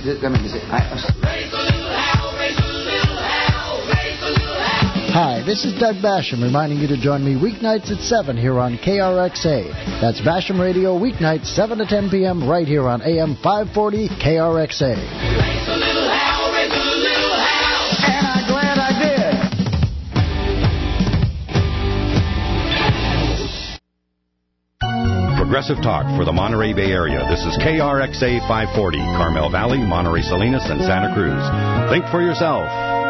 Hi, this is Doug Basham reminding you to join me weeknights at 7 here on KRXA. That's Basham Radio weeknights 7 to 10 p.m. right here on AM 540 KRXA. And I'm glad I did. Progressive talk for the Monterey Bay Area. This is KRXA 540, Carmel Valley, Monterey Salinas, and Santa Cruz. Think for yourself.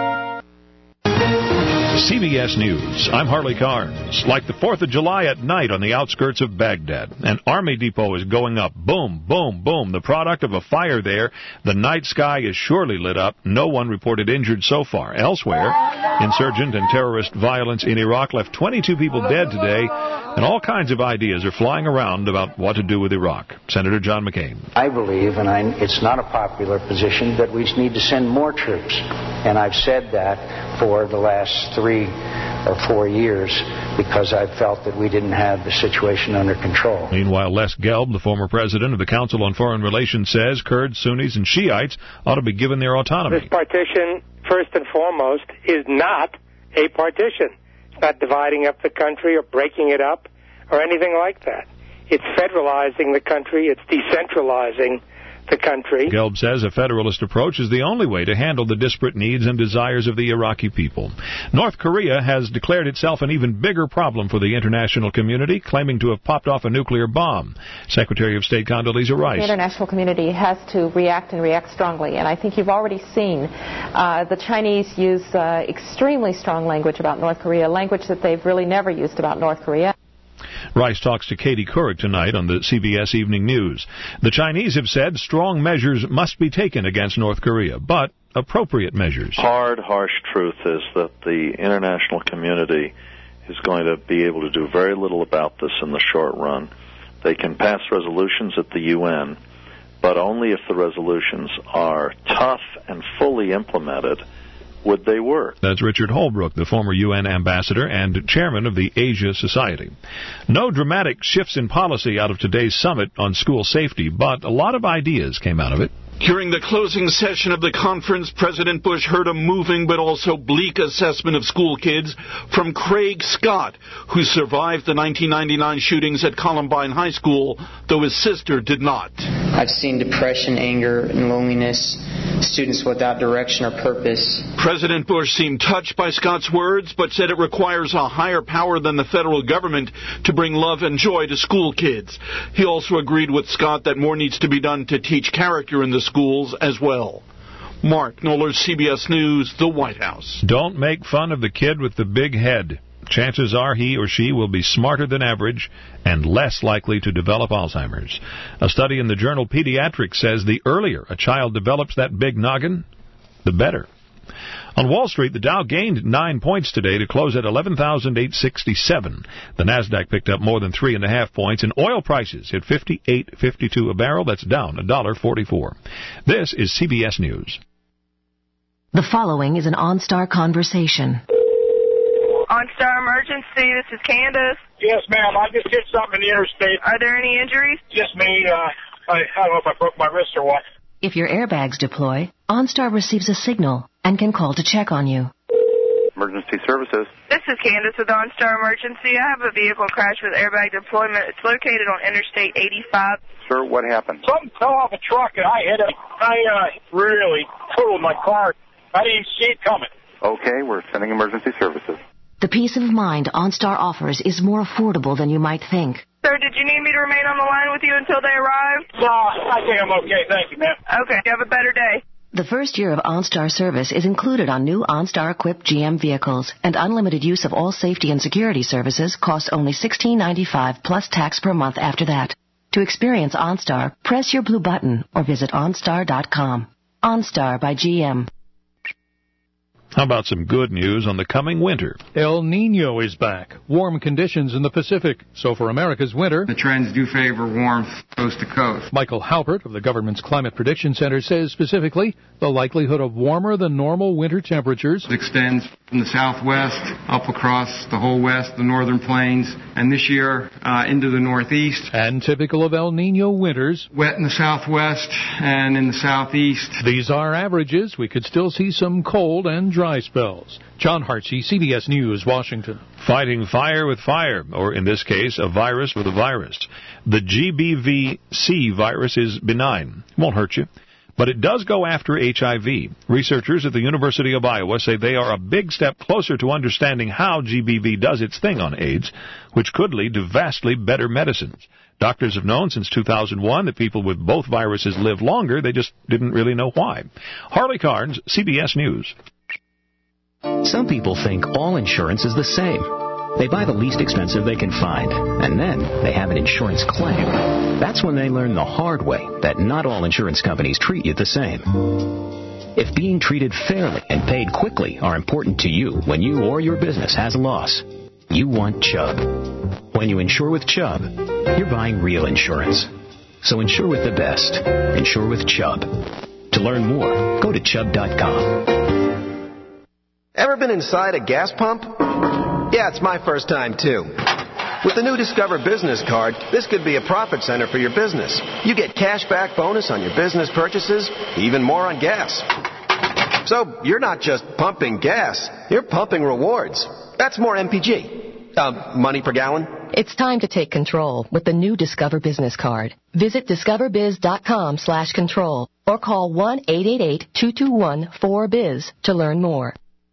CBS News. I'm Harley Carnes. Like the 4th of July at night on the outskirts of Baghdad, an army depot is going up. Boom, boom, boom. The product of a fire there. The night sky is surely lit up. No one reported injured so far. Elsewhere, insurgent and terrorist violence in Iraq left 22 people dead today, and all kinds of ideas are flying around about what to do with Iraq. Senator John McCain. I believe, and it's not a popular position, that we need to send more troops. And I've said that for the last 3 or 4 years because I felt that we didn't have the situation under control. Meanwhile, Les Gelb, the former president of the Council on Foreign Relations, says Kurds, Sunnis, and Shiites ought to be given their autonomy. This partition, first and foremost, is not a partition. It's not dividing up the country or breaking it up or anything like that. It's federalizing the country. It's decentralizing the country. Gelb says a federalist approach is the only way to handle the disparate needs and desires of the Iraqi people. North Korea has declared itself an even bigger problem for the international community, claiming to have popped off a nuclear bomb. Secretary of State Condoleezza Rice. The international community has to react and react strongly, and I think you've already seen the Chinese use extremely strong language about North Korea, language that they've really never used about North Korea. Rice talks to Katie Couric tonight on the CBS Evening News. The Chinese have said strong measures must be taken against North Korea, but appropriate measures. Hard, harsh truth is that the international community is going to be able to do very little about this in the short run. They can pass resolutions at the UN, but only if the resolutions are tough and fully implemented would they work. That's Richard Holbrooke, the former UN ambassador and chairman of the Asia Society. No dramatic shifts in policy out of today's summit on school safety, but a lot of ideas came out of it. During the closing session of the conference, President Bush heard a moving but also bleak assessment of school kids from Craig Scott, who survived the 1999 shootings at Columbine High School, though his sister did not. I've seen depression, anger, and loneliness, students without direction or purpose. President Bush seemed touched by Scott's words, but said it requires a higher power than the federal government to bring love and joy to school kids. He also agreed with Scott that more needs to be done to teach character in the schools as well. Mark Knoller, CBS News, the White House. Don't make fun of the kid with the big head. Chances are he or she will be smarter than average and less likely to develop Alzheimer's. A study in the journal Pediatrics says the earlier a child develops that big noggin, the better. On Wall Street, the Dow gained 9 points today to close at 11,867. The Nasdaq picked up more than 3.5 points, and oil prices hit $58.52 a barrel. That's down $1.44. This is CBS News. The following is an OnStar conversation. OnStar Emergency, this is Candace. Yes, ma'am. I just hit something in the interstate. Are there any injuries? Just me. I don't know if I broke my wrist or what. If your airbags deploy, OnStar receives a signal and can call to check on you. Emergency services. This is Candace with OnStar Emergency. I have a vehicle crash with airbag deployment. It's located on Interstate 85. Sir, what happened? Something fell off a truck and I hit it. I really totaled my car. I didn't see it coming. Okay, we're sending emergency services. The peace of mind OnStar offers is more affordable than you might think. Sir, did you need me to remain on the line with you until they arrived? No, I think I'm okay. Thank you, ma'am. Okay, you have a better day. The first year of OnStar service is included on new OnStar-equipped GM vehicles, and unlimited use of all safety and security services costs only $16.95 plus tax per month after that. To experience OnStar, press your blue button or visit OnStar.com. OnStar by GM. How about some good news on the coming winter? El Nino is back. Warm conditions in the Pacific. So for America's winter, the trends do favor warmth coast to coast. Michael Halpert of the government's Climate Prediction Center says specifically the likelihood of warmer than normal winter temperatures It extends from the southwest up across the whole west, the northern plains, and this year into the northeast. And typical of El Nino winters, wet in the southwest and in the southeast. These are averages. We could still see some cold and dry spells. John Hartsey, CBS News, Washington. Fighting fire with fire, or in this case, a virus with a virus. The GBV-C virus is benign. Won't hurt you. But it does go after HIV. Researchers at the University of Iowa say they are a big step closer to understanding how GBV does its thing on AIDS, which could lead to vastly better medicines. Doctors have known since 2001 that people with both viruses live longer. They just didn't really know why. Harley Carnes, CBS News. Some people think all insurance is the same. They buy the least expensive they can find, and then they have an insurance claim. That's when they learn the hard way that not all insurance companies treat you the same. If being treated fairly and paid quickly are important to you when you or your business has a loss, you want Chubb. When you insure with Chubb, you're buying real insurance. So insure with the best. Insure with Chubb. To learn more, go to Chubb.com. Ever been inside a gas pump? Yeah, it's my first time, too. With the new Discover Business Card, this could be a profit center for your business. You get cash back bonus on your business purchases, even more on gas. So you're not just pumping gas, you're pumping rewards. That's more MPG. Money per gallon. It's time to take control with the new Discover Business Card. Visit discoverbiz.com/control or call 1-888-221-4BIZ to learn more.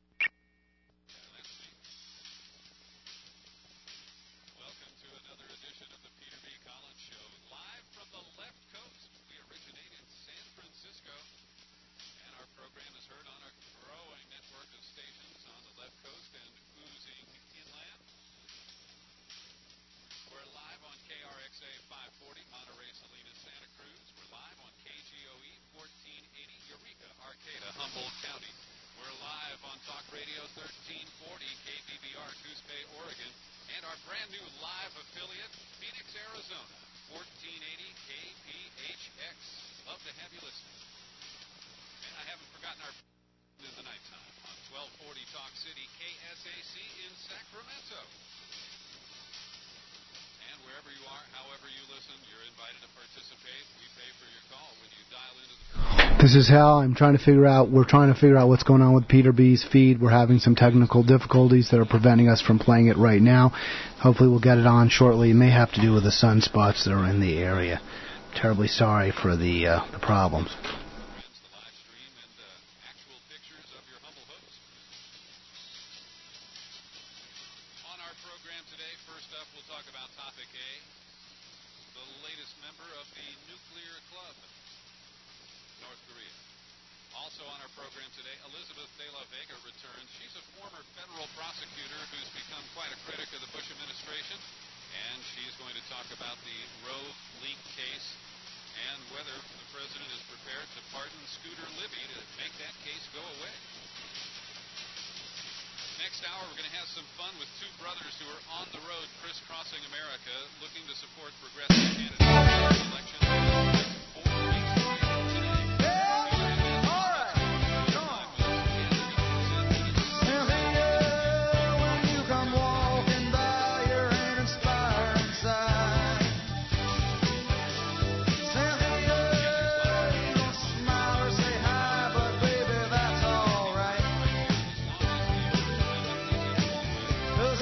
This is Hal. We're trying to figure out what's going on with Peter B's feed. We're having some technical difficulties that are preventing us from playing it right now. Hopefully we'll get it on shortly. It may have to do with the sunspots that are in the area. Terribly sorry for the problems.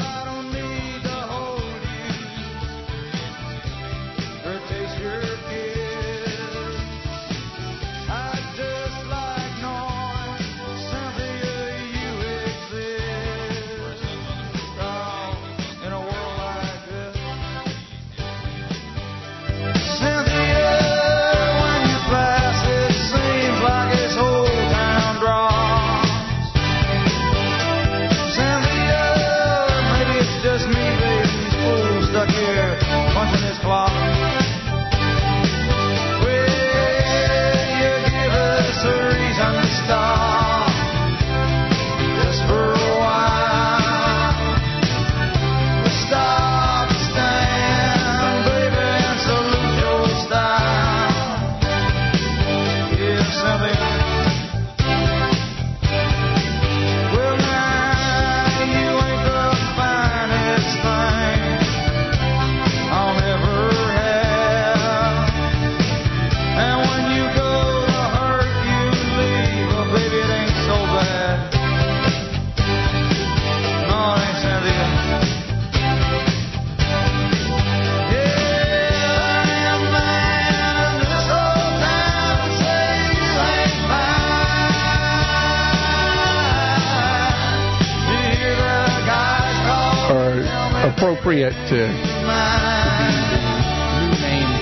Taste your appropriate to be the new name.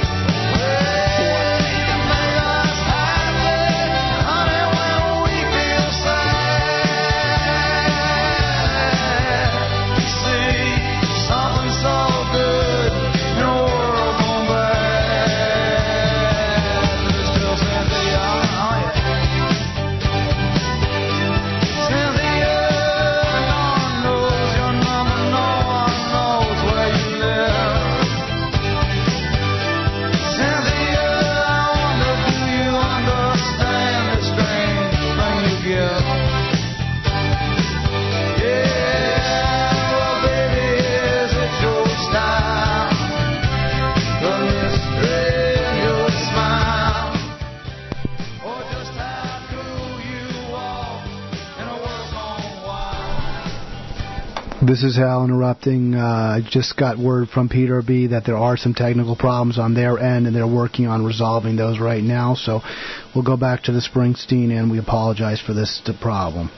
This is Hal interrupting. I just got word from Peter B. that there are some technical problems on their end, and they're working on resolving those right now. So we'll go back to the Springsteen, and we apologize for this problem.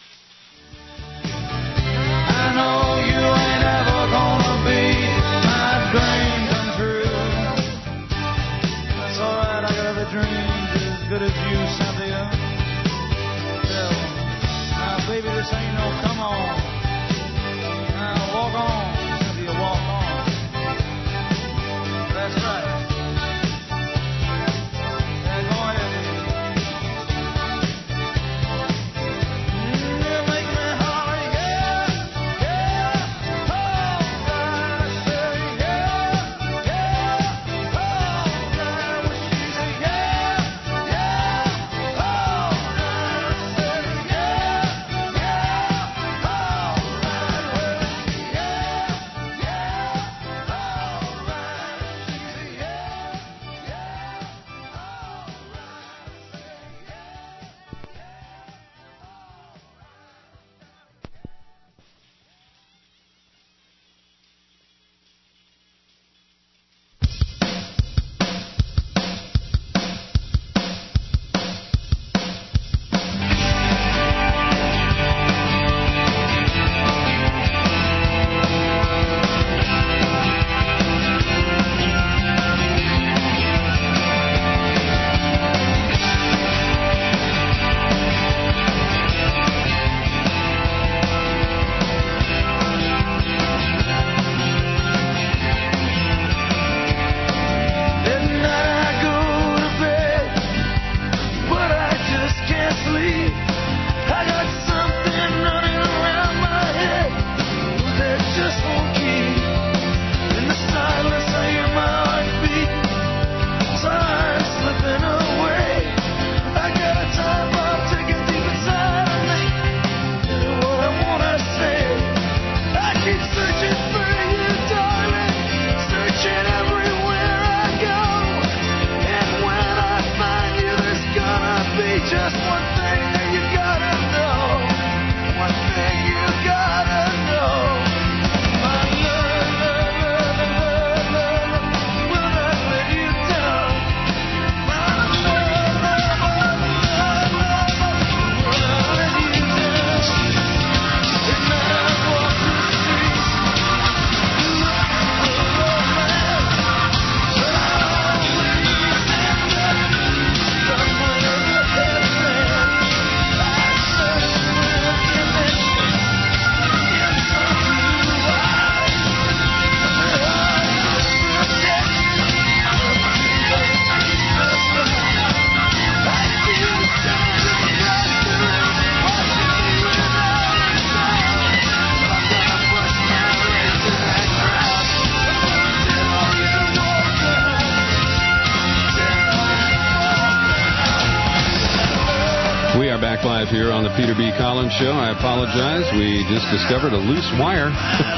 I know you ain't ever gonna be my dream come true. That's alright, I got other dreams as good as you, Cynthia. Now, baby, this ain't no come on. Walk on, Cynthia, walk on. That's right. Yeah, go ahead. You make me holler, yeah, yeah, alright. I say, yeah, yeah, alright. Well, she's a yeah, yeah, alright. I say, yeah, yeah, alright. Back live here on the Peter B. Collins Show. I apologize. We just discovered a loose wire.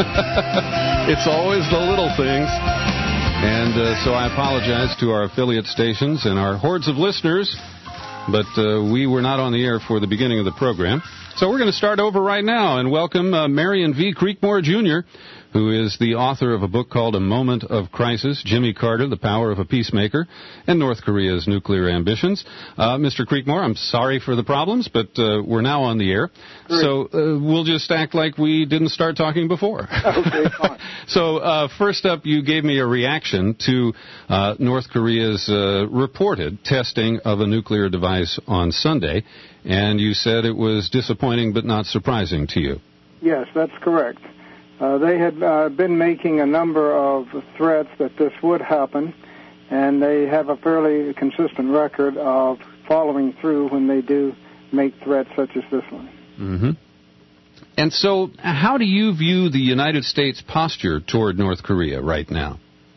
It's always the little things. And so I apologize to our affiliate stations and our hordes of listeners. But we were not on the air for the beginning of the program. So we're going to start over right now and welcome Marion V. Creekmore Jr., who is the author of a book called A Moment of Crisis, Jimmy Carter, The Power of a Peacemaker, and North Korea's Nuclear Ambitions. Mr. Creekmore, I'm sorry for the problems, but we're now on the air. Great. So we'll just act like we didn't start talking before. Okay, fine. So first up, you gave me a reaction to North Korea's reported testing of a nuclear device on Sunday, and you said it was disappointing but not surprising to you. Yes, that's correct. They had been making a number of threats that this would happen, and they have a fairly consistent record of following through when they do make threats such as this one. Mm-hmm. And so how do you view the United States posture toward North Korea right now?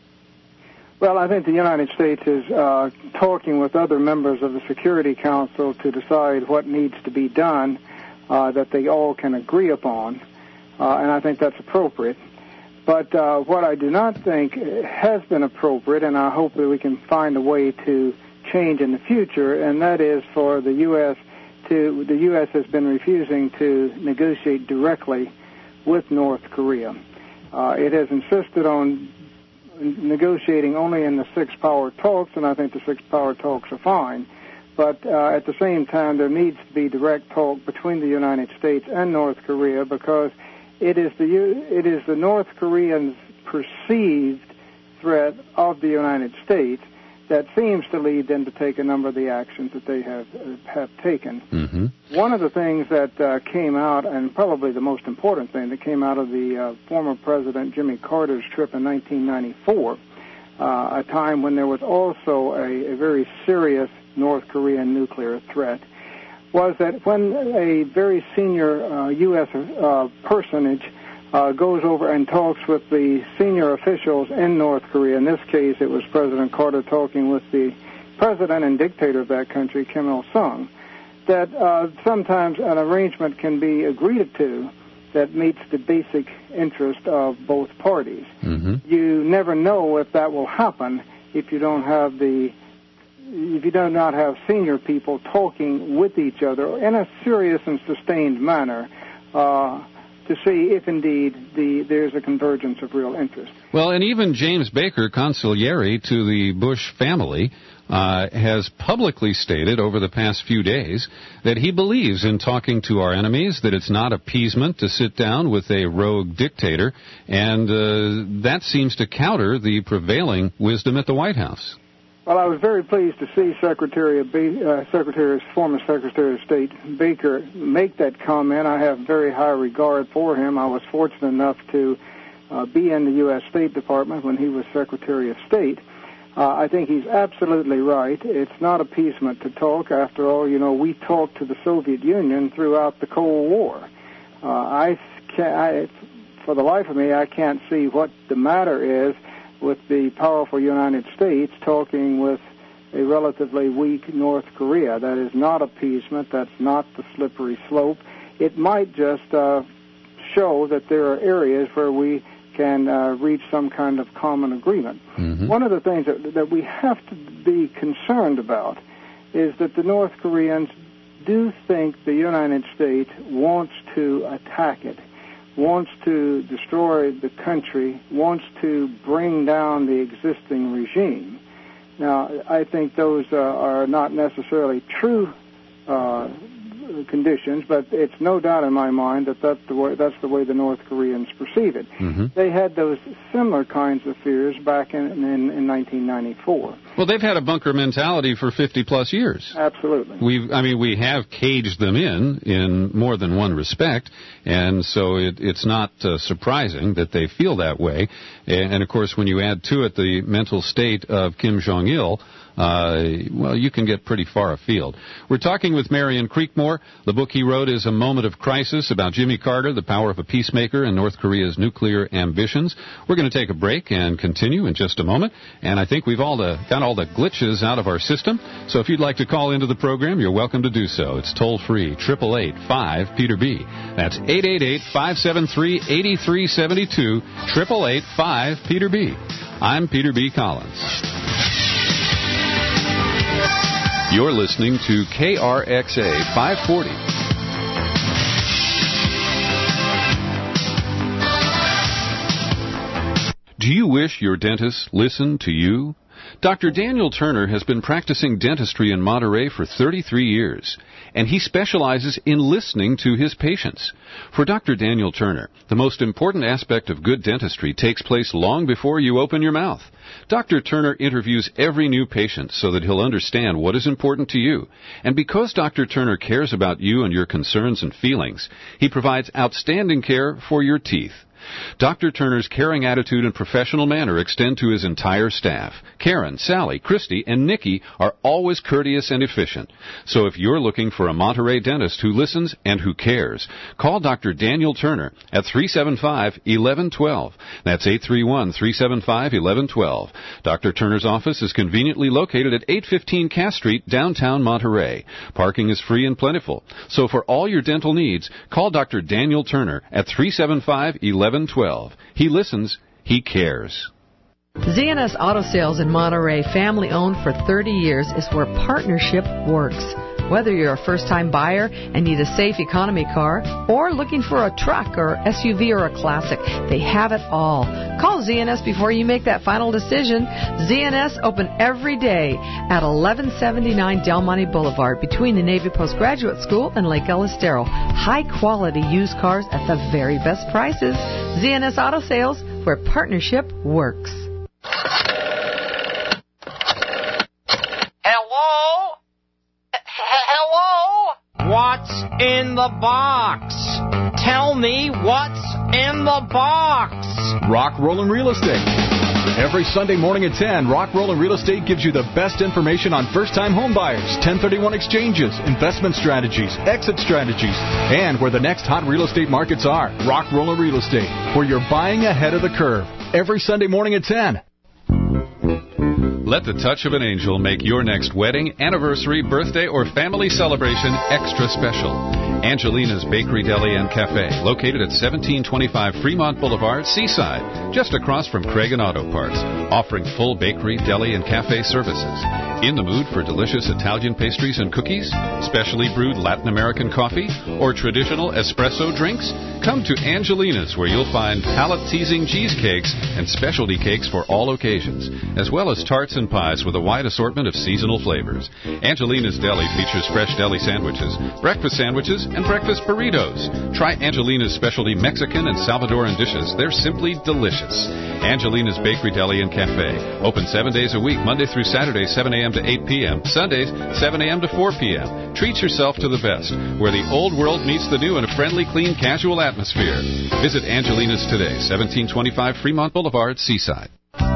Well, I think the United States is talking with other members of the Security Council to decide what needs to be done that they all can agree upon, and I think that's appropriate. But what I do not think has been appropriate, and I hope that we can find a way to change in the future, and that is for the U.S. The U.S. has been refusing to negotiate directly with North Korea. It has insisted on negotiating only in the six-power talks, and I think the six-power talks are fine. But at the same time, there needs to be direct talk between the United States and North Korea, because it is the North Koreans' perceived threat of the United States that seems to lead them to take a number of the actions that they have taken. Mm-hmm. One of the things that came out, and probably the most important thing that came out of the former President Jimmy Carter's trip in 1994, a time when there was also a very serious North Korean nuclear threat, was that when a very senior U.S. personage goes over and talks with the senior officials in North Korea, in this case it was President Carter talking with the president and dictator of that country, Kim Il-sung, that sometimes an arrangement can be agreed to that meets the basic interest of both parties. Mm-hmm. You never know if that will happen if you don't not have senior people talking with each other in a serious and sustained manner to see if indeed there's a convergence of real interest. Well, and even James Baker, consigliere to the Bush family, has publicly stated over the past few days that he believes in talking to our enemies, that it's not appeasement to sit down with a rogue dictator, and that seems to counter the prevailing wisdom at the White House. Well, I was very pleased to see former Secretary of State Baker make that comment. I have very high regard for him. I was fortunate enough to be in the U.S. State Department when he was Secretary of State. I think he's absolutely right. It's not appeasement to talk. After all, we talked to the Soviet Union throughout the Cold War. For the life of me, I can't see what the matter is with the powerful United States talking with a relatively weak North Korea. That is not appeasement. That's not the slippery slope. It might just show that there are areas where we can reach some kind of common agreement. Mm-hmm. One of the things that we have to be concerned about is that the North Koreans do think the United States wants to attack it, wants to destroy the country, wants to bring down the existing regime. Now, I think those are not necessarily true conditions, but it's no doubt in my mind that that's the way the North Koreans perceive it. Mm-hmm. They had those similar kinds of fears back in 1994. Well, they've had a bunker mentality for 50-plus years. Absolutely. We have caged them in more than one respect, and so it's not surprising that they feel that way. And, of course, when you add to it the mental state of Kim Jong-il, you can get pretty far afield. We're talking with Marion Creekmore. The book he wrote is A Moment of Crisis, about Jimmy Carter, the power of a peacemaker, and North Korea's nuclear ambitions. We're going to take a break and continue in just a moment. And I think we've got all the glitches out of our system. So if you'd like to call into the program, you're welcome to do so. It's toll-free, 888-5-PETER-B. That's 888-573-8372, 888-5-PETER-B. I'm Peter B. Collins. You're listening to KRXA 540. Do you wish your dentist listened to you? Dr. Daniel Turner has been practicing dentistry in Monterey for 33 years, and he specializes in listening to his patients. For Dr. Daniel Turner, the most important aspect of good dentistry takes place long before you open your mouth. Dr. Turner interviews every new patient so that he'll understand what is important to you. And because Dr. Turner cares about you and your concerns and feelings, he provides outstanding care for your teeth. Dr. Turner's caring attitude and professional manner extend to his entire staff. Karen, Sally, Christy, and Nikki are always courteous and efficient. So if you're looking for a Monterey dentist who listens and who cares, call Dr. Daniel Turner at 375-1112. That's 831-375-1112. Dr. Turner's office is conveniently located at 815 Cass Street, downtown Monterey. Parking is free and plentiful. So for all your dental needs, call Dr. Daniel Turner at 375-1112. He listens, he cares. ZNS Auto Sales in Monterey, family owned for 30 years, is where partnership works. Whether you're a first-time buyer and need a safe economy car, or looking for a truck or SUV or a classic, they have it all. Call ZNS before you make that final decision. ZNS open every day at 1179 Del Monte Boulevard between the Navy Postgraduate School and Lake El Estero. High-quality used cars at the very best prices. ZNS Auto Sales, where partnership works. What's in the box? Tell me what's in the box. Rock Rollin' Real Estate. Every Sunday morning at 10, Rock Rollin' Real Estate gives you the best information on first-time home buyers, 1031 exchanges, investment strategies, exit strategies, and where the next hot real estate markets are. Rock Rollin' Real Estate, where you're buying ahead of the curve. Every Sunday morning at 10. Let the touch of an angel make your next wedding, anniversary, birthday, or family celebration extra special. Angelina's Bakery, Deli, and Cafe, located at 1725 Fremont Boulevard, Seaside, just across from Craig and Auto Parts, offering full bakery, deli, and cafe services. In the mood for delicious Italian pastries and cookies, specially brewed Latin American coffee, or traditional espresso drinks? Come to Angelina's, where you'll find palate-teasing cheesecakes and specialty cakes for all occasions, as well as tarts and pies with a wide assortment of seasonal flavors. Angelina's Deli features fresh deli sandwiches, breakfast sandwiches, and breakfast burritos. Try Angelina's specialty Mexican and Salvadoran dishes. They're simply delicious. Angelina's Bakery, Deli, and Cafe. Open 7 days a week, Monday through Saturday, 7 a.m. to 8 p.m. Sundays, 7 a.m. to 4 p.m. Treat yourself to the best, where the old world meets the new in a friendly, clean, casual atmosphere. Visit Angelina's today, 1725 Fremont Boulevard, Seaside.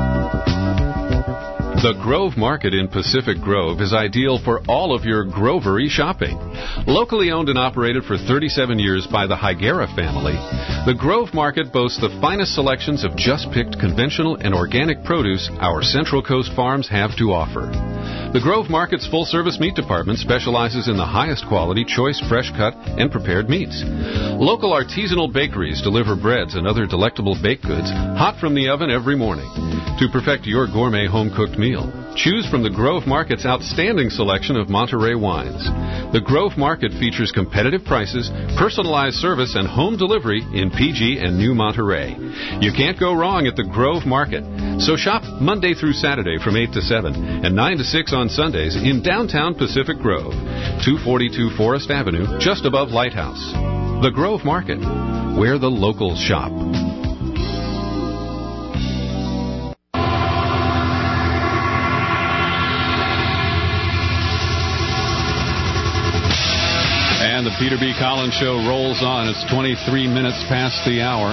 The Grove Market in Pacific Grove is ideal for all of your grovery shopping. Locally owned and operated for 37 years by the Higuera family, the Grove Market boasts the finest selections of just-picked conventional and organic produce our Central Coast farms have to offer. The Grove Market's full-service meat department specializes in the highest quality, choice, fresh-cut, and prepared meats. Local artisanal bakeries deliver breads and other delectable baked goods hot from the oven every morning. To perfect your gourmet home-cooked meal, choose from the Grove Market's outstanding selection of Monterey wines. The Grove Market features competitive prices, personalized service, and home delivery in PG and New Monterey. You can't go wrong at the Grove Market. So shop Monday through Saturday from 8 to 7 and 9 to 6 on Sundays in downtown Pacific Grove, 242 Forest Avenue, just above Lighthouse. The Grove Market, where the locals shop. And the Peter B. Collins Show rolls on. It's 23 minutes past the hour.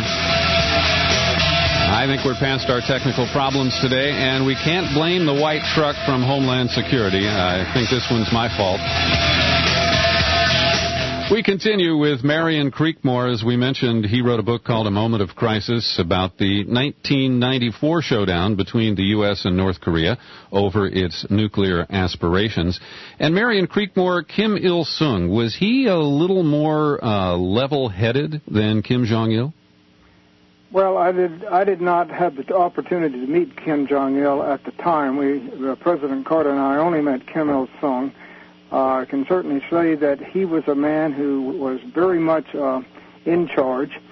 I think we're past our technical problems today, and we can't blame the white truck from Homeland Security. I think this one's my fault. We continue with Marion Creekmore. As we mentioned, he wrote a book called A Moment of Crisis about the 1994 showdown between the U.S. and North Korea over its nuclear aspirations. And Marion Creekmore, Kim Il-sung, was he a little more level-headed than Kim Jong-il? Well, I did not have the opportunity to meet Kim Jong-il at the time. President Carter and I only met Kim Il-sung. I can certainly say that he was a man who was very much in charge.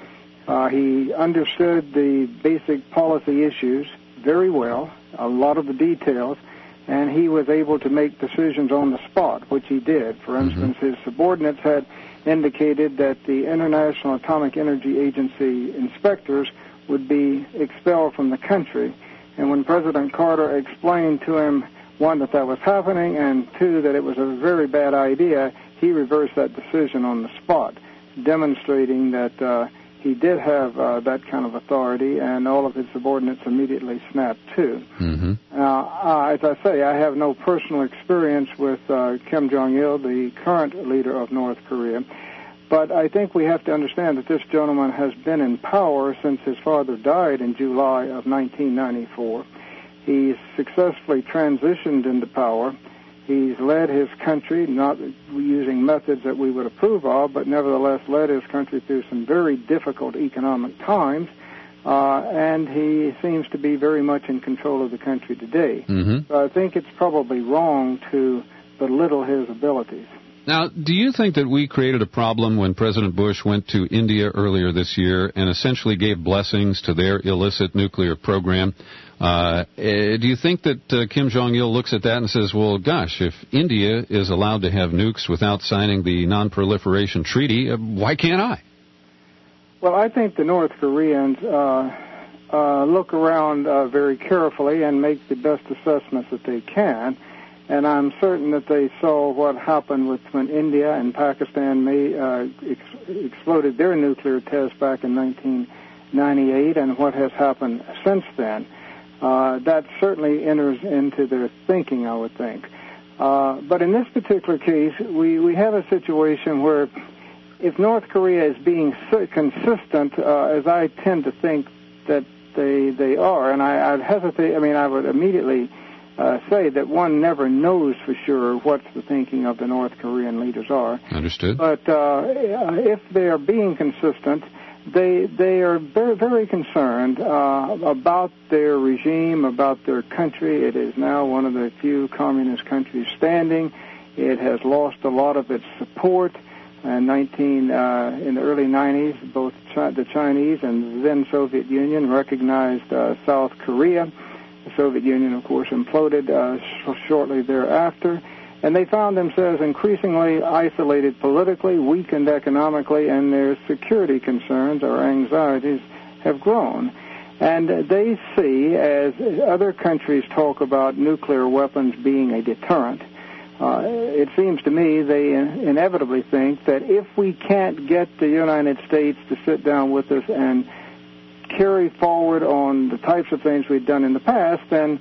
He understood the basic policy issues very well, a lot of the details, and he was able to make decisions on the spot, which he did. For instance, his subordinates had indicated that the International Atomic Energy Agency inspectors would be expelled from the country. And when President Carter explained to him, one, that was happening, and two, that it was a very bad idea, he reversed that decision on the spot, demonstrating that he did have that kind of authority, and all of his subordinates immediately snapped to. Now, as I say, I have no personal experience with Kim Jong-il, the current leader of North Korea, but I think we have to understand that this gentleman has been in power since his father died in July of 1994. He's successfully transitioned into power. He's led his country, not using methods that we would approve of, but nevertheless led his country through some very difficult economic times, and he seems to be very much in control of the country today. So I think it's probably wrong to belittle his abilities. Now, do you think that we created a problem when President Bush went to India earlier this year and essentially gave blessings to their illicit nuclear program? Do you think that Kim Jong-il looks at that and says, well, gosh, if India is allowed to have nukes without signing the Non-Proliferation Treaty, why can't I? Well, I think the North Koreans look around very carefully and make the best assessments that they can. And I'm certain that they saw what happened when India and Pakistan exploded their nuclear tests back in 1998 and what has happened since then. That certainly enters into their thinking, I would think. But in this particular case, we have a situation where if North Korea is being so consistent, as I tend to think that they are, and I'd hesitate, I would immediately say that one never knows for sure what the thinking of the North Korean leaders are. Understood. But if they are being consistent, they are very, very concerned about their regime, about their country. It is now one of the few communist countries standing. It has lost a lot of its support. In the early 90s, both the Chinese and then Soviet Union recognized South Korea. The Soviet Union, of course, imploded shortly thereafter, and they found themselves increasingly isolated politically, weakened economically, and their security concerns or anxieties have grown. And they see, as other countries talk about nuclear weapons being a deterrent, it seems to me they inevitably think that if we can't get the United States to sit down with us and carry forward on the types of things we've done in the past, then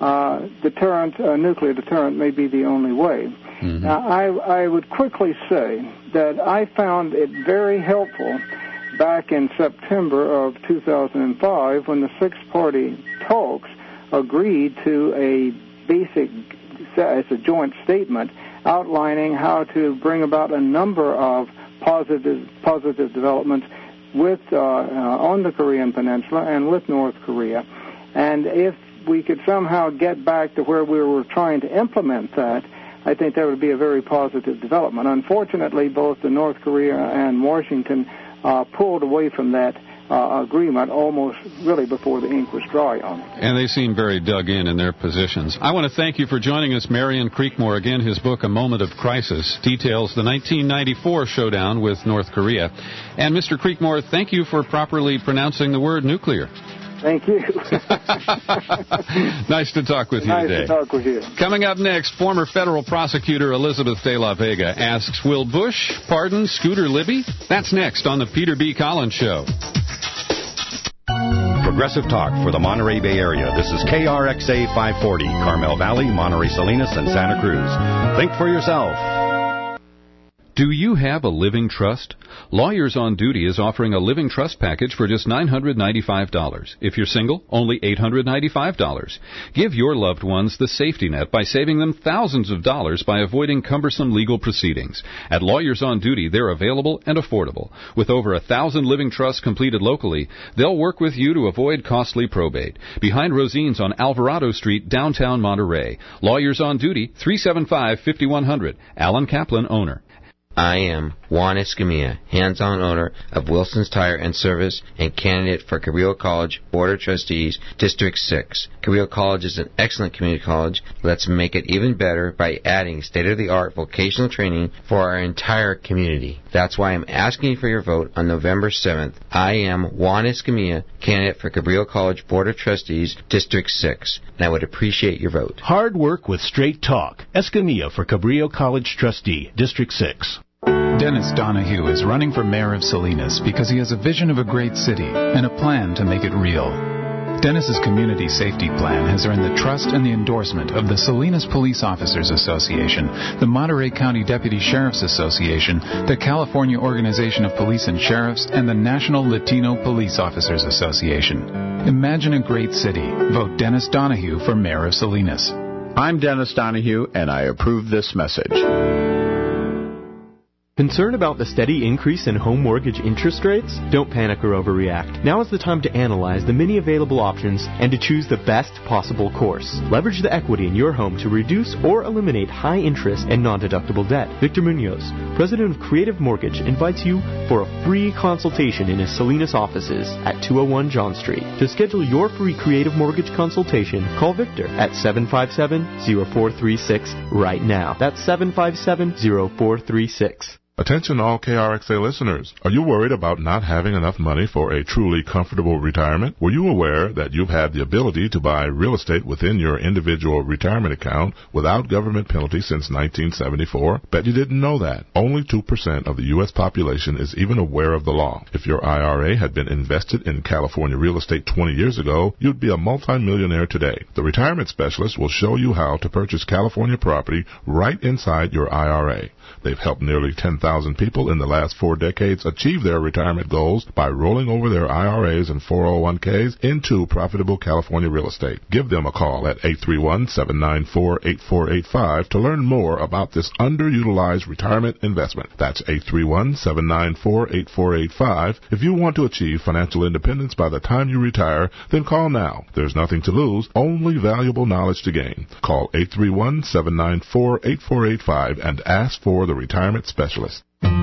nuclear deterrent may be the only way. Now, I would quickly say that I found it very helpful back in September of 2005 when the six-party talks agreed to a basic, as a joint statement, outlining how to bring about a number of positive developments with on the Korean Peninsula and with North Korea. And if we could somehow get back to where we were trying to implement that, I think that would be a very positive development. Unfortunately, both the North Korea and Washington pulled away from that agreement almost really before the ink was dry on it. And they seem very dug in their positions. I want to thank you for joining us, Marion Creekmore. Again, his book, A Moment of Crisis, details the 1994 showdown with North Korea. And Mr. Creekmore, thank you for properly pronouncing the word nuclear. Thank you. Nice to talk with you today. Nice to talk with you. Coming up next, former federal prosecutor Elizabeth De La Vega asks, will Bush pardon Scooter Libby? That's next on the Peter B. Collins Show. Progressive Talk for the Monterey Bay Area. This is KRXA 540, Carmel Valley, Monterey Salinas, and Santa Cruz. Think for yourself. Do you have a living trust? Lawyers on Duty is offering a living trust package for just $995. If you're single, only $895. Give your loved ones the safety net by saving them thousands of dollars by avoiding cumbersome legal proceedings. At Lawyers on Duty, they're available and affordable. With over 1,000 living trusts completed locally, they'll work with you to avoid costly probate. Behind Rosine's on Alvarado Street, downtown Monterey. Lawyers on Duty, 375-5100. Alan Kaplan, owner. I am Juan Escamilla, hands-on owner of Wilson's Tire and Service and candidate for Cabrillo College Board of Trustees, District 6. Cabrillo College is an excellent community college. Let's make it even better by adding state-of-the-art vocational training for our entire community. That's why I'm asking for your vote on November 7th. I am Juan Escamilla, candidate for Cabrillo College Board of Trustees, District 6, and I would appreciate your vote. Hard work with straight talk. Escamilla for Cabrillo College Trustee, District 6. Dennis Donahue is running for mayor of Salinas because he has a vision of a great city and a plan to make it real. Dennis's community safety plan has earned the trust and the endorsement of the Salinas Police Officers Association, the Monterey County Deputy Sheriff's Association, the California Organization of Police and Sheriffs, and the National Latino Police Officers Association. Imagine a great city. Vote Dennis Donahue for mayor of Salinas. I'm Dennis Donahue, and I approve this message. Concerned about the steady increase in home mortgage interest rates? Don't panic or overreact. Now is the time to analyze the many available options and to choose the best possible course. Leverage the equity in your home to reduce or eliminate high interest and non-deductible debt. Victor Munoz, president of Creative Mortgage, invites you for a free consultation in his Salinas offices at 201 John Street. To schedule your free Creative Mortgage consultation, call Victor at 757-0436 right now. That's 757-0436. Attention all KRXA listeners. Are you worried about not having enough money for a truly comfortable retirement? Were you aware that you've had the ability to buy real estate within your individual retirement account without government penalty since 1974? Bet you didn't know that. Only 2% of the U.S. population is even aware of the law. If your IRA had been invested in California real estate 20 years ago, you'd be a multimillionaire today. The retirement specialist will show you how to purchase California property right inside your IRA. They've helped nearly 10,000 people in the last 4 decades achieve their retirement goals by rolling over their IRAs and 401ks into profitable California real estate. Give them a call at 831-794-8485 to learn more about this underutilized retirement investment. That's 831-794-8485. If you want to achieve financial independence by the time you retire, then call now. There's nothing to lose, only valuable knowledge to gain. Call 831-794-8485 and ask for the retirement specialist.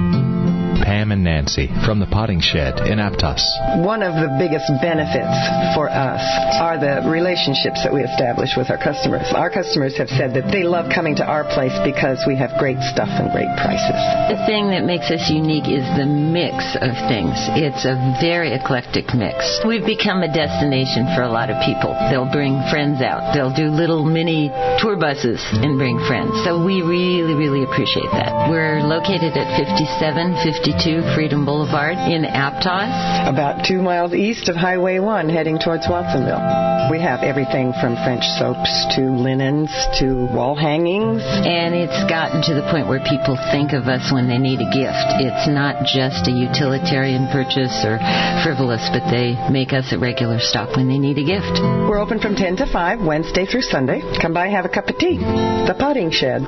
Pam and Nancy from the Potting Shed in Aptos. One of the biggest benefits for us are the relationships that we establish with our customers. Our customers have said that they love coming to our place because we have great stuff and great prices. The thing that makes us unique is the mix of things. It's a very eclectic mix. We've become a destination for a lot of people. They'll bring friends out. They'll do little mini tour buses and bring friends. So we really, really appreciate that. We're located at 5752 Freedom Boulevard in Aptos. About 2 miles east of Highway 1 heading towards Watsonville. We have everything from French soaps to linens to wall hangings. And it's gotten to the point where people think of us when they need a gift. It's not just a utilitarian purchase or frivolous, but they make us a regular stop when they need a gift. We're open from 10 to 5, Wednesday through Sunday. Come by, have a cup of tea. The Potting Shed.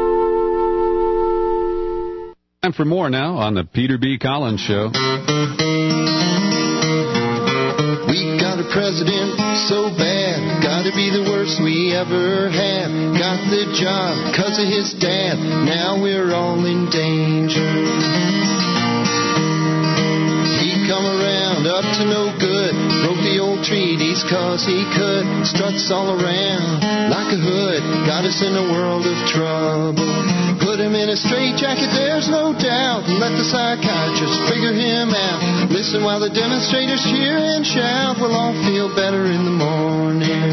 Time for more now on the Peter B. Collins Show. We got a president so bad, gotta be the worst we ever had. Got the job 'cause of his dad, now we're all in danger. He come around up to no good, broke the old treaties 'cause he could. Struts all around like a hood, got us in a world of trouble. Put him in a straitjacket, there's no doubt, and let the psychiatrist figure him out. Listen while the demonstrators cheer and shout, we'll all feel better in the morning.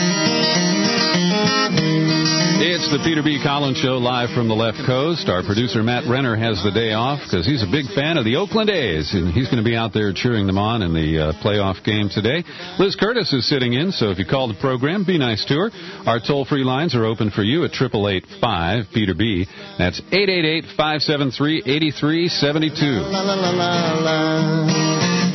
It's the Peter B. Collins Show live from the left coast. Our producer Matt Renner has the day off because he's a big fan of the Oakland A's, and he's going to be out there cheering them on in the playoff game today. Liz Curtis is sitting in, so if you call the program, be nice to her. Our toll-free lines are open for you at 888-5-PETER-B. That's 888-573-8372. Put him in a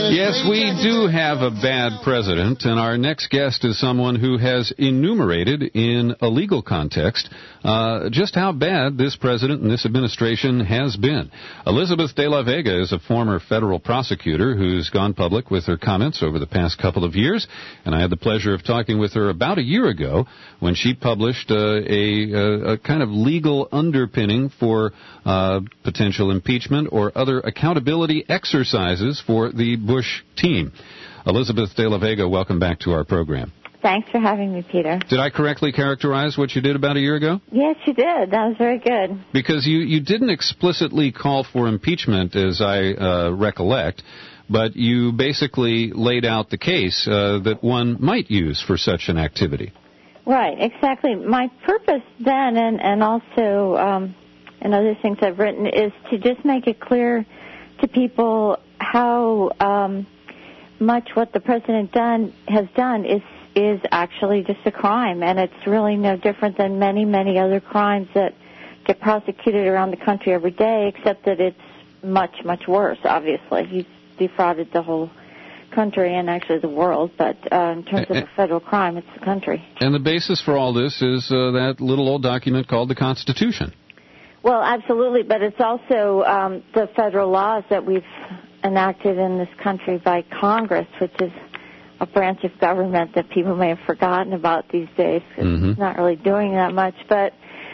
Yes, we do have a bad president, and our next guest is someone who has enumerated in a legal context just how bad this president and this administration has been. Elizabeth de la Vega is a former federal prosecutor who's gone public with her comments over the past couple of years, and I had the pleasure of talking with her about a year ago when she published a kind of legal underpinning for potential impeachment or other accountability exercises for the Bush team. Elizabeth de la Vega, welcome back to our program. Thanks for having me, Peter. Did I correctly characterize what you did about a year ago? Yes, you did. That was very good. Because you didn't explicitly call for impeachment, as I recollect, but you basically laid out the case that one might use for such an activity. Right, exactly. My purpose then, and also and other things I've written, is to just make it clear to people how much what the president has done is actually just a crime, and it's really no different than many, many other crimes that get prosecuted around the country every day, except that it's much, much worse, obviously. He's defrauded the whole country and actually the world, but in terms of a federal crime, it's the country. And the basis for all this is that little old document called the Constitution. Well, absolutely, but it's also the federal laws that we've enacted in this country by Congress, which is a branch of government that people may have forgotten about these days because it's not really doing that much. But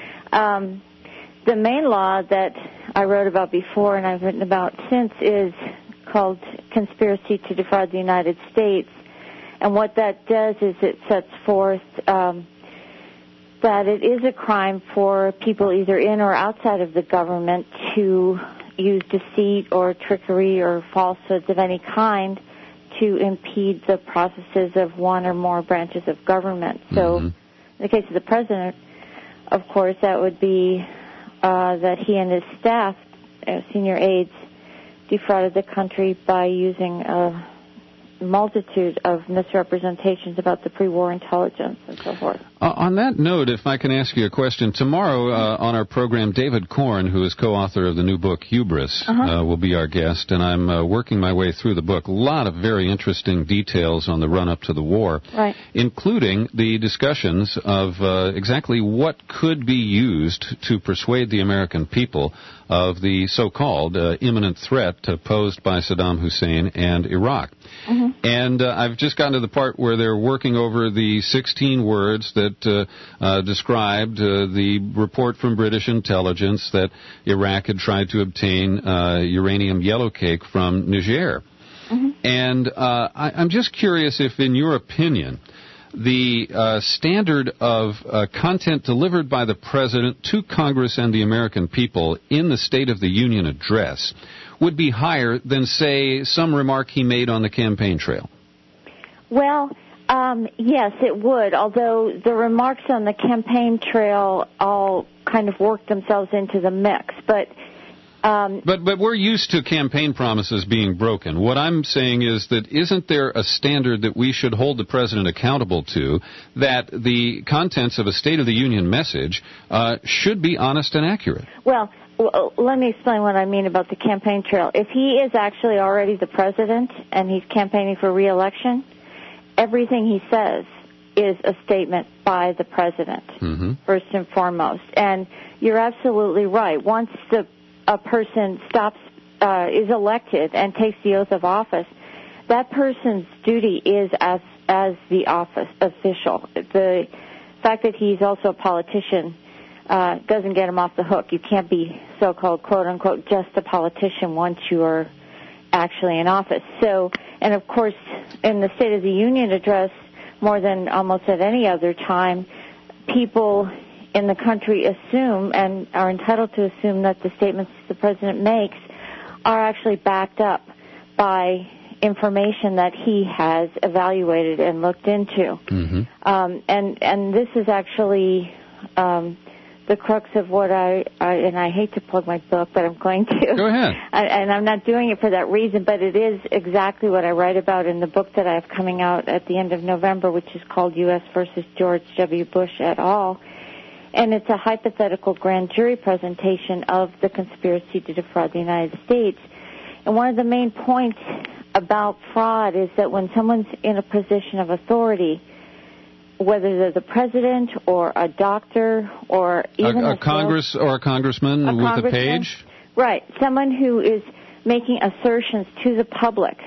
the main law that I wrote about before and I've written about since is called Conspiracy to Defraud the United States. And what that does is it sets forth that it is a crime for people either in or outside of the government to use deceit or trickery or falsehoods of any kind to impede the processes of one or more branches of government. So in the case of the president, of course, that would be that he and his staff, senior aides, defrauded the country by using a multitude of misrepresentations about the pre-war intelligence and so forth. On that note, if I can ask you a question, tomorrow on our program, David Korn, who is co-author of the new book Hubris, will be our guest, and I'm working my way through the book. A lot of very interesting details on the run-up to the war, including the discussions of exactly what could be used to persuade the American people of the so-called imminent threat posed by Saddam Hussein and Iraq. And I've just gotten to the part where they're working over the 16 words that described the report from British intelligence that Iraq had tried to obtain uranium yellowcake from Niger. And I'm just curious if, in your opinion, the standard of content delivered by the President to Congress and the American people in the State of the Union address would be higher than, say, some remark he made on the campaign trail. Well, yes, it would, although the remarks on the campaign trail all kind of worked themselves into the mix. But we're used to campaign promises being broken. What I'm saying is that isn't there a standard that we should hold the president accountable to, that the contents of a State of the Union message should be honest and accurate? Well, let me explain what I mean about the campaign trail. If he is actually already the president and he's campaigning for re-election, everything he says is a statement by the president, first and foremost. And you're absolutely right. Once a person is elected and takes the oath of office, that person's duty is as the office official. The fact that he's also a politician doesn't get him off the hook. You can't be so-called, quote-unquote, just a politician once you are actually in office. So, and of course, in the State of the Union address, more than almost at any other time, people in the country assume and are entitled to assume that the statements the president makes are actually backed up by information that he has evaluated and looked into. And this is actually the crux of what and I hate to plug my book, but I'm going to. Go ahead. And I'm not doing it for that reason, but it is exactly what I write about in the book that I have coming out at the end of November, which is called U.S. versus George W. Bush et al. And it's a hypothetical grand jury presentation of the conspiracy to defraud the United States. And one of the main points about fraud is that when someone's in a position of authority, whether they're the president or a doctor or even a Congress or a congressman with a page? Right. Someone who is making assertions to the public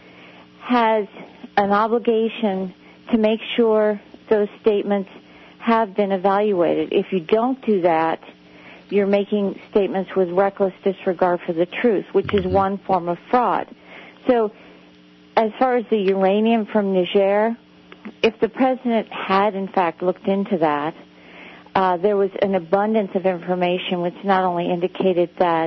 has an obligation to make sure those statements have been evaluated. If you don't do that, you're making statements with reckless disregard for the truth, which is one form of fraud. So as far as the uranium from Niger, if the president had, in fact, looked into that, there was an abundance of information which not only indicated that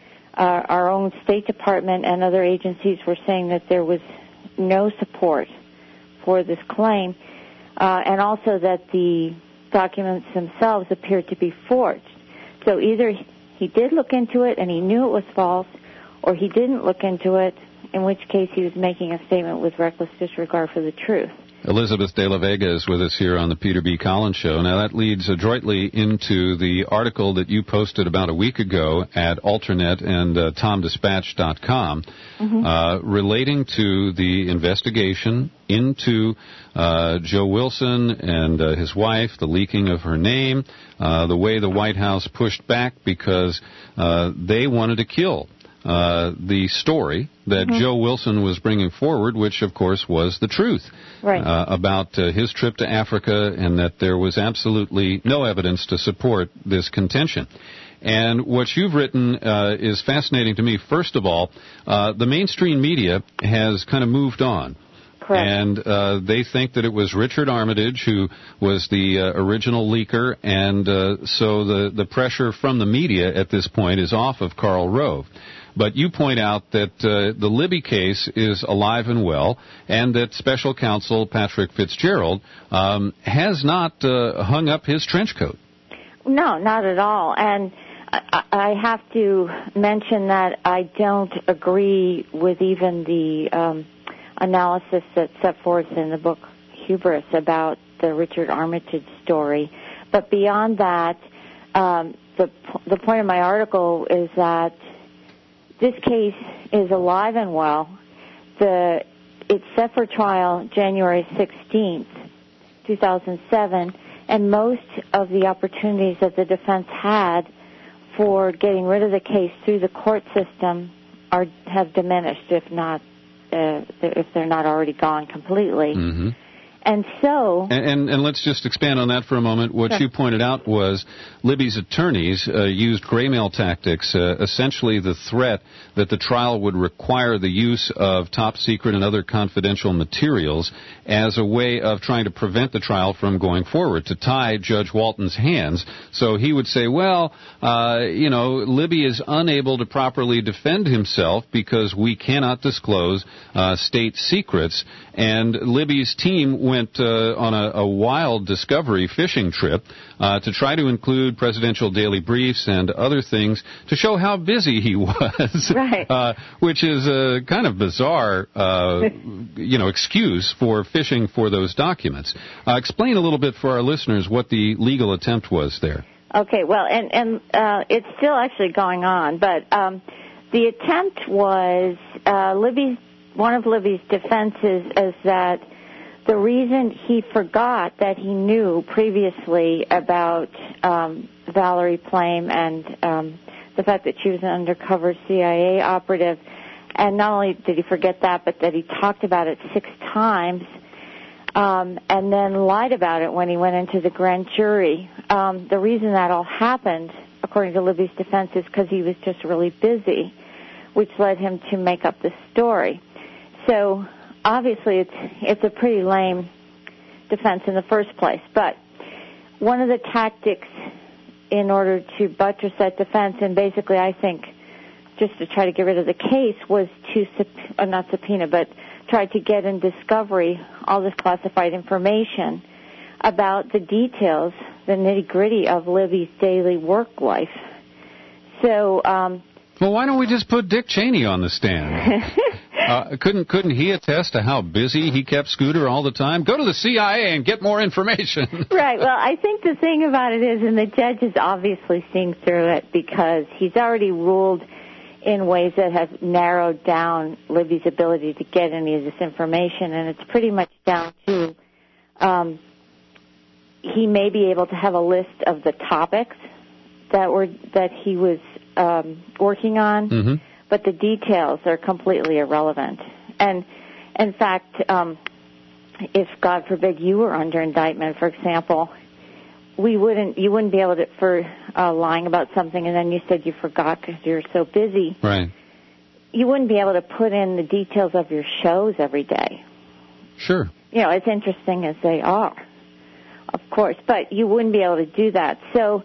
our own State Department and other agencies were saying that there was no support for this claim, and also that the documents themselves appeared to be forged. So either he did look into it and he knew it was false, or he didn't look into it, in which case he was making a statement with reckless disregard for the truth. Elizabeth De La Vega is with us here on the Peter B. Collins Show. Now, that leads adroitly into the article that you posted about a week ago at Alternet and TomDispatch.com relating to the investigation into Joe Wilson and his wife, the leaking of her name, the way the White House pushed back because they wanted to kill the story that Joe Wilson was bringing forward, which, of course, was the truth about his trip to Africa, and that there was absolutely no evidence to support this contention. And what you've written is fascinating to me. First of all, the mainstream media has kind of moved on. Correct. And they think that it was Richard Armitage who was the original leaker, and so the pressure from the media at this point is off of Karl Rove. But you point out that the Libby case is alive and well, and that Special Counsel Patrick Fitzgerald has not hung up his trench coat. No, not at all. And I have to mention that I don't agree with even the analysis that's set forth in the book Hubris about the Richard Armitage story. But beyond that, the point of my article is that this case is alive and well. It's set for trial January 16th, 2007, and most of the opportunities that the defense had for getting rid of the case through the court system have diminished, if they're not already gone completely. And so... And let's just expand on that for a moment. What you pointed out was Libby's attorneys used gray mail tactics, essentially the threat that the trial would require the use of top secret and other confidential materials as a way of trying to prevent the trial from going forward, to tie Judge Walton's hands. So he would say, well, Libby is unable to properly defend himself because we cannot disclose state secrets. And Libby's team went on a wild discovery fishing trip to try to include presidential daily briefs and other things to show how busy he was, which is a kind of bizarre, excuse for fishing for those documents. Explain a little bit for our listeners what the legal attempt was there. Okay, well, and it's still actually going on, but the attempt was one of Libby's defenses is that the reason he forgot that he knew previously about Valerie Plame and the fact that she was an undercover CIA operative, and not only did he forget that, but that he talked about it 6 times and then lied about it when he went into the grand jury. The reason that all happened, according to Libby's defense, is because he was just really busy, which led him to make up this story. So obviously it's a pretty lame defense in the first place. But one of the tactics in order to buttress that defense, and basically I think just to try to get rid of the case, was to, not subpoena, but try to get in discovery all this classified information about the details, the nitty-gritty of Libby's daily work life. So... well, why don't we just put Dick Cheney on the stand? Couldn't he attest to how busy he kept Scooter all the time? Go to the CIA and get more information. Right. Well, I think the thing about it is, and the judge is obviously seeing through it, because he's already ruled in ways that have narrowed down Libby's ability to get any of this information, and it's pretty much down to he may be able to have a list of the topics that he was working on, but the details are completely irrelevant. And in fact, if God forbid you were under indictment, for example, you wouldn't be able to, for lying about something and then you said you forgot because you're so busy. Right. You wouldn't be able to put in the details of your shows every day. Sure. You know, as interesting as they are, of course, but you wouldn't be able to do that. So,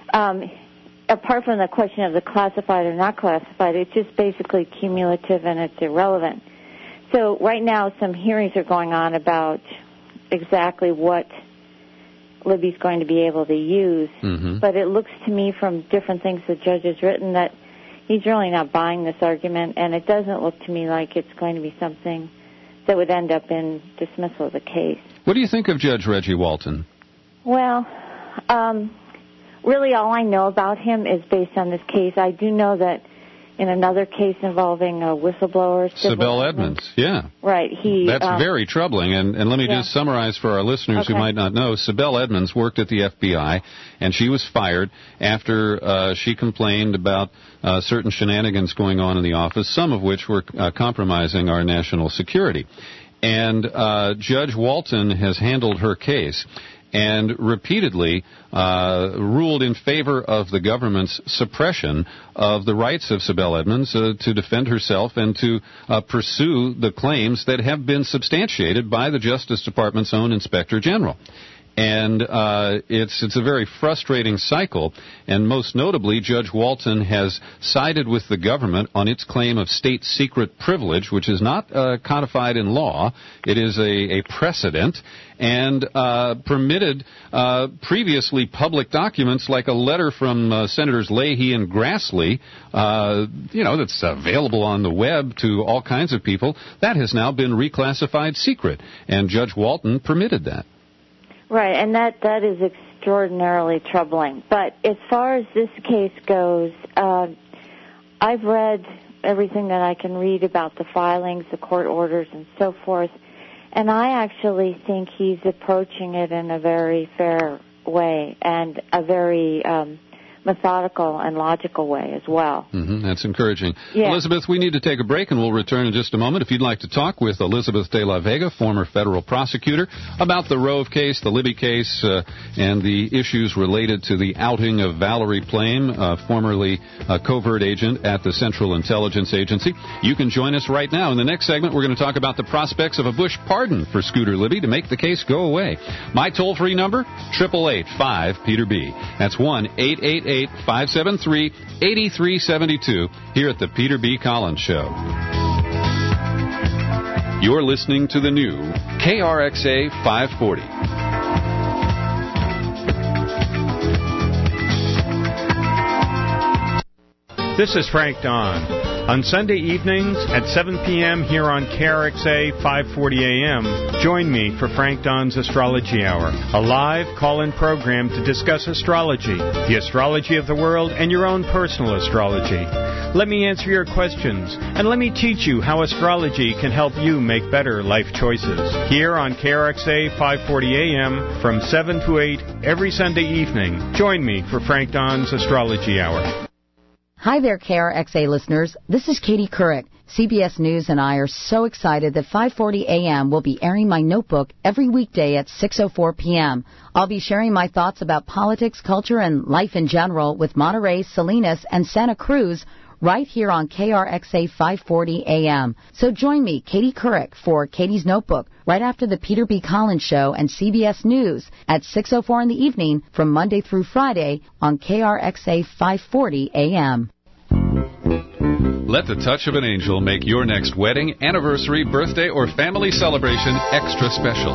apart from the question of the classified or not classified, it's just basically cumulative and it's irrelevant. So right now some hearings are going on about exactly what Libby's going to be able to use, but it looks to me from different things the judge has written that he's really not buying this argument, and it doesn't look to me like it's going to be something that would end up in dismissal of the case. What do you think of Judge Reggie Walton? Well, really all I know about him is based on this case. I do know that in another case involving a whistleblower, Sibel Edmonds, yeah. Right. That's very troubling. And let me just summarize for our listeners who might not know. Sibel Edmonds worked at the FBI, and she was fired after she complained about certain shenanigans going on in the office, some of which were compromising our national security. And Judge Walton has handled her case and repeatedly ruled in favor of the government's suppression of the rights of Sibel Edmonds to defend herself and to pursue the claims that have been substantiated by the Justice Department's own Inspector General. And it's a very frustrating cycle, and most notably, Judge Walton has sided with the government on its claim of state secret privilege, which is not codified in law. It is a precedent, and permitted previously public documents like a letter from Senators Leahy and Grassley, that's available on the web to all kinds of people. That has now been reclassified secret, and Judge Walton permitted that. Right, and that is extraordinarily troubling. But as far as this case goes, I've read everything that I can read about the filings, the court orders, and so forth, and I actually think he's approaching it in a very fair way and a very methodical and logical way as well. That's encouraging. Yeah. Elizabeth, we need to take a break, and we'll return in just a moment. If you'd like to talk with Elizabeth De La Vega, former federal prosecutor, about the Rove case, the Libby case, and the issues related to the outing of Valerie Plame, formerly a covert agent at the Central Intelligence Agency, you can join us right now. In the next segment, we're going to talk about the prospects of a Bush pardon for Scooter Libby to make the case go away. My toll-free number, 888-5-PETER-B. That's 1-888-573-8372 here at the Peter B. Collins Show. You're listening to the new KRXA 540. This is Frank Don. On Sunday evenings at 7 p.m. here on KRXA 540 AM, join me for Frank Don's Astrology Hour, a live call-in program to discuss astrology, the astrology of the world, and your own personal astrology. Let me answer your questions, and let me teach you how astrology can help you make better life choices. Here on KRXA 540 AM from 7 to 8 every Sunday evening, join me for Frank Don's Astrology Hour. Hi there, KRXA listeners. This is Katie Couric. CBS News and I are so excited that 540 AM will be airing my notebook every weekday at 6:04 p.m. I'll be sharing my thoughts about politics, culture, and life in general with Monterey, Salinas, and Santa Cruz right here on KRXA 540 AM. So join me, Katie Couric, for Katie's Notebook right after the Peter B. Collins Show and CBS News at 6:04 in the evening from Monday through Friday on KRXA 540 AM. Let the touch of an angel make your next wedding, anniversary, birthday, or family celebration extra special.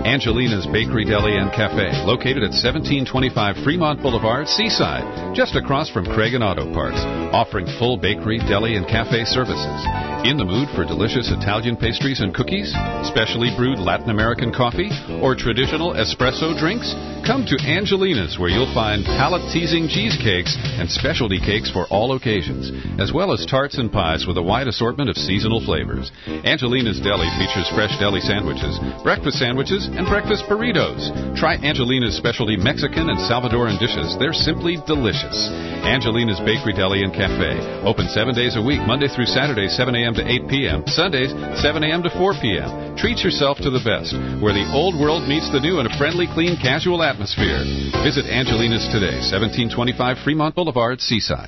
Angelina's Bakery, Deli, and Cafe, located at 1725 Fremont Boulevard, Seaside, just across from Craig and Auto Parts, offering full bakery, deli, and cafe services. In the mood for delicious Italian pastries and cookies, specially brewed Latin American coffee, or traditional espresso drinks? Come to Angelina's, where you'll find palate-teasing cheesecakes and specialty cakes for all occasions, as well as tarts and pies with a wide assortment of seasonal flavors. Angelina's Deli features fresh deli sandwiches, breakfast sandwiches, and breakfast burritos. Try Angelina's specialty Mexican and Salvadoran dishes. They're simply delicious. Angelina's Bakery, Deli, and Cafe. Open 7 days a week, Monday through Saturday, 7 a.m. to 8 p.m. Sundays, 7 a.m. to 4 p.m. Treat yourself to the best, where the old world meets the new in a friendly, clean, casual atmosphere. Visit Angelina's today, 1725 Fremont Boulevard, Seaside.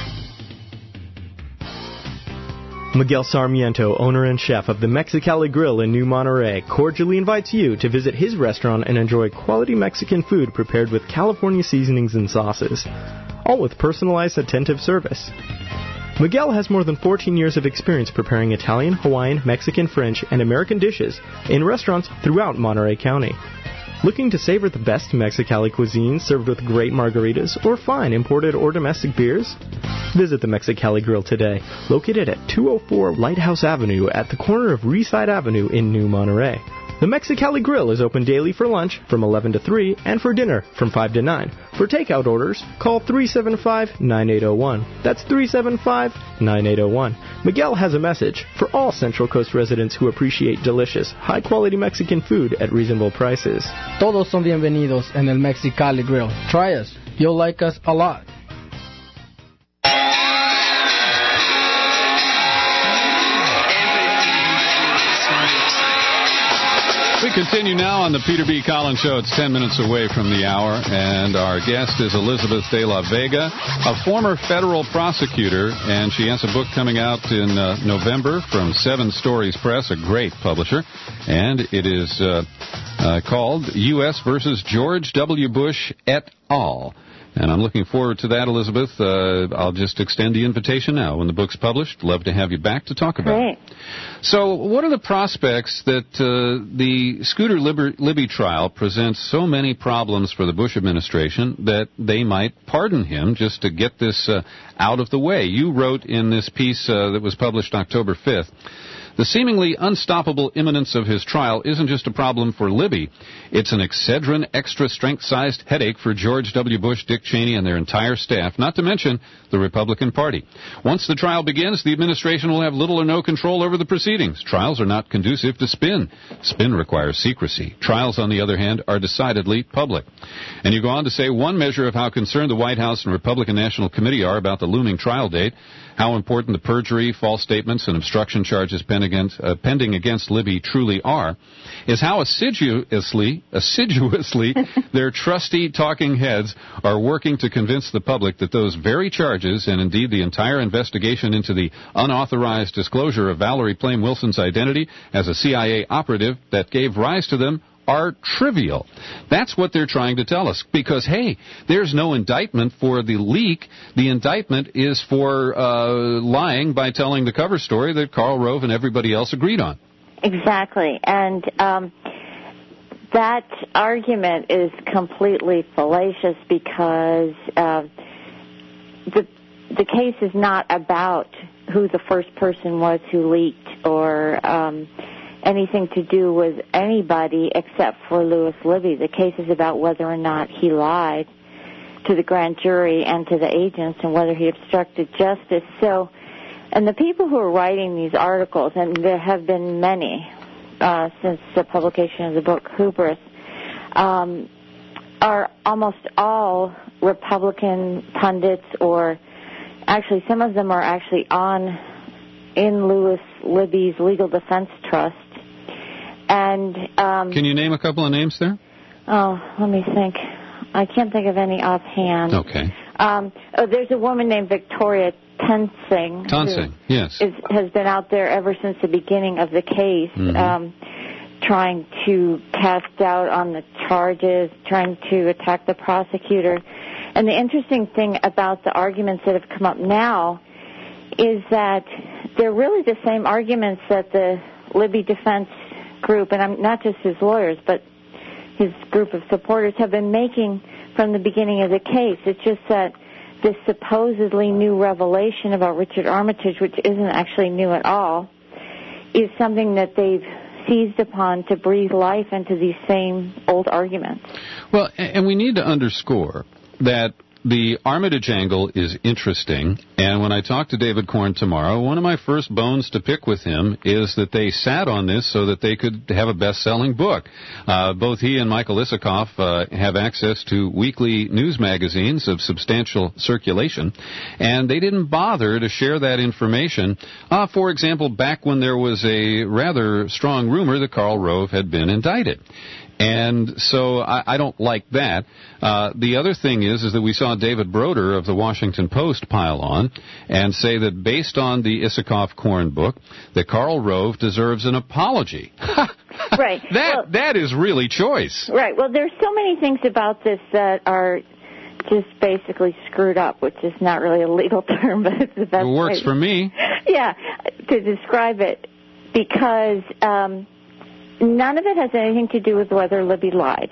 Miguel Sarmiento, owner and chef of the Mexicali Grill in New Monterey, cordially invites you to visit his restaurant and enjoy quality Mexican food prepared with California seasonings and sauces, all with personalized, attentive service. Miguel has more than 14 years of experience preparing Italian, Hawaiian, Mexican, French, and American dishes in restaurants throughout Monterey County. Looking to savor the best Mexicali cuisine served with great margaritas or fine imported or domestic beers? Visit the Mexicali Grill today, located at 204 Lighthouse Avenue at the corner of Reeside Avenue in New Monterey. The Mexicali Grill is open daily for lunch from 11 to 3 and for dinner from 5 to 9. For takeout orders, call 375-9801. That's 375-9801. Miguel has a message for all Central Coast residents who appreciate delicious, high-quality Mexican food at reasonable prices. Todos son bienvenidos en el Mexicali Grill. Try us. You'll like us a lot. We continue now on the Peter B. Collins Show. It's 10 minutes away from the hour, and our guest is Elizabeth de la Vega, a former federal prosecutor, and she has a book coming out in November from Seven Stories Press, a great publisher, and it is called U.S. versus George W. Bush et al., and I'm looking forward to that, Elizabeth. I'll just extend the invitation now. When the book's published, love to have you back to talk about it. So what are the prospects that the Scooter Libby trial presents so many problems for the Bush administration that they might pardon him just to get this out of the way? You wrote in this piece that was published October 5th, the seemingly unstoppable imminence of his trial isn't just a problem for Libby. It's an Excedrin extra-strength-sized headache for George W. Bush, Dick Cheney, and their entire staff, not to mention the Republican Party. Once the trial begins, the administration will have little or no control over the proceedings. Trials are not conducive to spin. Spin requires secrecy. Trials, on the other hand, are decidedly public. And you go on to say one measure of how concerned the White House and Republican National Committee are about the looming trial date, how important the perjury, false statements, and obstruction charges pending against Libby truly are, is how assiduously their trusty talking heads are working to convince the public that those very charges, and indeed the entire investigation into the unauthorized disclosure of Valerie Plame Wilson's identity as a CIA operative that gave rise to them, are trivial. That's what they're trying to tell us. Because, hey, there's no indictment for the leak. The indictment is for lying by telling the cover story that Karl Rove and everybody else agreed on. Exactly. And that argument is completely fallacious because the case is not about who the first person was who leaked or anything to do with anybody except for Louis Libby. The case is about whether or not he lied to the grand jury and to the agents and whether he obstructed justice. So, and the people who are writing these articles, and there have been many since the publication of the book Hubris, are almost all Republican pundits, or actually some of them are actually in Louis Libby's Legal Defense Trust. And can you name a couple of names there? Oh, let me think. I can't think of any offhand. Okay. There's a woman named Victoria Tensing. Tonsing, yes. Has been out there ever since the beginning of the case, trying to cast doubt on the charges, trying to attack the prosecutor. And the interesting thing about the arguments that have come up now is that they're really the same arguments that the Libby defense group, and I'm not just his lawyers, but his group of supporters have been making from the beginning of the case. It's just that this supposedly new revelation about Richard Armitage, which isn't actually new at all, is something that they've seized upon to breathe life into these same old arguments. Well, and we need to underscore that the Armitage angle is interesting, and when I talk to David Corn tomorrow, one of my first bones to pick with him is that they sat on this so that they could have a best-selling book. Both he and Michael Isikoff have access to weekly news magazines of substantial circulation, and they didn't bother to share that information. For example, back when there was a rather strong rumor that Karl Rove had been indicted. And so I don't like that. The other thing is that we saw David Broder of the Washington Post pile on and say that based on the Isikoff-Corn book, that Karl Rove deserves an apology. Right. That is really choice. Right. Well, there's so many things about this that are just basically screwed up, which is not really a legal term, but it's the best way. It works for me. Yeah, to describe it, because none of it has anything to do with whether Libby lied.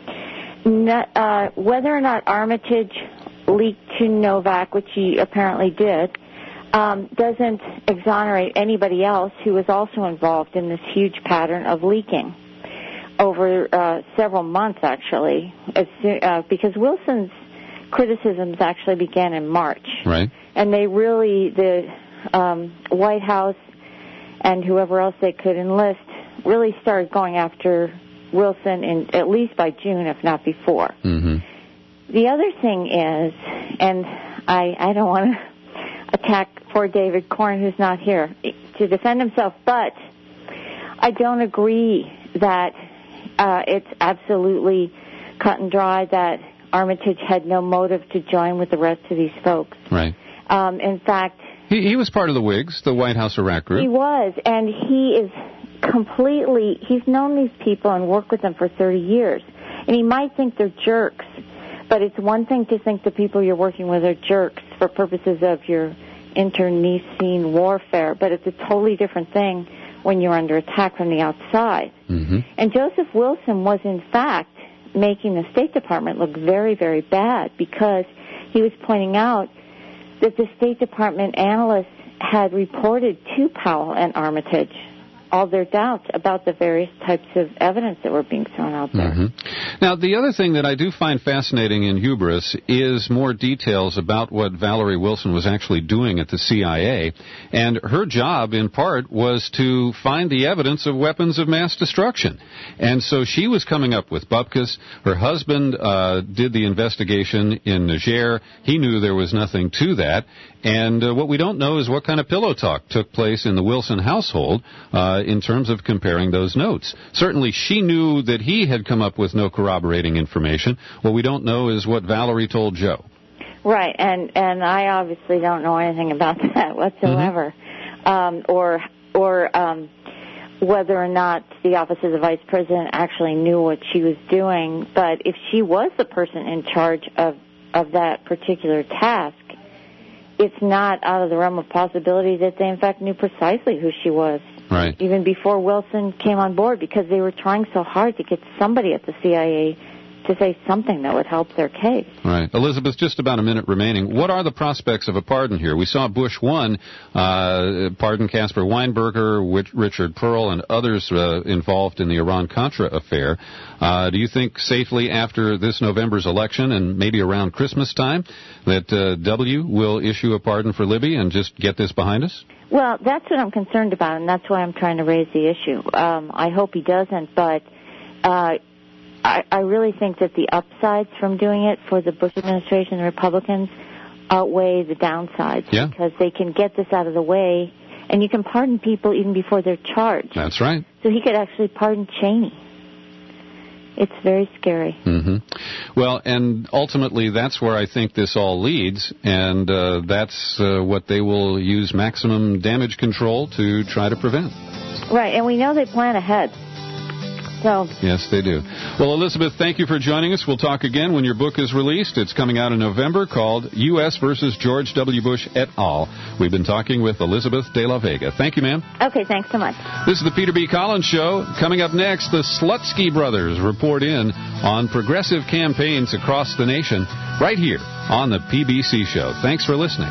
Whether or not Armitage leaked to Novak, which he apparently did, doesn't exonerate anybody else who was also involved in this huge pattern of leaking over several months, actually, because Wilson's criticisms actually began in March. Right. And they really, the White House and whoever else they could enlist, really started going after Wilson at least by June, if not before. Mm-hmm. The other thing is, and I don't want to attack poor David Corn, who's not here, to defend himself, but I don't agree that it's absolutely cut and dry that Armitage had no motive to join with the rest of these folks. Right. In fact, he was part of the Whigs, the White House Iraq group. He was, and he is he's known these people and worked with them for 30 years. And he might think they're jerks, but it's one thing to think the people you're working with are jerks for purposes of your internecine warfare, but it's a totally different thing when you're under attack from the outside. Mm-hmm. And Joseph Wilson was, in fact, making the State Department look very, very bad because he was pointing out that the State Department analysts had reported to Powell and Armitage all their doubts about the various types of evidence that were being thrown out there. Mm-hmm. Now, the other thing that I do find fascinating in Hubris is more details about what Valerie Wilson was actually doing at the CIA, and her job, in part, was to find the evidence of weapons of mass destruction. And so she was coming up with bupkis. Her husband did the investigation in Niger. He knew there was nothing to that. And what we don't know is what kind of pillow talk took place in the Wilson household in terms of comparing those notes. Certainly she knew that he had come up with no corroborating information. What we don't know is what Valerie told Joe. Right, and I obviously don't know anything about that whatsoever. Mm-hmm. Or whether or not the Office of the Vice President actually knew what she was doing. But if she was the person in charge of that particular task, it's not out of the realm of possibility that they, in fact, knew precisely who she was. Right. Even before Wilson came on board, because they were trying so hard to get somebody at the CIA to say something that would help their case. Right. Elizabeth, just about a minute remaining. What are the prospects of a pardon here? We saw Bush 1 pardon Caspar Weinberger, Richard Pearl, and others involved in the Iran-Contra affair. Do you think safely after this November's election and maybe around Christmas time that W will issue a pardon for Libby and just get this behind us? Well, that's what I'm concerned about, and that's why I'm trying to raise the issue. I hope he doesn't, but I really think that the upsides from doing it for the Bush administration and Republicans outweigh the downsides. Yeah. Because they can get this out of the way, and you can pardon people even before they're charged. That's right. So he could actually pardon Cheney. It's very scary. Mm-hmm. Well, and ultimately that's where I think this all leads, and that's what they will use maximum damage control to try to prevent. Right, and we know they plan ahead. themselves. Yes, they do. Well, Elizabeth, thank you for joining us. We'll talk again when your book is released. It's coming out in November, called U.S. versus George W. Bush et al. We've been talking with Elizabeth De La Vega. Thank you, ma'am. Okay, thanks so much. This is the Peter B. Collins Show. Coming up next, the Slutsky brothers report in on progressive campaigns across the nation right here on the PBC Show. Thanks for listening.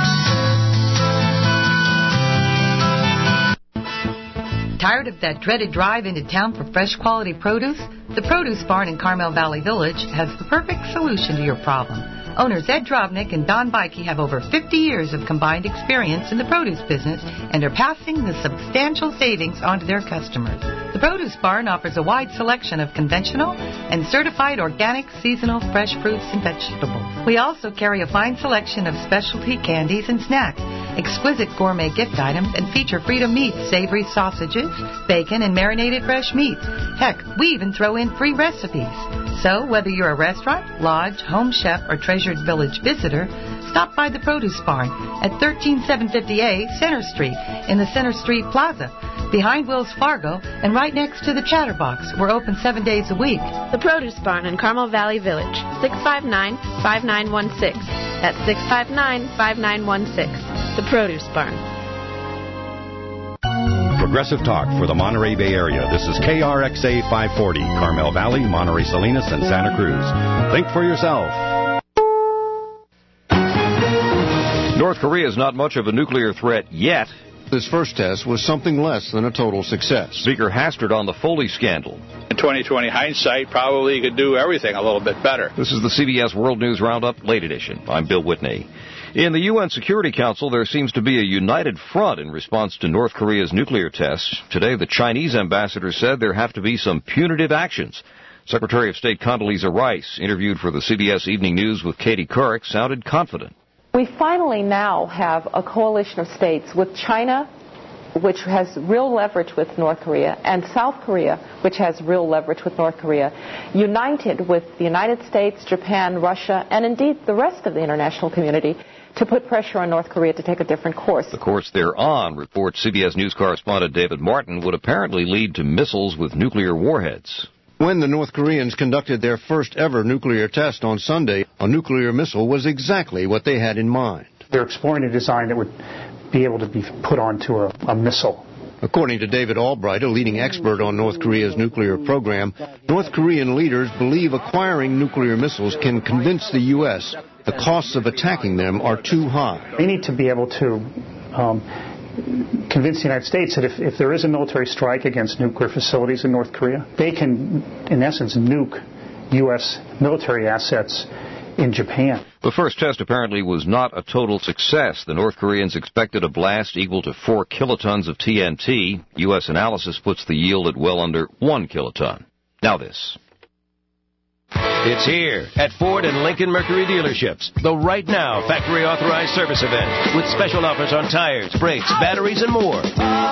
Tired of that dreaded drive into town for fresh quality produce? The Produce Barn in Carmel Valley Village has the perfect solution to your problem. Owners Ed Drovnik and Don Bikey have over 50 years of combined experience in the produce business and are passing the substantial savings on to their customers. The Produce Barn offers a wide selection of conventional and certified organic seasonal fresh fruits and vegetables. We also carry a fine selection of specialty candies and snacks, exquisite gourmet gift items, and feature Freedom Meats, savory sausages, bacon, and marinated fresh meats. Heck, we even throw in free recipes. So, whether you're a restaurant, lodge, home chef, or Treasured Village visitor, stop by the Produce Barn at 13750A Center Street in the Center Street Plaza, behind Wells Fargo and right next to the Chatterbox. We're open 7 days a week. The Produce Barn in Carmel Valley Village, 659-5916. That's 659-5916. The Produce Barn. Progressive Talk for the Monterey Bay Area. This is KRXA 540, Carmel Valley, Monterey Salinas, and Santa Cruz. Think for yourself. North Korea is not much of a nuclear threat yet. This first test was something less than a total success. Speaker Hastert on the Foley scandal. In 2020 hindsight, probably you could do everything a little bit better. This is the CBS World News Roundup, late edition. I'm Bill Whitney. In the UN Security Council, there seems to be a united front in response to North Korea's nuclear tests. Today, the Chinese ambassador said there have to be some punitive actions. Secretary of State Condoleezza Rice, interviewed for the CBS Evening News with Katie Couric, sounded confident. We finally now have a coalition of states with China, which has real leverage with North Korea, and South Korea, which has real leverage with North Korea, united with the United States, Japan, Russia, and indeed the rest of the international community to put pressure on North Korea to take a different course. The course they're on, reports CBS News correspondent David Martin, would apparently lead to missiles with nuclear warheads. When the North Koreans conducted their first ever nuclear test on Sunday, a nuclear missile was exactly what they had in mind. They're exploring a design that would be able to be put onto a missile. According to David Albright, a leading expert on North Korea's nuclear program, North Korean leaders believe acquiring nuclear missiles can convince the U.S. the costs of attacking them are too high. They need to be able to convince the United States that if there is a military strike against nuclear facilities in North Korea, they can, in essence, nuke U.S. military assets in Japan. The first test apparently was not a total success. The North Koreans expected a blast equal to 4 kilotons of TNT. U.S. analysis puts the yield at well under 1 kiloton. Now this. It's here at Ford and Lincoln Mercury dealerships. The Right Now factory authorized service event with special offers on tires, brakes, batteries, and more.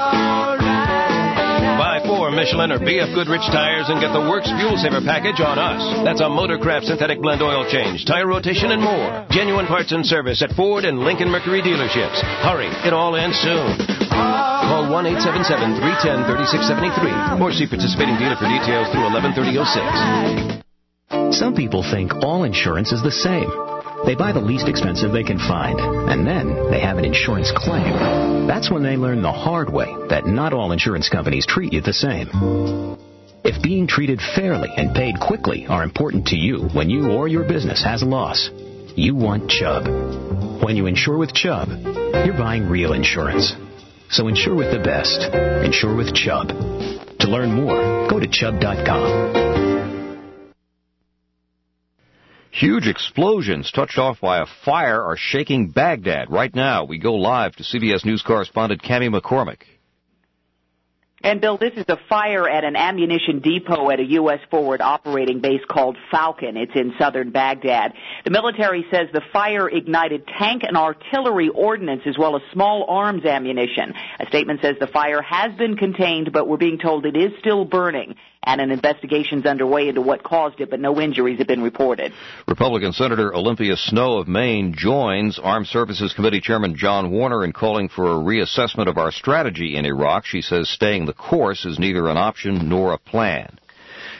Buy 4 Michelin or BF Goodrich tires and get the Works Fuel Saver package on us. That's a Motorcraft synthetic blend oil change, tire rotation, and more. Genuine parts and service at Ford and Lincoln Mercury dealerships. Hurry, it all ends soon. Call 1-877-310-3673 or see participating dealer for details through 11/30/06. Some people think all insurance is the same. They buy the least expensive they can find, and then they have an insurance claim. That's when they learn the hard way that not all insurance companies treat you the same. If being treated fairly and paid quickly are important to you when you or your business has a loss, you want Chubb. When you insure with Chubb, you're buying real insurance. So insure with the best. Insure with Chubb. To learn more, go to Chubb.com. Huge explosions touched off by a fire are shaking Baghdad. Right now, we go live to CBS News correspondent Cammie McCormick. And, Bill, this is a fire at an ammunition depot at a U.S. forward operating base called Falcon. It's in southern Baghdad. The military says the fire ignited tank and artillery ordnance as well as small arms ammunition. A statement says the fire has been contained, but we're being told it is still burning. And an investigation's underway into what caused it, but no injuries have been reported. Republican Senator Olympia Snowe of Maine joins Armed Services Committee Chairman John Warner in calling for a reassessment of our strategy in Iraq. She says staying the course is neither an option nor a plan.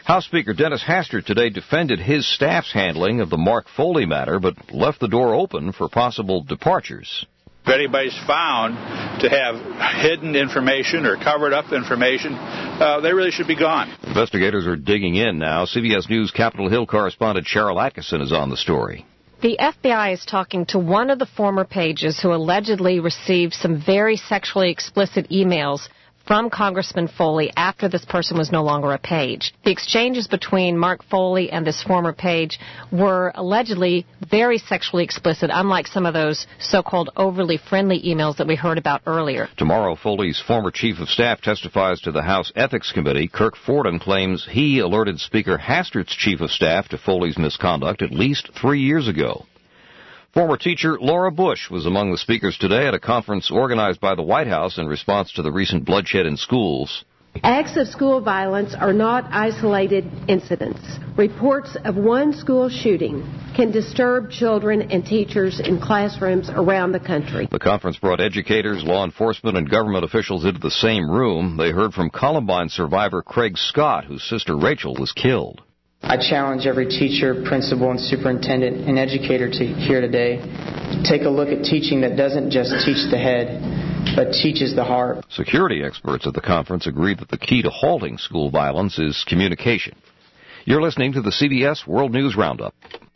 House Speaker Dennis Hastert today defended his staff's handling of the Mark Foley matter, but left the door open for possible departures. If anybody's found to have hidden information or covered up information, they really should be gone. Investigators are digging in now. CBS News Capitol Hill correspondent Cheryl Atkinson is on the story. The FBI is talking to one of the former pages who allegedly received some very sexually explicit emails from Congressman Foley after this person was no longer a page. The exchanges between Mark Foley and this former page were allegedly very sexually explicit, unlike some of those so-called overly friendly emails that we heard about earlier. Tomorrow, Foley's former chief of staff testifies to the House Ethics Committee. Kirk Forden claims he alerted Speaker Hastert's chief of staff to Foley's misconduct at least 3 years ago. Former teacher Laura Bush was among the speakers today at a conference organized by the White House in response to the recent bloodshed in schools. Acts of school violence are not isolated incidents. Reports of one school shooting can disturb children and teachers in classrooms around the country. The conference brought educators, law enforcement, and government officials into the same room. They heard from Columbine survivor Craig Scott, whose sister Rachel was killed. I challenge every teacher, principal, and superintendent and educator here today to take a look at teaching that doesn't just teach the head, but teaches the heart. Security experts at the conference agreed that the key to halting school violence is communication. You're listening to the CBS World News Roundup.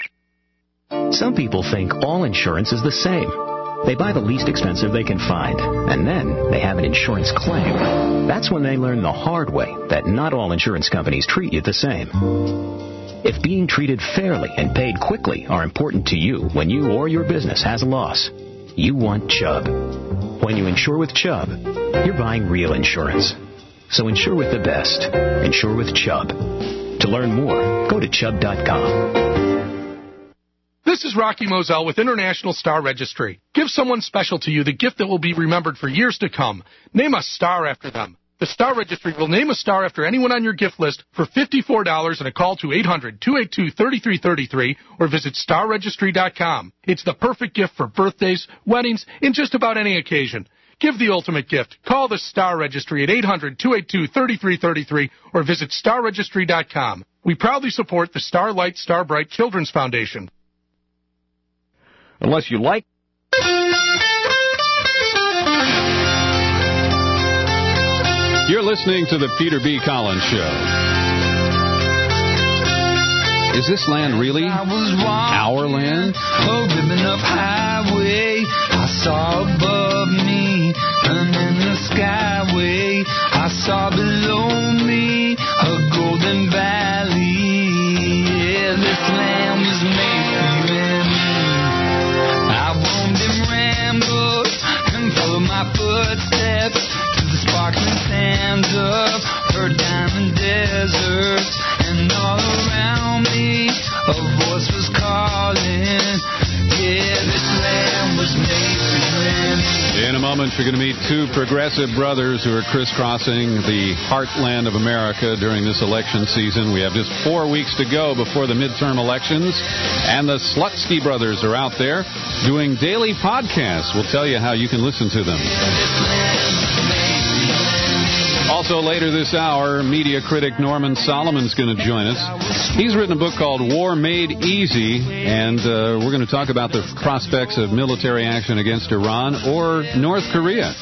Some people think all insurance is the same. They buy the least expensive they can find, and then they have an insurance claim. That's when they learn the hard way that not all insurance companies treat you the same. If being treated fairly and paid quickly are important to you when you or your business has a loss, you want Chubb. When you insure with Chubb, you're buying real insurance. So insure with the best. Insure with Chubb. To learn more, go to Chubb.com. This is Rocky Moselle with International Star Registry. Give someone special to you the gift that will be remembered for years to come. Name a star after them. The Star Registry will name a star after anyone on your gift list for $54 and a call to 800-282-3333 or visit starregistry.com. It's the perfect gift for birthdays, weddings, and just about any occasion. Give the ultimate gift. Call the Star Registry at 800-282-3333 or visit starregistry.com. We proudly support the Starlight Starbright Children's Foundation. Unless you like. You're listening to the Peter B. Collins Show. Is this land really our land? A ribbon of highway I saw above me, and in the skyway I saw below me a golden valley. Yeah, this land was made for you and me. I roamed in rambles and followed my footsteps to the sparkling sands of her diamond deserts, and all around me a voice was calling. Yeah, this land was made for you and me. In a moment, you're going to meet two progressive brothers who are crisscrossing the heartland of America during this election season. We have just 4 weeks to go before the midterm elections, and the Slutsky brothers are out there doing daily podcasts. We'll tell you how you can listen to them. Also later this hour, media critic Norman Solomon's going to join us. He's written a book called War Made Easy, and we're going to talk about the prospects of military action against Iran or North Korea.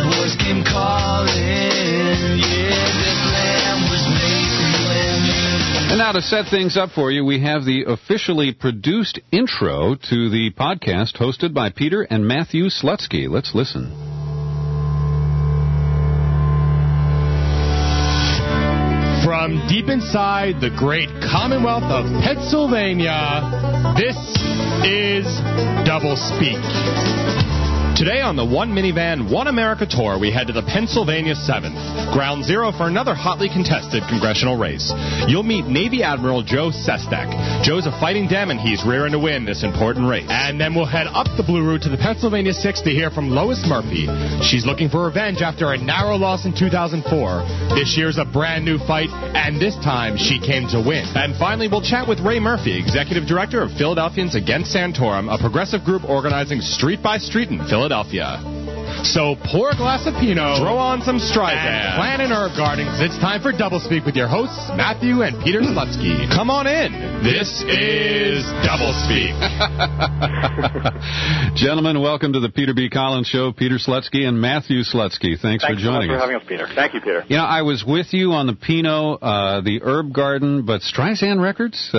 And now to set things up for you, we have the officially produced intro to the podcast hosted by Peter and Matthew Slutsky. Let's listen. From deep inside the great Commonwealth of Pennsylvania, this is Double Speak. Today on the One Minivan, One America Tour, we head to the Pennsylvania 7th, ground zero for another hotly contested congressional race. You'll meet Navy Admiral Joe Sestak. Joe's a fighting Dem, and he's rearing to win this important race. And then we'll head up the Blue Route to the Pennsylvania 6th to hear from Lois Murphy. She's looking for revenge after a narrow loss in 2004. This year's a brand new fight, and this time she came to win. And finally, we'll chat with Ray Murphy, Executive Director of Philadelphians Against Santorum, a progressive group organizing Street by Street in Philadelphia. So pour a glass of Pinot. Throw on some Streisand. And plant an herb garden, 'cause it's time for Double Speak with your hosts, Matthew and Peter Slutsky. Come on in. This is Double Speak. Gentlemen, welcome to the Peter B. Collins Show. Peter Slutsky and Matthew Slutsky. Thanks for joining us. Thanks so much for having us, Peter. Thank you, Peter. You know, I was with you on the Pinot, the herb garden, but Streisand Records?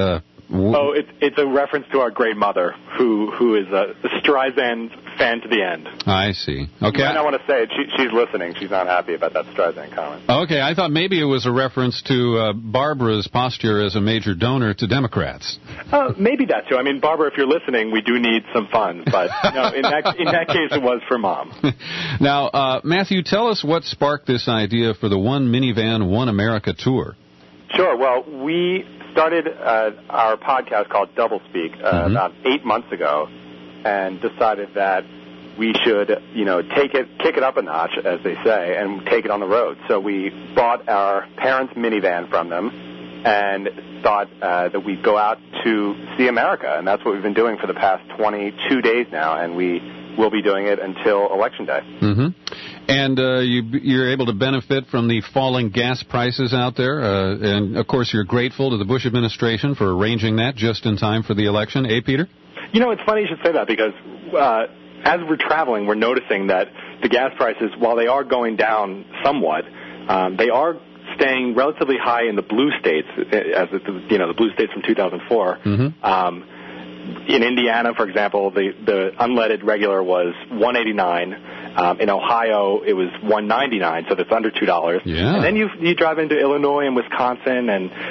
It's a reference to our great mother, who is a Streisand fan to the end. I see. Okay. I want to say it. She's listening. She's not happy about that Streisand comment. Okay, I thought maybe it was a reference to Barbara's posture as a major donor to Democrats. Maybe that, too. I mean, Barbara, if you're listening, we do need some funds. But in that case, it was for Mom. Now, Matthew, tell us what sparked this idea for the One Minivan, One America tour. Sure. Well, we started our podcast called Double Speak about 8 months ago, and decided that we should, kick it up a notch, as they say, and take it on the road. So we bought our parents' minivan from them, and thought that we'd go out to see America, and that's what we've been doing for the past 22 days now, and we will be doing it until Election Day. Mm-hmm. And you're able to benefit from the falling gas prices out there, and of course you're grateful to the Bush administration for arranging that just in time for the election. Peter? It's funny you should say that, because as we're traveling, we're noticing that the gas prices, while they are going down somewhat, they are staying relatively high in the blue states, as the blue states from 2004. Mm-hmm. In Indiana, for example, the unleaded regular was $1.89. In Ohio, it was $1.99, so that's under $2. Yeah. And then you drive into Illinois and Wisconsin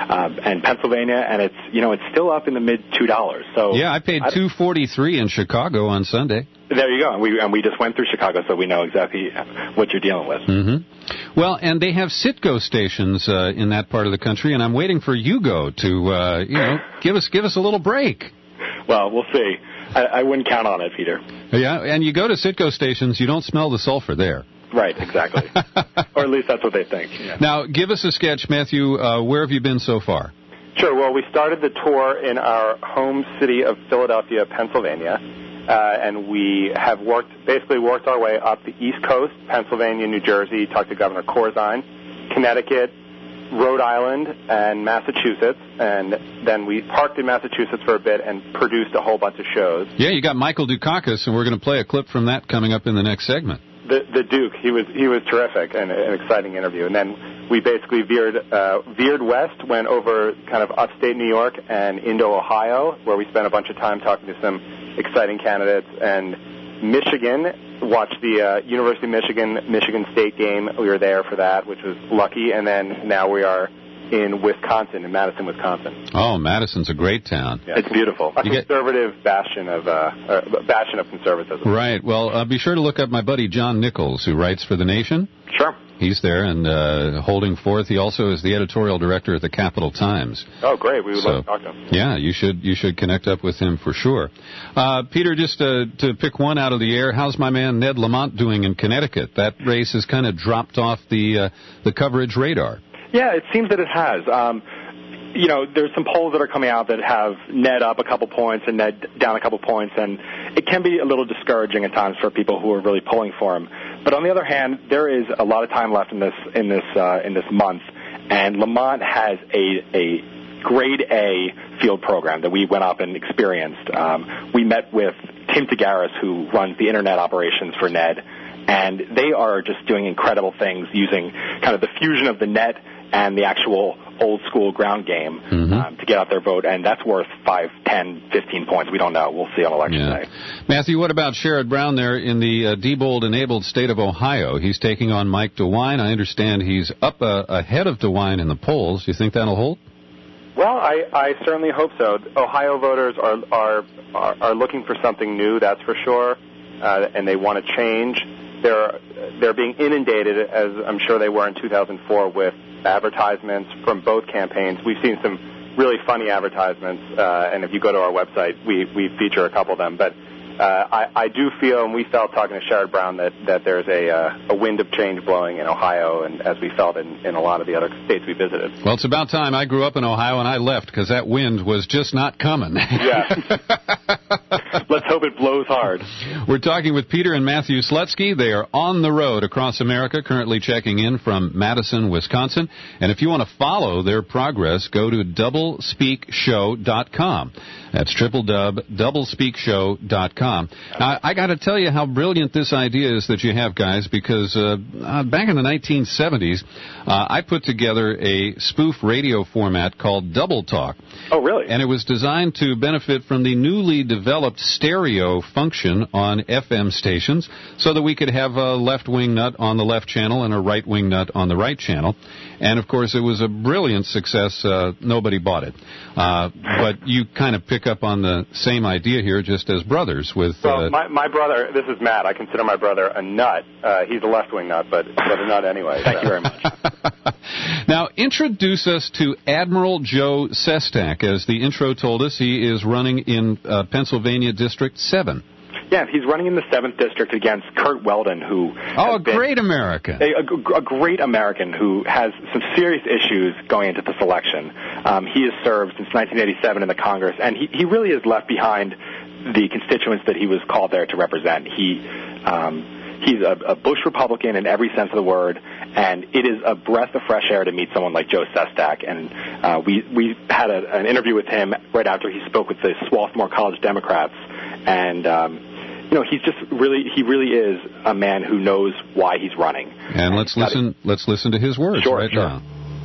and Pennsylvania, and it's still up in the mid $2. So yeah, I paid $2.43 in Chicago on Sunday. There you go, and we just went through Chicago, so we know exactly what you're dealing with. Mm-hmm. Well, and they have Citgo stations in that part of the country, and I'm waiting for Yugo to give us a little break. Well, we'll see. I wouldn't count on it, Peter. Yeah, and you go to Citgo stations, you don't smell the sulfur there. Right, exactly. Or at least that's what they think. Yeah. Now, give us a sketch, Matthew. Where have you been so far? Sure. Well, we started the tour in our home city of Philadelphia, Pennsylvania, and we have worked our way up the East Coast, Pennsylvania, New Jersey, talked to Governor Corzine, Connecticut, Rhode Island, and Massachusetts, and then we parked in Massachusetts for a bit and produced a whole bunch of shows. Yeah, you got Michael Dukakis, and we're going to play a clip from that coming up in the next segment. The Duke, he was terrific and an exciting interview. And then we basically veered west, went over kind of upstate New York and into Ohio, where we spent a bunch of time talking to some exciting candidates, and Michigan, watched the University of Michigan State game. We were there for that, which was lucky. And then now we are in Wisconsin, in Madison, Wisconsin. Oh, Madison's a great town. Yeah, it's beautiful. A conservative bastion of conservatism. Right. Well, be sure to look up my buddy John Nichols, who writes for The Nation. Sure. He's there and holding forth. He also is the editorial director at the Capital Times. Oh, great. We would love to talk to him. Yeah, you should connect up with him for sure. Peter, just to pick one out of the air, how's my man Ned Lamont doing in Connecticut? That race has kind of dropped off the coverage radar. Yeah, it seems that it has. There's some polls that are coming out that have Ned up a couple points and Ned down a couple points, and it can be a little discouraging at times for people who are really pulling for him. But on the other hand, there is a lot of time left in this month, and Lamont has a grade A field program that we went up and experienced. We met with Tim Tagaris, who runs the internet operations for Ned, and they are just doing incredible things using kind of the fusion of the net and the actual old-school ground game to get out their vote, and that's worth 5, 10, 15 points. We don't know. We'll see on Election Day. Matthew, what about Sherrod Brown there in the Diebold-enabled state of Ohio? He's taking on Mike DeWine. I understand he's up ahead of DeWine in the polls. Do you think that'll hold? Well, I certainly hope so. Ohio voters are looking for something new, that's for sure, and they want to change. They're being inundated, as I'm sure they were in 2004, with advertisements from both campaigns. We've seen some really funny advertisements, and if you go to our website, we feature a couple of them. But I do feel, and we felt talking to Sherrod Brown, that there's a wind of change blowing in Ohio, and as we felt in a lot of the other states we visited. Well, it's about time. I grew up in Ohio, and I left because that wind was just not coming. Yeah. Let's hope it blows hard. We're talking with Peter and Matthew Slutsky. They are on the road across America, currently checking in from Madison, Wisconsin. And if you want to follow their progress, go to doublespeakshow.com. That's doublespeakshow.com. Now, I got to tell you how brilliant this idea is that you have, guys, because back in the 1970s, I put together a spoof radio format called Double Talk. Oh, really? And it was designed to benefit from the newly developed stereo function on FM stations so that we could have a left-wing nut on the left channel and a right-wing nut on the right channel. And, of course, it was a brilliant success. Nobody bought it. But you kind of pick up on the same idea here just as brothers with... Well, my brother, this is Matt. I consider my brother a nut. He's a left-wing nut, but a nut anyway. Thank you very much. Now, introduce us to Admiral Joe Sestak. As the intro told us, he is running in Pennsylvania District 7. Yeah, he's running in the 7th District against Curt Weldon, who... Oh, a great American. A great American who has some serious issues going into this election. He has served since 1987 in the Congress, and he really has left behind the constituents that he was called there to represent. He's a Bush Republican in every sense of the word, and it is a breath of fresh air to meet someone like Joe Sestak. And we had an interview with him right after he spoke with the Swarthmore College Democrats, and he really is a man who knows why he's running. And let's listen to his words now.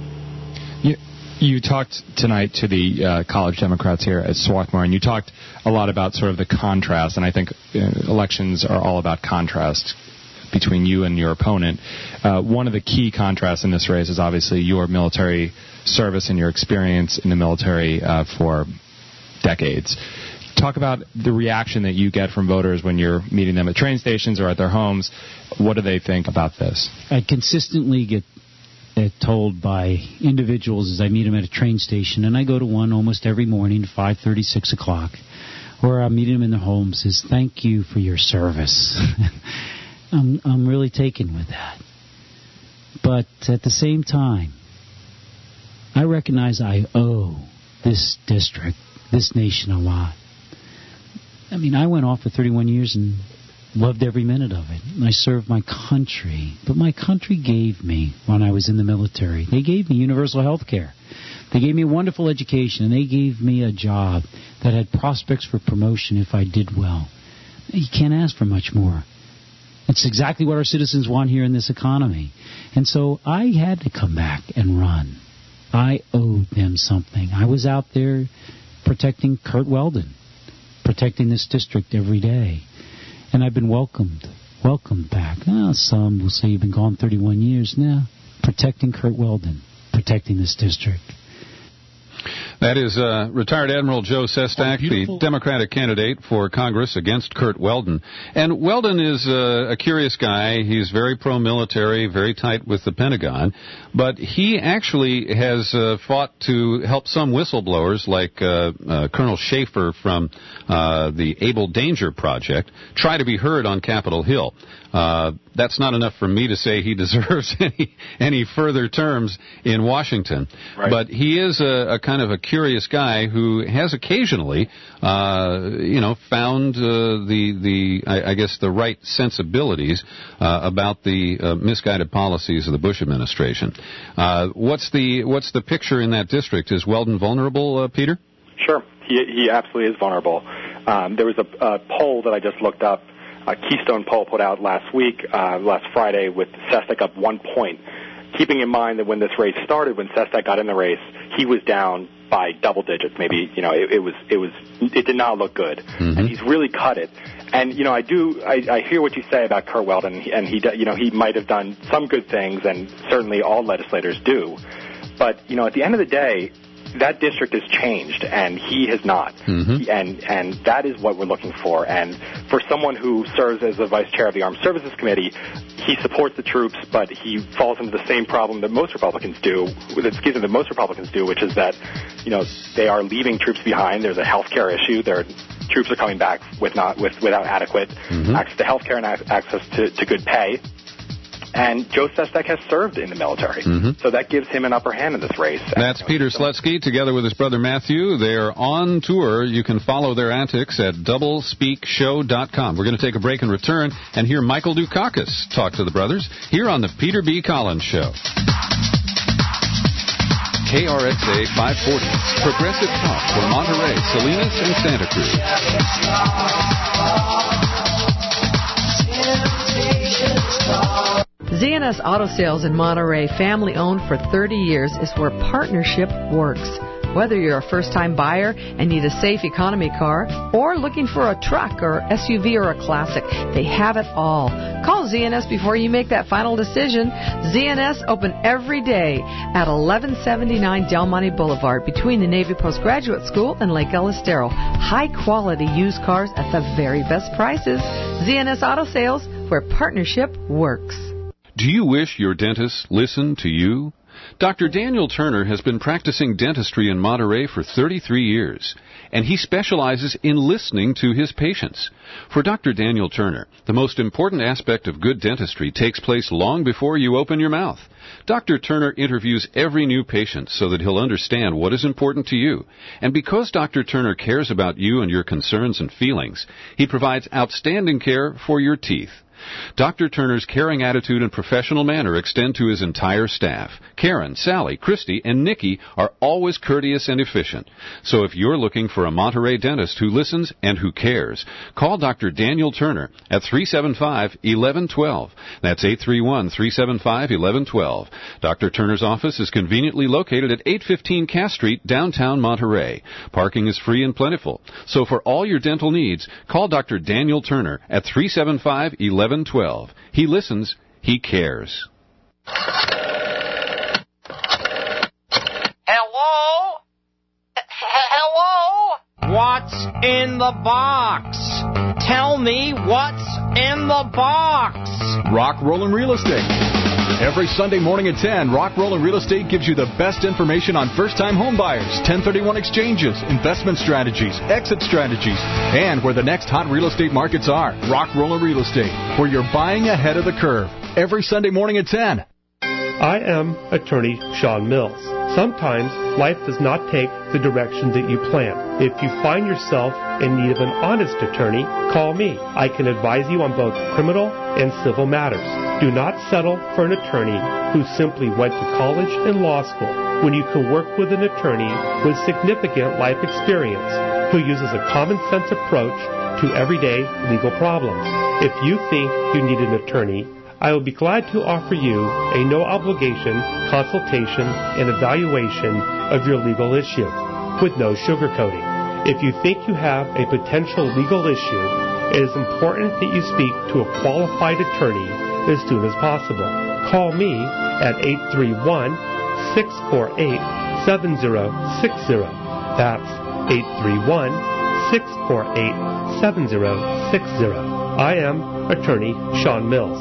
You talked tonight to the college Democrats here at Swarthmore, and you talked a lot about sort of the contrast, and I think elections are all about contrast between you and your opponent. One of the key contrasts in this race is obviously your military service and your experience in the military for decades. Talk about the reaction that you get from voters when you're meeting them at train stations or at their homes. What do they think about this? I consistently get told by individuals as I meet them at a train station, and I go to one almost every morning, 5:30, 6 o'clock, where I'm meeting them in their homes, is thank you for your service. I'm really taken with that. But at the same time, I recognize I owe this district, this nation a lot. I mean, I went off for 31 years and loved every minute of it. And I served my country. But my country gave me, when I was in the military, they gave me universal health care. They gave me a wonderful education, and they gave me a job that had prospects for promotion if I did well. You can't ask for much more. It's exactly what our citizens want here in this economy. And so I had to come back and run. I owed them something. I was out there protecting Curt Weldon, protecting this district every day. And I've been welcomed back. Some will say you've been gone 31 years now. Protecting Curt Weldon, protecting this district. That is retired Admiral Joe Sestak, the Democratic candidate for Congress against Curt Weldon. And Weldon is a curious guy. He's very pro-military, very tight with the Pentagon. But he actually has fought to help some whistleblowers like Colonel Schaefer from the Able Danger Project try to be heard on Capitol Hill. That's not enough for me to say he deserves any further terms in Washington. Right. But he is a kind of a curious guy who has occasionally, found the right sensibilities about the misguided policies of the Bush administration. What's the picture in that district? Is Weldon vulnerable, Peter? Sure, he absolutely is vulnerable. There was a poll that I just looked up. A Keystone poll put out last Friday, with Sestak up 1 point. Keeping in mind that when this race started, when Sestak got in the race, he was down by double digits. Maybe it did not look good, and he's really cut it. And I hear what you say about Curt Weldon, and he might have done some good things, and certainly all legislators do. But at the end of the day, that district has changed, and he has not. And that is what we're looking for. And for someone who serves as the vice chair of the Armed Services Committee, he supports the troops, but he falls into the same problem that most Republicans do, which is that, they are leaving troops behind. There's a health care issue. Troops are coming back without adequate access to health care and access to good pay. And Joe Sestak has served in the military. So that gives him an upper hand in this race. That's Peter Slutsky together with his brother Matthew. They're on tour. You can follow their antics at doublespeakshow.com. We're going to take a break and return and hear Michael Dukakis talk to the brothers here on the Peter B. Collins Show. KRXA 540, Progressive Talk for Monterey, Salinas, and Santa Cruz. ZNS Auto Sales in Monterey, family-owned for 30 years, is where partnership works. Whether you're a first-time buyer and need a safe economy car, or looking for a truck or SUV or a classic, they have it all. Call ZNS before you make that final decision. ZNS open every day at 1179 Del Monte Boulevard between the Navy Postgraduate School and Lake El Estero. High-quality used cars at the very best prices. ZNS Auto Sales, where partnership works. Do you wish your dentist listened to you? Dr. Daniel Turner has been practicing dentistry in Monterey for 33 years, and he specializes in listening to his patients. For Dr. Daniel Turner, the most important aspect of good dentistry takes place long before you open your mouth. Dr. Turner interviews every new patient so that he'll understand what is important to you. And because Dr. Turner cares about you and your concerns and feelings, he provides outstanding care for your teeth. Dr. Turner's caring attitude and professional manner extend to his entire staff. Karen, Sally, Christy, and Nikki are always courteous and efficient. So if you're looking for a Monterey dentist who listens and who cares, call Dr. Daniel Turner at 375-1112. That's 831-375-1112. Dr. Turner's office is conveniently located at 815 Cass Street, downtown Monterey. Parking is free and plentiful. So for all your dental needs, call Dr. Daniel Turner at 375-1112. He listens, he cares. Hello? Hello? What's in the box? Tell me what's in the box. Rock Rollin' Real Estate. Every Sunday morning at 10, Rock Rollin' Real Estate gives you the best information on first-time home buyers, 1031 exchanges, investment strategies, exit strategies, and where the next hot real estate markets are. Rock Rollin' Real Estate, where you're buying ahead of the curve. Every Sunday morning at 10. I am attorney Sean Mills. Sometimes life does not take the direction that you plan. If you find yourself in need of an honest attorney, call me. I can advise you on both criminal and civil matters. Do not settle for an attorney who simply went to college and law school when you can work with an attorney with significant life experience who uses a common sense approach to everyday legal problems. If you think you need an attorney, I will be glad to offer you a no-obligation consultation and evaluation of your legal issue with no sugarcoating. If you think you have a potential legal issue, it is important that you speak to a qualified attorney as soon as possible. Call me at 831-648-7060. That's 831-648-7060. I am attorney Sean Mills.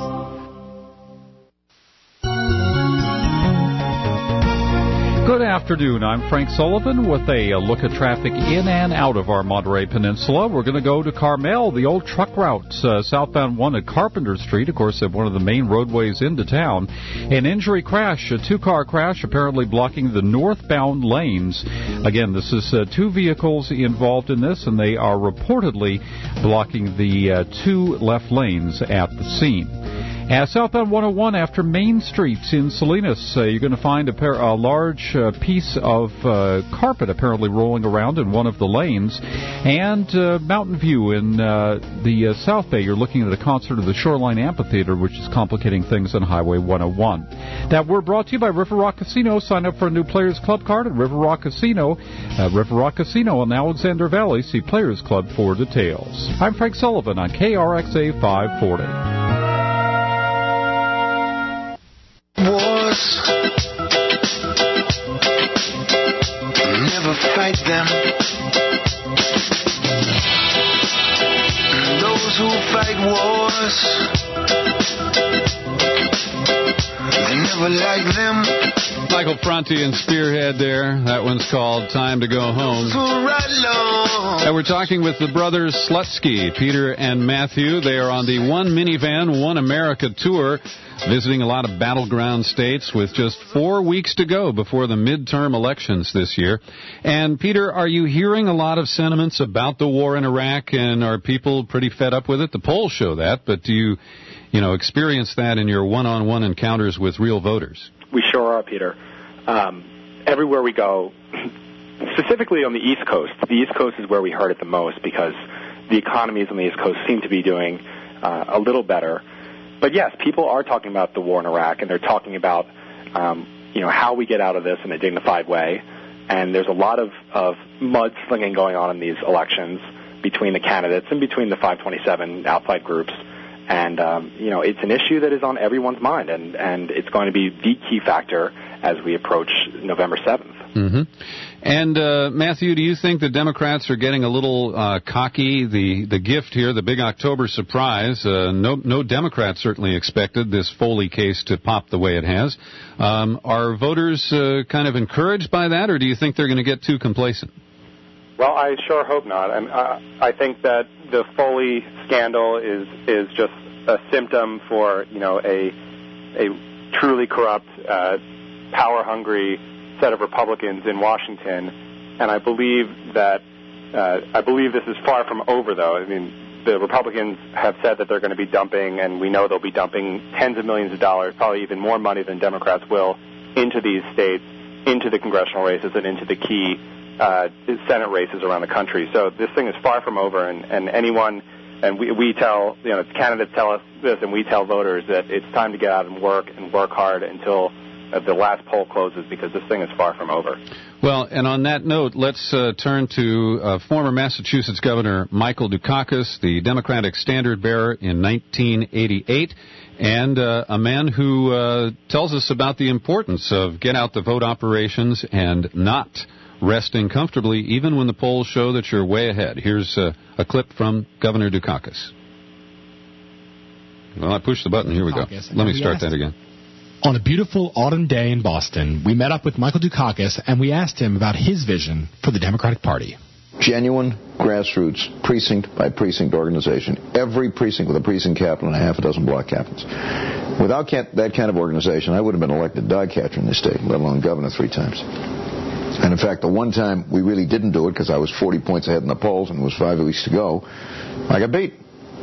Good afternoon. I'm Frank Sullivan with a look at traffic in and out of our Monterey Peninsula. We're going to go to Carmel, the old truck route, southbound 1 at Carpenter Street, of course, at one of the main roadways into town. An injury crash, a two-car crash, apparently blocking the northbound lanes. Again, this is two vehicles involved in this, and they are reportedly blocking the two left lanes at the scene. Southbound 101 after Main Street in Salinas, you're going to find a large piece of carpet apparently rolling around in one of the lanes. And Mountain View in the South Bay, you're looking at a concert of the Shoreline Amphitheater, which is complicating things on Highway 101. That we're brought to you by River Rock Casino. Sign up for a new Players Club card at River Rock Casino. River Rock Casino in Alexander Valley. See Players Club for details. I'm Frank Sullivan on KRXA 540. Wars, never fight them. And those who fight wars, they never like them. Michael Franti and Spearhead there. That one's called Time to Go Home. And we're talking with the brothers Slutsky, Peter and Matthew. They are on the One Minivan, One America tour, visiting a lot of battleground states with just 4 weeks to go before the midterm elections this year. And, Peter, are you hearing a lot of sentiments about the war in Iraq, and are people pretty fed up with it? The polls show that, but do you experience that in your one-on-one encounters with real voters? We sure are, Peter. Everywhere we go, specifically on the East Coast, the East Coast is where we heard it the most because the economies on the East Coast seem to be doing a little better. But yes, people are talking about the war in Iraq, and they're talking about how we get out of this in a dignified way. And there's a lot of mudslinging going on in these elections between the candidates and between the 527 outside groups. And, it's an issue that is on everyone's mind, and it's going to be the key factor as we approach November 7th. Mm-hmm. And, Matthew, do you think the Democrats are getting a little cocky? The gift here, the big October surprise, no Democrats certainly expected this Foley case to pop the way it has. Are voters kind of encouraged by that, or do you think they're going to get too complacent? Well, I sure hope not. I think that the Foley scandal is just a symptom for a truly corrupt, power-hungry set of Republicans in Washington, and I believe this is far from over. Though the Republicans have said that they're going to be dumping, and we know they'll be dumping tens of millions of dollars, probably even more money than Democrats will, into these states, into the congressional races, and into the key Senate races around the country. So this thing is far from over, and anyone, and we tell, candidates tell us this, and we tell voters that it's time to get out and work hard until the last poll closes, because this thing is far from over. Well, and on that note, let's turn to former Massachusetts Governor Michael Dukakis, the Democratic standard bearer in 1988, and a man who tells us about the importance of get-out-the-vote operations and not resting comfortably even when the polls show that you're way ahead. Here's a clip from Governor Dukakis. Well, I pushed the button. Here we go. Let me start that again. On a beautiful autumn day in Boston, we met up with Michael Dukakis, and we asked him about his vision for the Democratic Party. Genuine grassroots, precinct-by-precinct organization. Every precinct with a precinct captain and a half a dozen block captains. Without that kind of organization, I would have been elected dog catcher in this state, let alone governor 3 times. And in fact, the one time we really didn't do it, because I was 40 points ahead in the polls and it was 5 weeks to go, I got beat.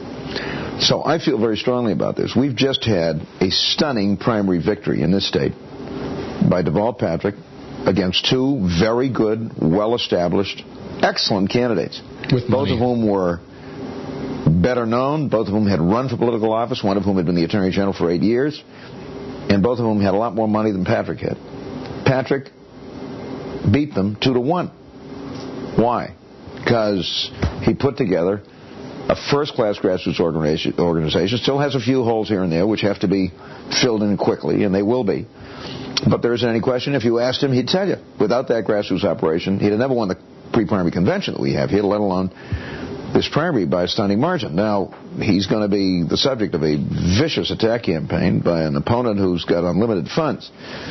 So I feel very strongly about this. We've just had a stunning primary victory in this state by Deval Patrick against 2 very good, well-established, excellent candidates, both of whom were better known, both of whom had run for political office, one of whom had been the Attorney General for 8 years, and both of whom had a lot more money than Patrick had. Patrick beat them 2-1. Why? Because he put together a first-class grassroots organization. Still has a few holes here and there which have to be filled in quickly, and they will be. But there isn't any question. If you asked him, he'd tell you. Without that grassroots operation, he'd have never won the pre-primary convention that we have here, let alone this primary by a stunning margin. Now, he's going to be the subject of a vicious attack campaign by an opponent who's got unlimited funds.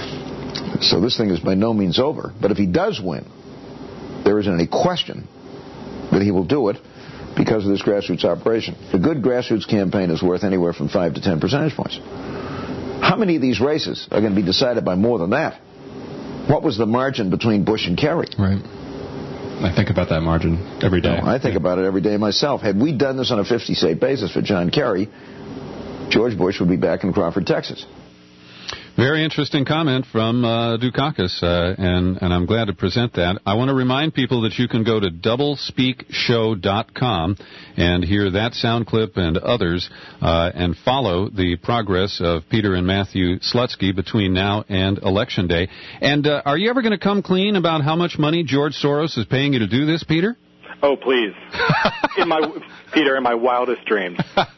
So this thing is by no means over. But if he does win, there isn't any question that he will do it because of this grassroots operation. A good grassroots campaign is worth anywhere from 5 to 10 percentage points. How many of these races are going to be decided by more than that? What was the margin between Bush and Kerry? Right. I think about that margin every day. I think about it every day myself. Had we done this on a 50-state basis for John Kerry, George Bush would be back in Crawford, Texas. Very interesting comment from Dukakis, and I'm glad to present that. I want to remind people that you can go to doublespeakshow.com and hear that sound clip and others, and follow the progress of Peter and Matthew Slutsky between now and Election Day. And are you ever going to come clean about how much money George Soros is paying you to do this, Peter? Oh, please. in my wildest dreams.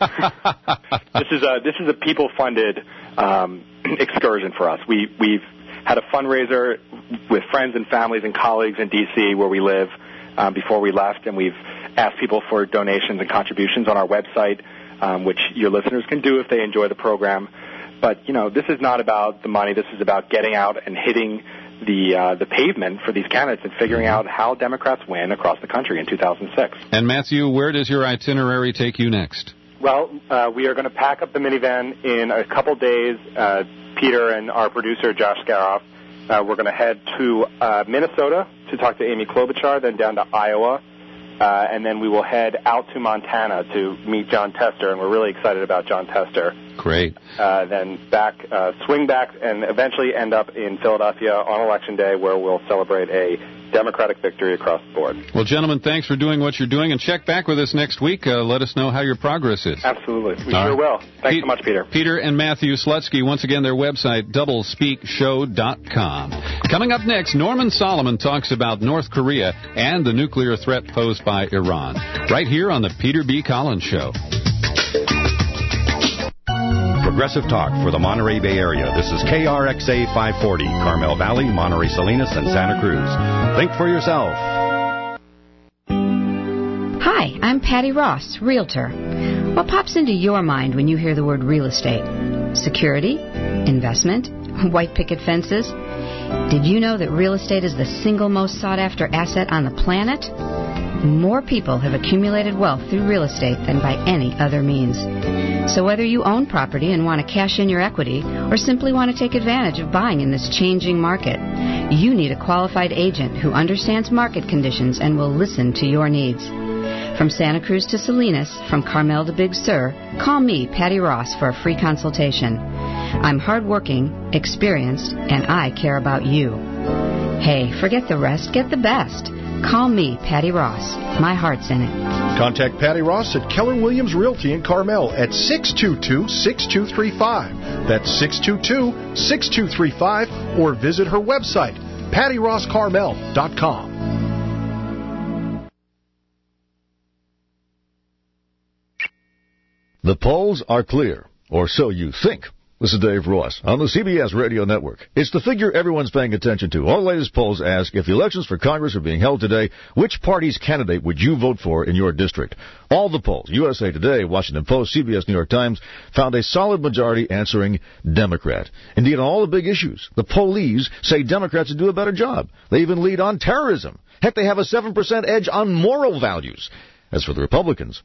This is a people-funded excursion for us. We've had a fundraiser with friends and families and colleagues in D.C. where we live before we left, and we've asked people for donations and contributions on our website, which your listeners can do if they enjoy the program. But, this is not about the money. This is about getting out and hitting the pavement for these candidates and figuring out how Democrats win across the country in 2006. And, Matthew, where does your itinerary take you next? Well, we are going to pack up the minivan in a couple days. Peter and our producer, Josh Scaroff, we're going to head to Minnesota to talk to Amy Klobuchar, then down to Iowa, and then we will head out to Montana to meet John Tester, and we're really excited about John Tester. Great. Then swing back, and eventually end up in Philadelphia on Election Day, where we'll celebrate a Democratic victory across the board. Well, gentlemen, thanks for doing what you're doing, and check back with us next week. Let us know how your progress is. Absolutely. We sure will. Thanks so much, Peter. Peter and Matthew Slutsky, once again, their website, doublespeakshow.com. Coming up next, Norman Solomon talks about North Korea and the nuclear threat posed by Iran, right here on the Peter B. Collins Show. Progressive talk for the Monterey Bay Area. This is KRXA 540, Carmel Valley, Monterey Salinas, and Santa Cruz. Think for yourself. Hi, I'm Patty Ross, Realtor. What pops into your mind when you hear the word real estate? Security? Investment? White picket fences? Did you know that real estate is the single most sought after asset on the planet? More people have accumulated wealth through real estate than by any other means. So whether you own property and want to cash in your equity or simply want to take advantage of buying in this changing market, you need a qualified agent who understands market conditions and will listen to your needs. From Santa Cruz to Salinas, from Carmel to Big Sur, call me, Patty Ross, for a free consultation. I'm hardworking, experienced, and I care about you. Hey, forget the rest, get the best. Call me, Patty Ross. My heart's in it. Contact Patty Ross at Keller Williams Realty in Carmel at 622-6235. That's 622-6235, or visit her website, pattyrosscarmel.com. The polls are clear, or so you think. This is Dave Ross on the CBS Radio Network. It's the figure everyone's paying attention to. All the latest polls ask, if the elections for Congress are being held today, which party's candidate would you vote for in your district? All the polls, USA Today, Washington Post, CBS, New York Times, found a solid majority answering Democrat. Indeed, on all the big issues, the pollees say Democrats would do a better job. They even lead on terrorism. Heck, they have a 7% edge on moral values. As for the Republicans,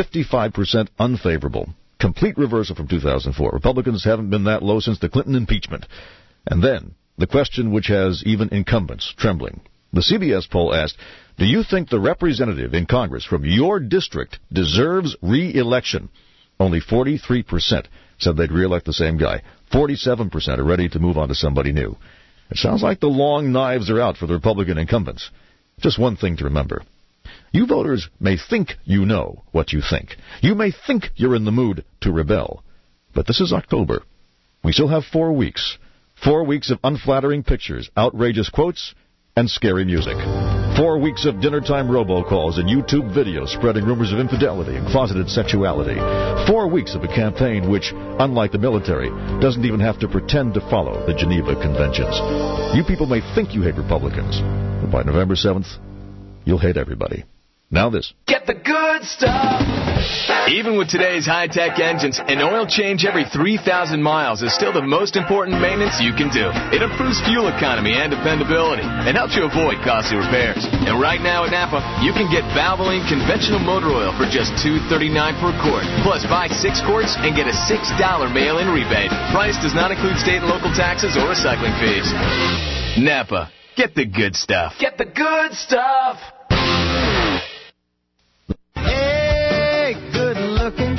55% unfavorable. Complete reversal from 2004. Republicans haven't been that low since the Clinton impeachment. And then, the question which has even incumbents trembling. The CBS poll asked, do you think the representative in Congress from your district deserves re-election? Only 43% said they'd re-elect the same guy. 47% are ready to move on to somebody new. It sounds like the long knives are out for the Republican incumbents. Just one thing to remember. You voters may think you know what you think. You may think you're in the mood to rebel. But this is October. We still have 4 weeks. 4 weeks of unflattering pictures, outrageous quotes, and scary music. 4 weeks of dinnertime robocalls and YouTube videos spreading rumors of infidelity and closeted sexuality. 4 weeks of a campaign which, unlike the military, doesn't even have to pretend to follow the Geneva Conventions. You people may think you hate Republicans, but by November 7th, you'll hate everybody. Now this. Get the good stuff! Even with today's high-tech engines, an oil change every 3,000 miles is still the most important maintenance you can do. It improves fuel economy and dependability and helps you avoid costly repairs. And right now at Napa, you can get Valvoline conventional motor oil for just $2.39 per quart. Plus, buy 6 quarts and get a $6 mail-in rebate. Price does not include state and local taxes or recycling fees. Napa. Get the good stuff. Get the good stuff! Hey, good looking.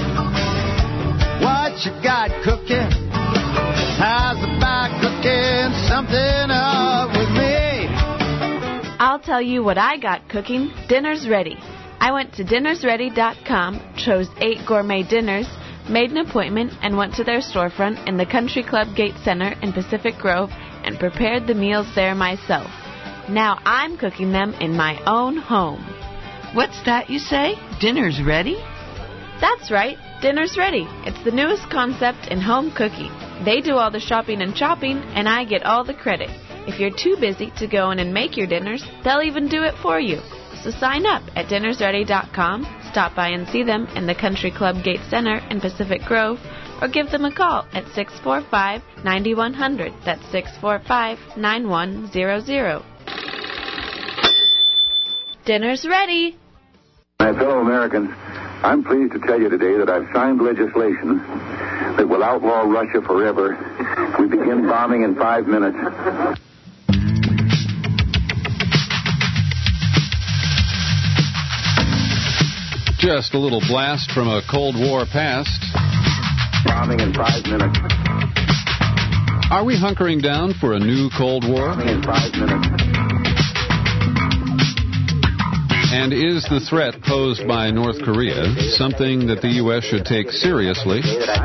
What you got cooking? How's about cooking something up with me? I'll tell you what I got cooking. Dinner's ready. I went to dinnersready.com, chose 8 gourmet dinners, made an appointment, and went to their storefront in the Country Club Gate Center in Pacific Grove and prepared the meals there myself. Now I'm cooking them in my own home. What's that you say? Dinner's ready? That's right. Dinner's ready. It's the newest concept in home cooking. They do all the shopping and chopping, and I get all the credit. If you're too busy to go in and make your dinners, they'll even do it for you. So sign up at dinnersready.com, stop by and see them in the Country Club Gate Center in Pacific Grove, or give them a call at 645-9100. That's 645-9100. Dinner's ready. My fellow Americans, I'm pleased to tell you today that I've signed legislation that will outlaw Russia forever. We begin bombing in 5 minutes. Just a little blast from a Cold War past. Bombing in 5 minutes. Are we hunkering down for a new Cold War? Bombing in 5 minutes. And is the threat posed by North Korea something that the U.S. should take seriously?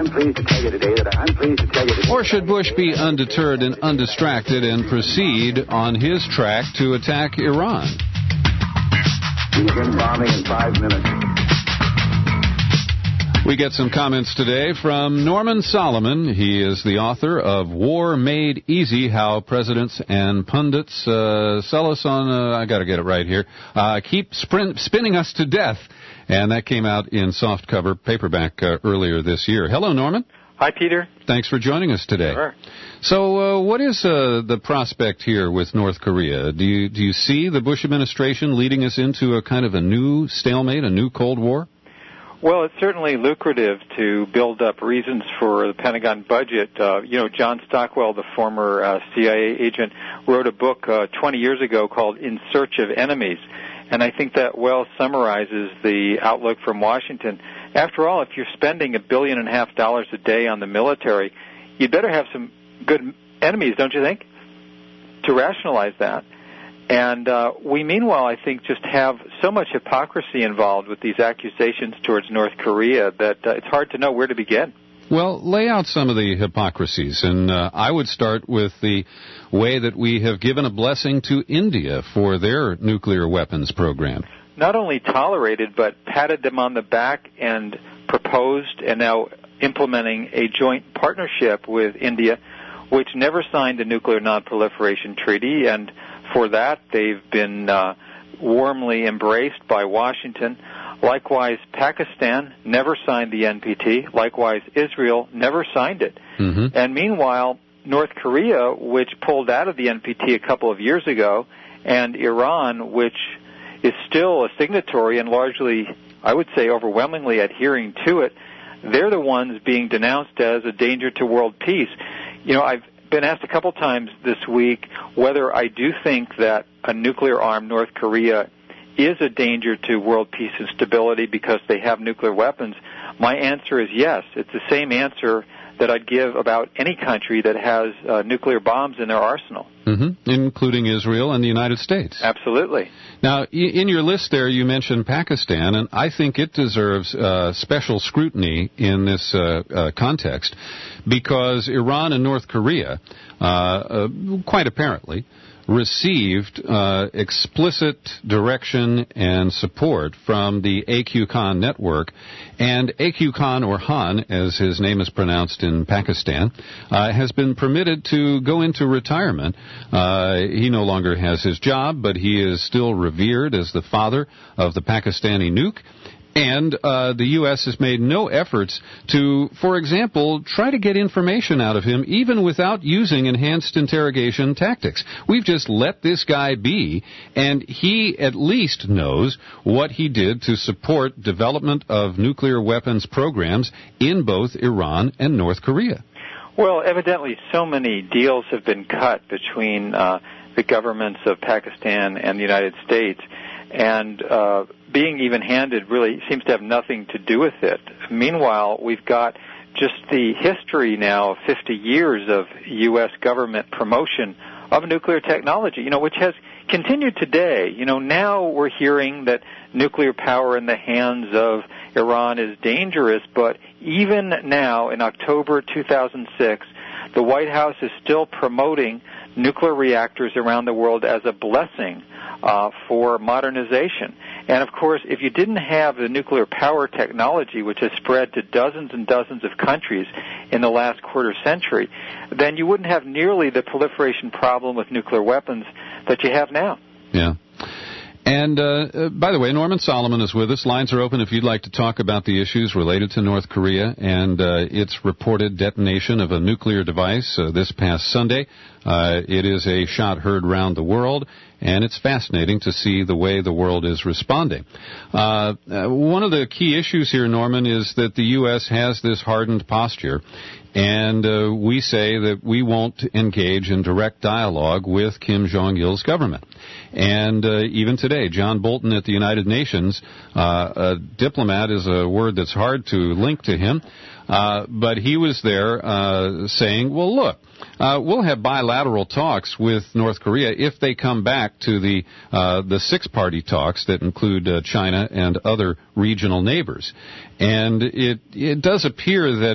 Or should Bush be undeterred and undistracted and proceed on his track to attack Iran? Begin bombing in 5 minutes. We get some comments today from Norman Solomon. He is the author of War Made Easy, How Presidents and Pundits Sell Us on, I got to get it right here, Keep Spinning Us to Death. And that came out in softcover paperback earlier this year. Hello, Norman. Hi, Peter. Thanks for joining us today. Sure. So what is the prospect here with North Korea? Do you see the Bush administration leading us into a kind of a new stalemate, a new Cold War? Well, it's certainly lucrative to build up reasons for the Pentagon budget. John Stockwell, the former CIA agent, wrote a book 20 years ago called In Search of Enemies. And I think that well summarizes the outlook from Washington. After all, if you're spending $1.5 billion a day on the military, you'd better have some good enemies, don't you think, to rationalize that. And we, meanwhile, I think, just have so much hypocrisy involved with these accusations towards North Korea that it's hard to know where to begin. Well, lay out some of the hypocrisies, and I would start with the way that we have given a blessing to India for their nuclear weapons program. Not only tolerated, but patted them on the back and proposed and now implementing a joint partnership with India, which never signed the Nuclear Non-Proliferation Treaty, and for that, they've been warmly embraced by Washington. Likewise, Pakistan never signed the NPT. Likewise, Israel never signed it. Mm-hmm. And meanwhile, North Korea, which pulled out of the NPT a couple of years ago, and Iran, which is still a signatory and largely, I would say, overwhelmingly adhering to it, they're the ones being denounced as a danger to world peace. I've been asked a couple times this week whether I do think that a nuclear-armed North Korea is a danger to world peace and stability because they have nuclear weapons. My answer is yes. It's the same answer that I'd give about any country that has nuclear bombs in their arsenal. Mm-hmm. Including Israel and the United States. Absolutely. Now, in your list there, you mentioned Pakistan, and I think it deserves special scrutiny in this context because Iran and North Korea, quite apparently, received explicit direction and support from the AQ Khan network, and AQ Khan, or Han, as his name is pronounced in Pakistan, has been permitted to go into retirement. He no longer has his job, but he is still revered as the father of the Pakistani nuke. And the U.S. has made no efforts to, for example, try to get information out of him, even without using enhanced interrogation tactics. We've just let this guy be, and he at least knows what he did to support development of nuclear weapons programs in both Iran and North Korea. Well, evidently so many deals have been cut between the governments of Pakistan and the United States, and being even-handed really seems to have nothing to do with it. Meanwhile, we've got just the history now of 50 years of U.S. government promotion of nuclear technology, which has continued today. Now we're hearing that nuclear power in the hands of Iran is dangerous, but even now, in October 2006, the White House is still promoting nuclear reactors around the world as a blessing for modernization. And, of course, if you didn't have the nuclear power technology, which has spread to dozens and dozens of countries in the last quarter century, then you wouldn't have nearly the proliferation problem with nuclear weapons that you have now. Yeah. And, by the way, Norman Solomon is with us. Lines are open if you'd like to talk about the issues related to North Korea and its reported detonation of a nuclear device this past Sunday. It is a shot heard round the world, and it's fascinating to see the way the world is responding. One of the key issues here, Norman, is that the U.S. has this hardened posture. And we say that we won't engage in direct dialogue with Kim Jong-il's government. And even today, John Bolton at the United Nations, a diplomat is a word that's hard to link to him, but he was there saying, well, look, we'll have bilateral talks with North Korea if they come back to the six-party talks that include China and other regional neighbors. And it does appear that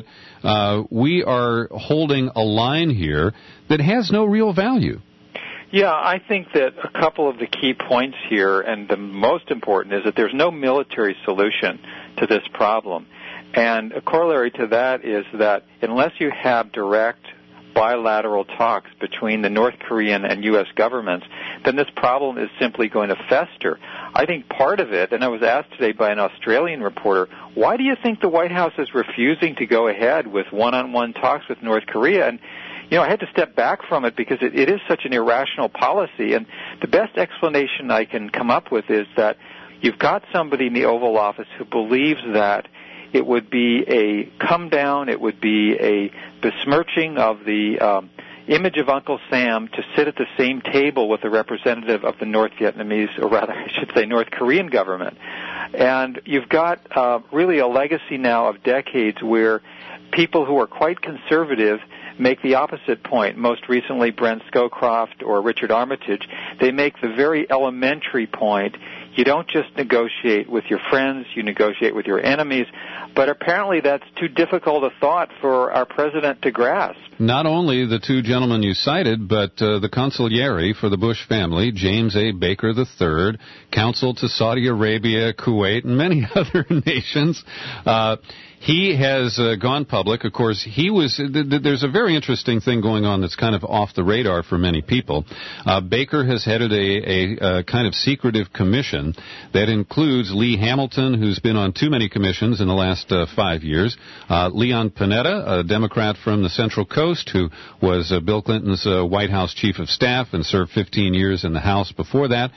we are holding a line here that has no real value. Yeah, I think that a couple of the key points here, and the most important, is that there's no military solution to this problem. And a corollary to that is that unless you have direct bilateral talks between the North Korean and U.S. governments, then this problem is simply going to fester. I think part of it, and I was asked today by an Australian reporter, why do you think the White House is refusing to go ahead with one-on-one talks with North Korea? And, I had to step back from it because it is such an irrational policy. And the best explanation I can come up with is that you've got somebody in the Oval Office who believes that it would be a come down, it would be a besmirching of the image of Uncle Sam to sit at the same table with a representative of the North Vietnamese, or rather I should say North Korean government. And you've got really a legacy now of decades where people who are quite conservative make the opposite point. Most recently, Brent Scowcroft or Richard Armitage, they make the very elementary point. You don't just negotiate with your friends, you negotiate with your enemies. But apparently that's too difficult a thought for our president to grasp. Not only the two gentlemen you cited, but the consigliere for the Bush family, James A. Baker III, counsel to Saudi Arabia, Kuwait, and many other nations. He has gone public. Of course, there's a very interesting thing going on that's kind of off the radar for many people. Baker has headed a kind of secretive commission that includes Lee Hamilton, who's been on too many commissions in the last 5 years, Leon Panetta, a Democrat from the Central Coast, who was Bill Clinton's White House chief of staff and served 15 years in the House before that,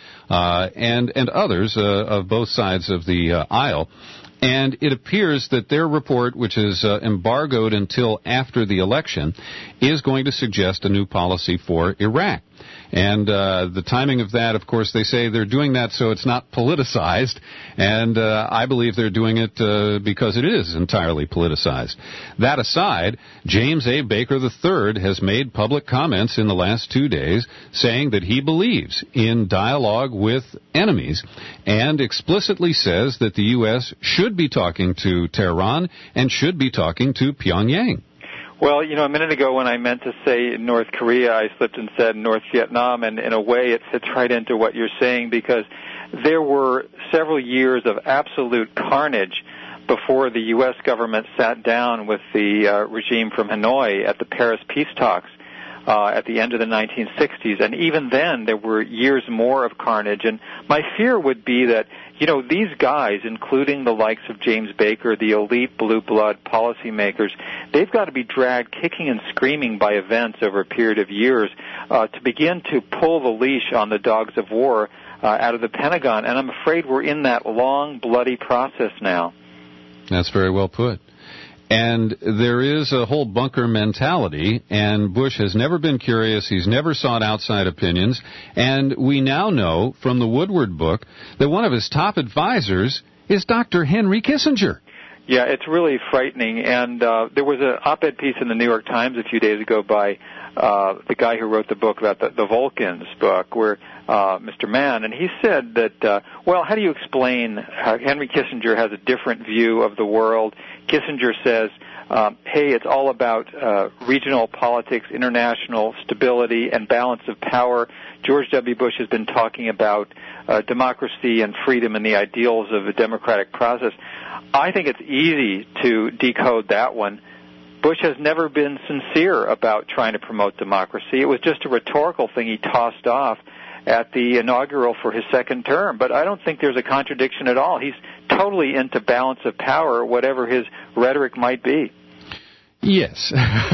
and others of both sides of the aisle. And it appears that their report, which is embargoed until after the election, is going to suggest a new policy for Iraq. And the timing of that, of course, they say they're doing that so it's not politicized, and I believe they're doing it because it is entirely politicized. That aside, James A. Baker III has made public comments in the last 2 days saying that he believes in dialogue with enemies and explicitly says that the U.S. should be talking to Tehran and should be talking to Pyongyang. Well, a minute ago when I meant to say North Korea, I slipped and said North Vietnam, and in a way it fits right into what you're saying because there were several years of absolute carnage before the U.S. government sat down with the regime from Hanoi at the Paris peace talks at the end of the 1960s. And even then, there were years more of carnage. And my fear would be that, these guys, including the likes of James Baker, the elite blue blood policymakers, they've got to be dragged kicking and screaming by events over a period of years to begin to pull the leash on the dogs of war out of the Pentagon. And I'm afraid we're in that long, bloody process now. That's very well put. And there is a whole bunker mentality, and Bush has never been curious. He's never sought outside opinions. And we now know from the Woodward book that one of his top advisors is Dr. Henry Kissinger. Yeah, it's really frightening. And there was an op-ed piece in the New York Times a few days ago by the guy who wrote the book about the Vulcans book, where Mr. Mann, and he said that, how do you explain how Henry Kissinger has a different view of the world? Kissinger says, hey, it's all about regional politics, international stability, and balance of power. George W. Bush has been talking about democracy and freedom and the ideals of a democratic process. I think it's easy to decode that one. Bush has never been sincere about trying to promote democracy. It was just a rhetorical thing he tossed off at the inaugural for his second term. But I don't think there's a contradiction at all. He's totally into balance of power, whatever his rhetoric might be. Yes.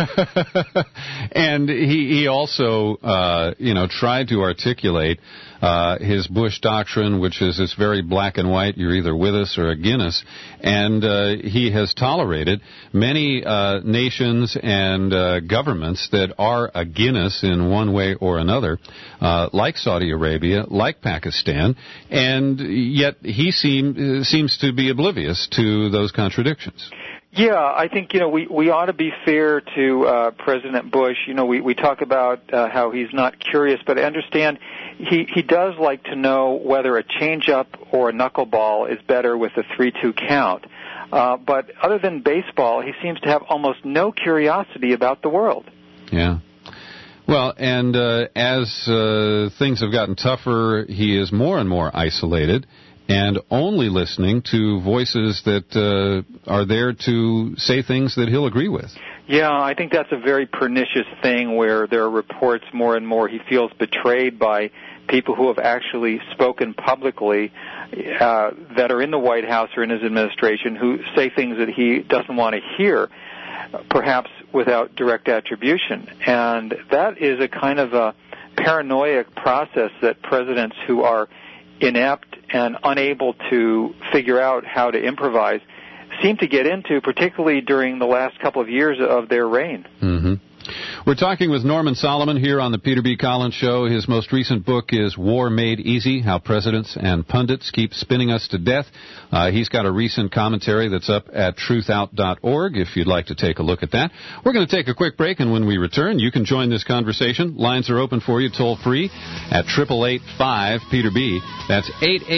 And he also, tried to articulate his Bush doctrine, which is this very black and white, you're either with us or against us. And he has tolerated many nations and governments that are against us in one way or another, like Saudi Arabia, like Pakistan, and yet he seems to be oblivious to those contradictions. Yeah, I think, we ought to be fair to President Bush. We talk about how he's not curious, but I understand he does like to know whether a changeup or a knuckleball is better with a 3-2 count. But other than baseball, he seems to have almost no curiosity about the world. Yeah. Well, and as things have gotten tougher, he is more and more isolated, and only listening to voices that are there to say things that he'll agree with. Yeah, I think that's a very pernicious thing where there are reports more and more he feels betrayed by people who have actually spoken publicly that are in the White House or in his administration who say things that he doesn't want to hear, perhaps without direct attribution. And that is a kind of a paranoid process that presidents who are inept and unable to figure out how to improvise seem to get into, particularly during the last couple of years of their reign. Mm-hmm. We're talking with Norman Solomon here on the Peter B. Collins Show. His most recent book is War Made Easy, How Presidents and Pundits Keep Spinning Us to Death. He's got a recent commentary that's up at truthout.org if you'd like to take a look at that. We're going to take a quick break, and when we return, you can join this conversation. Lines are open for you toll-free at 888-5-PETER-B. That's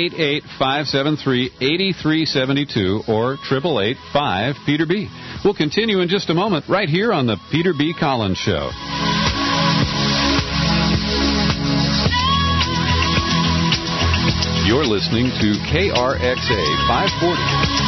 888-573-8372 or 888-5-PETER-B. We'll continue in just a moment right here on the Peter B. Collins Show. You're listening to KRXA 540.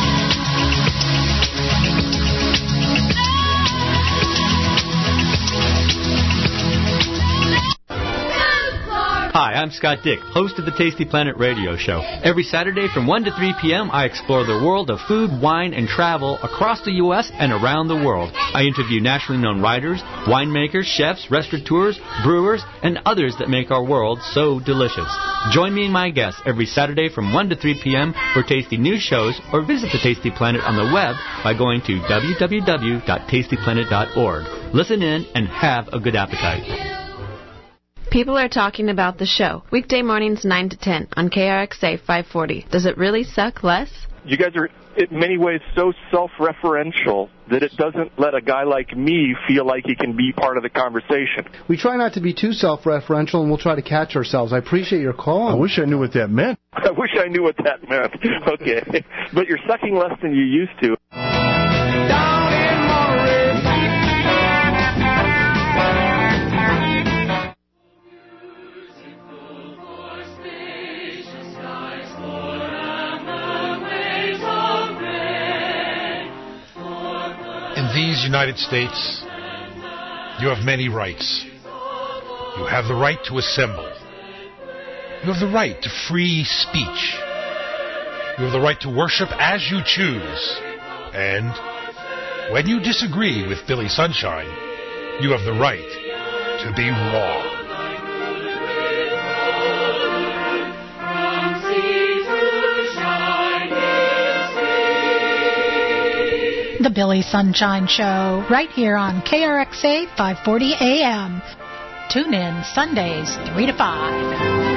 Hi, I'm Scott Dick, host of the Tasty Planet radio show. Every Saturday from 1 to 3 p.m., I explore the world of food, wine, and travel across the U.S. and around the world. I interview nationally known writers, winemakers, chefs, restaurateurs, brewers, and others that make our world so delicious. Join me and my guests every Saturday from 1 to 3 p.m. for tasty news shows, or visit the Tasty Planet on the web by going to www.tastyplanet.org. Listen in and have a good appetite. People are talking about the show. Weekday mornings 9 to 10 on KRXA 540. Does it really suck less? You guys are, in many ways, so self-referential that it doesn't let a guy like me feel like he can be part of the conversation. We try not to be too self-referential, and we'll try to catch ourselves. I appreciate your call. I wish I knew what that meant. I wish I knew what that meant. Okay. But you're sucking less than you used to. In these United States, you have many rights. You have the right to assemble. You have the right to free speech. You have the right to worship as you choose. And when you disagree with Billy Sunshine, you have the right to be wrong. The Billy Sunshine Show, right here on KRXA 540 AM. Tune in Sundays 3 to 5.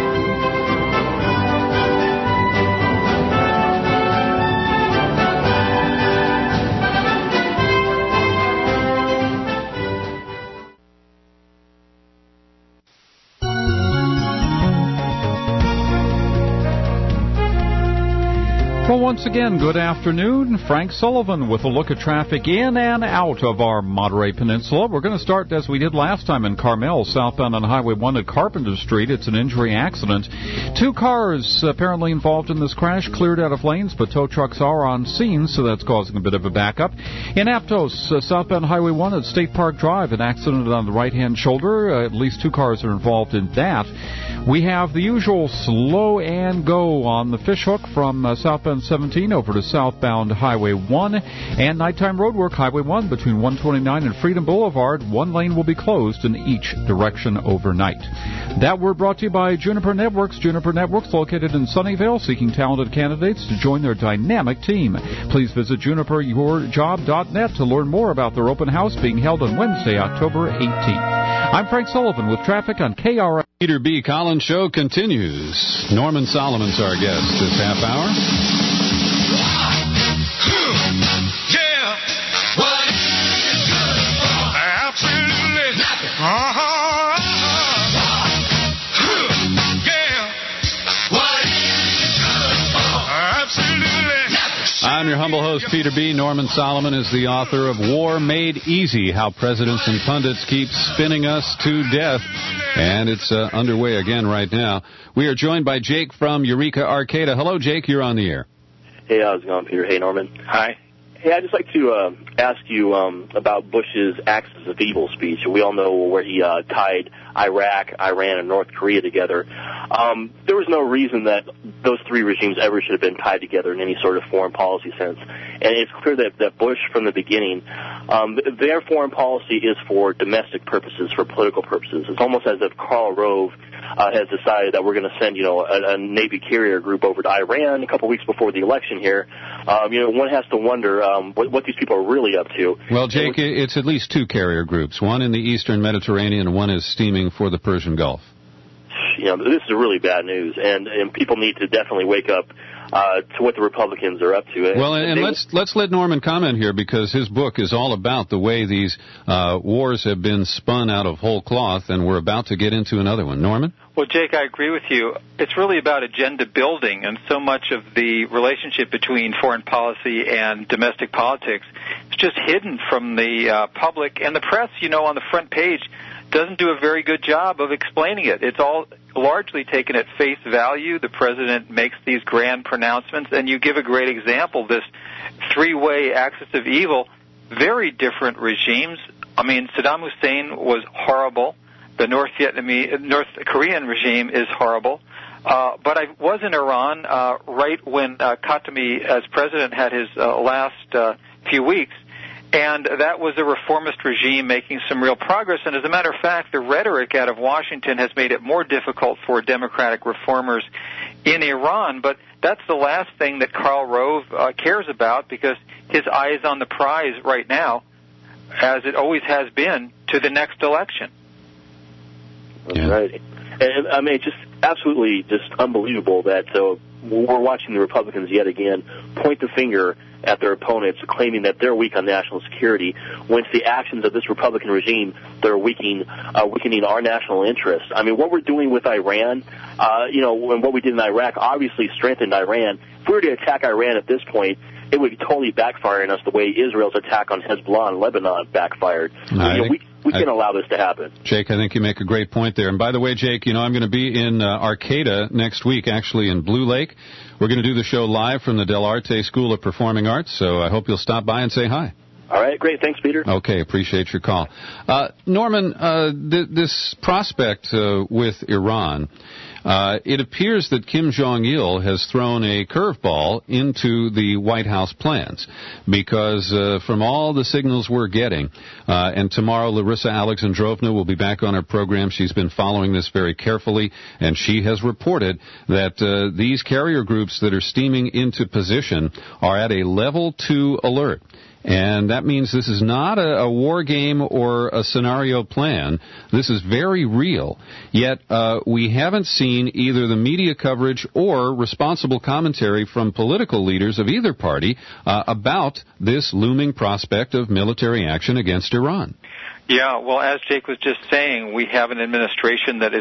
Well, once again, good afternoon. Frank Sullivan with a look at traffic in and out of our Monterey Peninsula. We're going to start as we did last time in Carmel, southbound on Highway 1 at Carpenter Street. It's an injury accident. 2 cars apparently involved in this crash, cleared out of lanes, but tow trucks are on scene, so that's causing a bit of a backup. In Aptos, southbound Highway 1 at State Park Drive, an accident on the right-hand shoulder. At least 2 cars are involved in that. We have the usual slow and go on the Fishhook from southbound 17 over to southbound Highway 1, and nighttime roadwork Highway 1 between 129 and Freedom Boulevard. 1 lane will be closed in each direction overnight. That word brought to you by Juniper Networks. Juniper Networks located in Sunnyvale, seeking talented candidates to join their dynamic team. Please visit juniperyourjob.net to learn more about their open house being held on Wednesday, October 18th. I'm Frank Sullivan with traffic on KRX. Peter B. Collins Show continues. Norman Solomon's our guest this half hour. Yeah, what is good for? Absolutely. Yeah, what is good for? Absolutely. I'm your humble host, Peter B. Norman Solomon is the author of War Made Easy, How Presidents and Pundits Keep Spinning Us to Death. And it's underway again right now. We are joined by Jake from Eureka Arcata. Hello, Jake. You're on the air. Hey, how's it going, Peter? Hey, Norman. Hi. Hey, I'd just like to ask you about Bush's Axis of Evil speech. We all know where he tied Iraq, Iran, and North Korea together. There was no reason that those 3 regimes ever should have been tied together in any sort of foreign policy sense. And it's clear that Bush, from the beginning, their foreign policy is for domestic purposes, for political purposes. It's almost as if Karl Rove has decided that we're going to send, a Navy carrier group over to Iran a couple weeks before the election here. One has to wonder what these people are really up to. Well, Jake, it's at least 2 carrier groups, one in the eastern Mediterranean and one is steaming for the Persian Gulf. This is really bad news, and people need to definitely wake up to what the Republicans are up to. Well, and let's let Norman comment here, because his book is all about the way these wars have been spun out of whole cloth, and we're about to get into another one. Norman? Well, Jake, I agree with you. It's really about agenda building, and so much of the relationship between foreign policy and domestic politics is just hidden from the public. And the press, on the front page, doesn't do a very good job of explaining it. It's all largely taken at face value. The president makes these grand pronouncements, and you give a great example, this 3-way axis of evil, very different regimes. I mean, Saddam Hussein was horrible. The North Korean regime is horrible. But I was in Iran right when Khatami, as president, had his last few weeks. And that was a reformist regime making some real progress. And as a matter of fact, the rhetoric out of Washington has made it more difficult for democratic reformers in Iran. But that's the last thing that Karl Rove cares about, because his eye is on the prize right now, as it always has been, to the next election. That's right. And I mean, just absolutely just unbelievable that we're watching the Republicans yet again point the finger at their opponents, claiming that they're weak on national security, when it's the actions of this Republican regime that are weakening our national interests. I mean, what we're doing with Iran, and what we did in Iraq obviously strengthened Iran. If we were to attack Iran at this point, it would be totally backfiring us the way Israel's attack on Hezbollah in Lebanon backfired. We can't allow this to happen. Jake, I think you make a great point there. And by the way, Jake, I'm going to be in Arcata next week, actually in Blue Lake. We're going to do the show live from the Del Arte School of Performing Arts, so I hope you'll stop by and say hi. All right, great. Thanks, Peter. Okay, appreciate your call. Norman, this prospect with Iran, it appears that Kim Jong-il has thrown a curveball into the White House plans, because from all the signals we're getting, and tomorrow Larissa Alexandrovna will be back on our program. She's been following this very carefully, and she has reported that these carrier groups that are steaming into position are at a level 2 alert. And that means this is not a war game or a scenario plan. This is very real. Yet we haven't seen either the media coverage or responsible commentary from political leaders of either party about this looming prospect of military action against Iran. Yeah, well, as Jake was just saying, we have an administration that is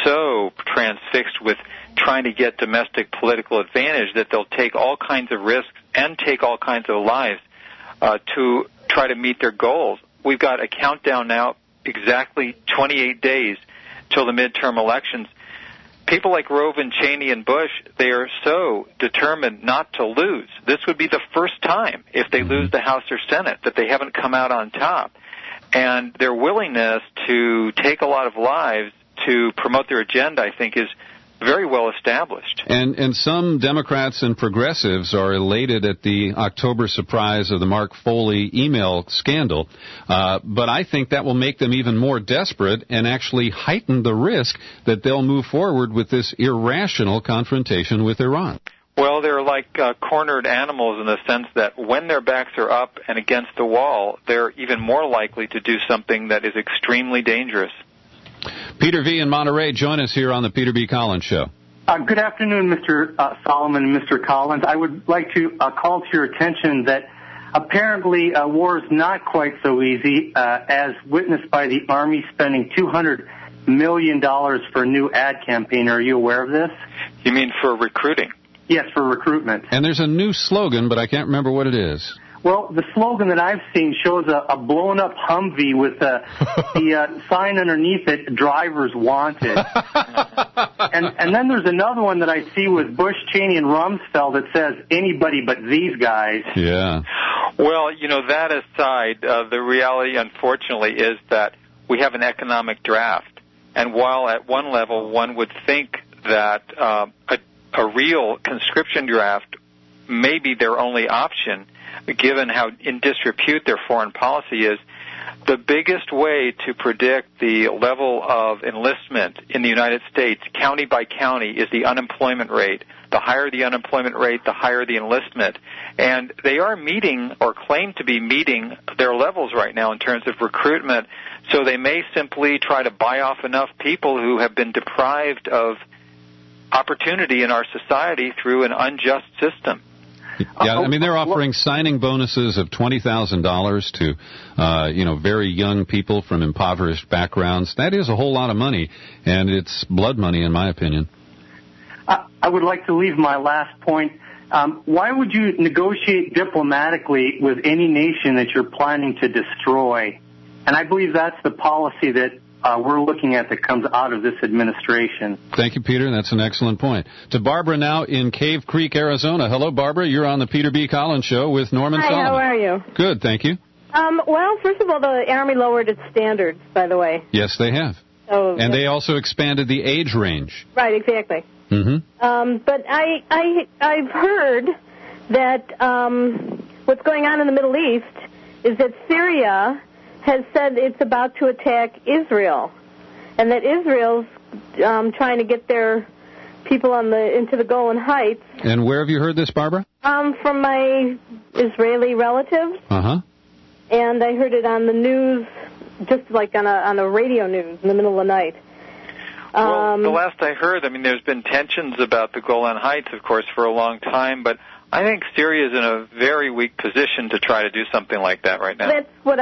so transfixed with trying to get domestic political advantage that they'll take all kinds of risks and take all kinds of lives to try to meet their goals. We've got a countdown now, exactly 28 days till the midterm elections. People like Rove and Cheney and Bush, they are so determined not to lose. This would be the first time, if they lose the House or Senate, that they haven't come out on top. And their willingness to take a lot of lives to promote their agenda, I think, is very well established. And some Democrats and progressives are elated at the October surprise of the Mark Foley email scandal, but I think that will make them even more desperate and actually heighten the risk that they'll move forward with this irrational confrontation with Iran. Well, they're like cornered animals in the sense that when their backs are up and against the wall, they're even more likely to do something that is extremely dangerous. Peter V. in Monterey, join us here on the Peter B. Collins Show. Good afternoon, Mr. Solomon and Mr. Collins. I would like to call to your attention that apparently war is not quite so easy, as witnessed by the Army spending $200 million for a new ad campaign. Are you aware of this? You mean for recruiting? Yes, for recruitment. And there's a new slogan, but I can't remember what it is. Well, the slogan that I've seen shows a blown-up Humvee with the sign underneath it, "Drivers Wanted." and then there's another one that I see with Bush, Cheney, and Rumsfeld that says, "Anybody but these guys." Yeah. Well, that aside, the reality, unfortunately, is that we have an economic draft. And while at one level one would think that a real conscription draft may be their only option, given how in disrepute their foreign policy is, the biggest way to predict the level of enlistment in the United States, county by county, is the unemployment rate. The higher the unemployment rate, the higher the enlistment. And they are meeting, or claim to be meeting, their levels right now in terms of recruitment. So they may simply try to buy off enough people who have been deprived of opportunity in our society through an unjust system. Yeah, I mean, they're offering signing bonuses of $20,000 to, very young people from impoverished backgrounds. That is a whole lot of money, and it's blood money, in my opinion. I would like to leave my last point. Why would you negotiate diplomatically with any nation that you're planning to destroy? And I believe that's the policy that we're looking at that comes out of this administration. Thank you, Peter. That's an excellent point. To Barbara now in Cave Creek, Arizona. Hello, Barbara. You're on the Peter B. Collins Show with Norman Solomon. Hi, how are you? Good, thank you. Well, first of all, the Army lowered its standards, by the way. Yes, they have. Oh, and they also expanded the age range. Right, exactly. Mm-hmm. But I've heard that what's going on in the Middle East is that Syria has said it's about to attack Israel, and that Israel's trying to get their people into the Golan Heights. And where have you heard this, Barbara? From my Israeli relatives. Uh-huh. And I heard it on the news, just like on the radio news in the middle of the night. Well, the last I heard, there's been tensions about the Golan Heights, of course, for a long time, but I think Syria is in a very weak position to try to do something like that right now. That's what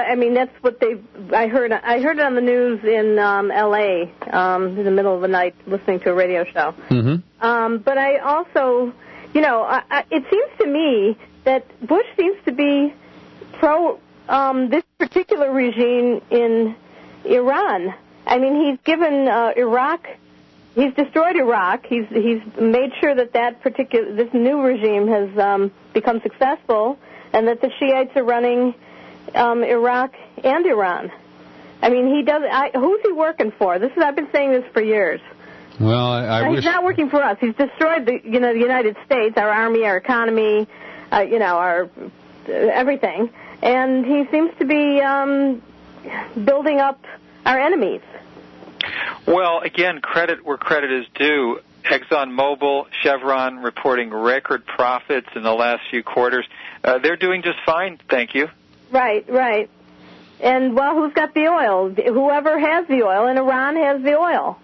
I heard. I heard it on the news in L.A. In the middle of the night, listening to a radio show. Mm-hmm. But I also, it seems to me that Bush seems to be pro this particular regime in Iran. He's given Iraq. He's destroyed Iraq. He's made sure that this new regime has become successful, and that the Shiites are running Iraq and Iran. He does. Who's he working for? I've been saying this for years. Well, I wish he's not working for us. He's destroyed the United States, our army, our economy, our everything, and he seems to be building up our enemies. Well, again, credit where credit is due. ExxonMobil, Chevron reporting record profits in the last few quarters. They're doing just fine, thank you. Right. And, well, who's got the oil? Whoever has the oil, and Iran has the oil.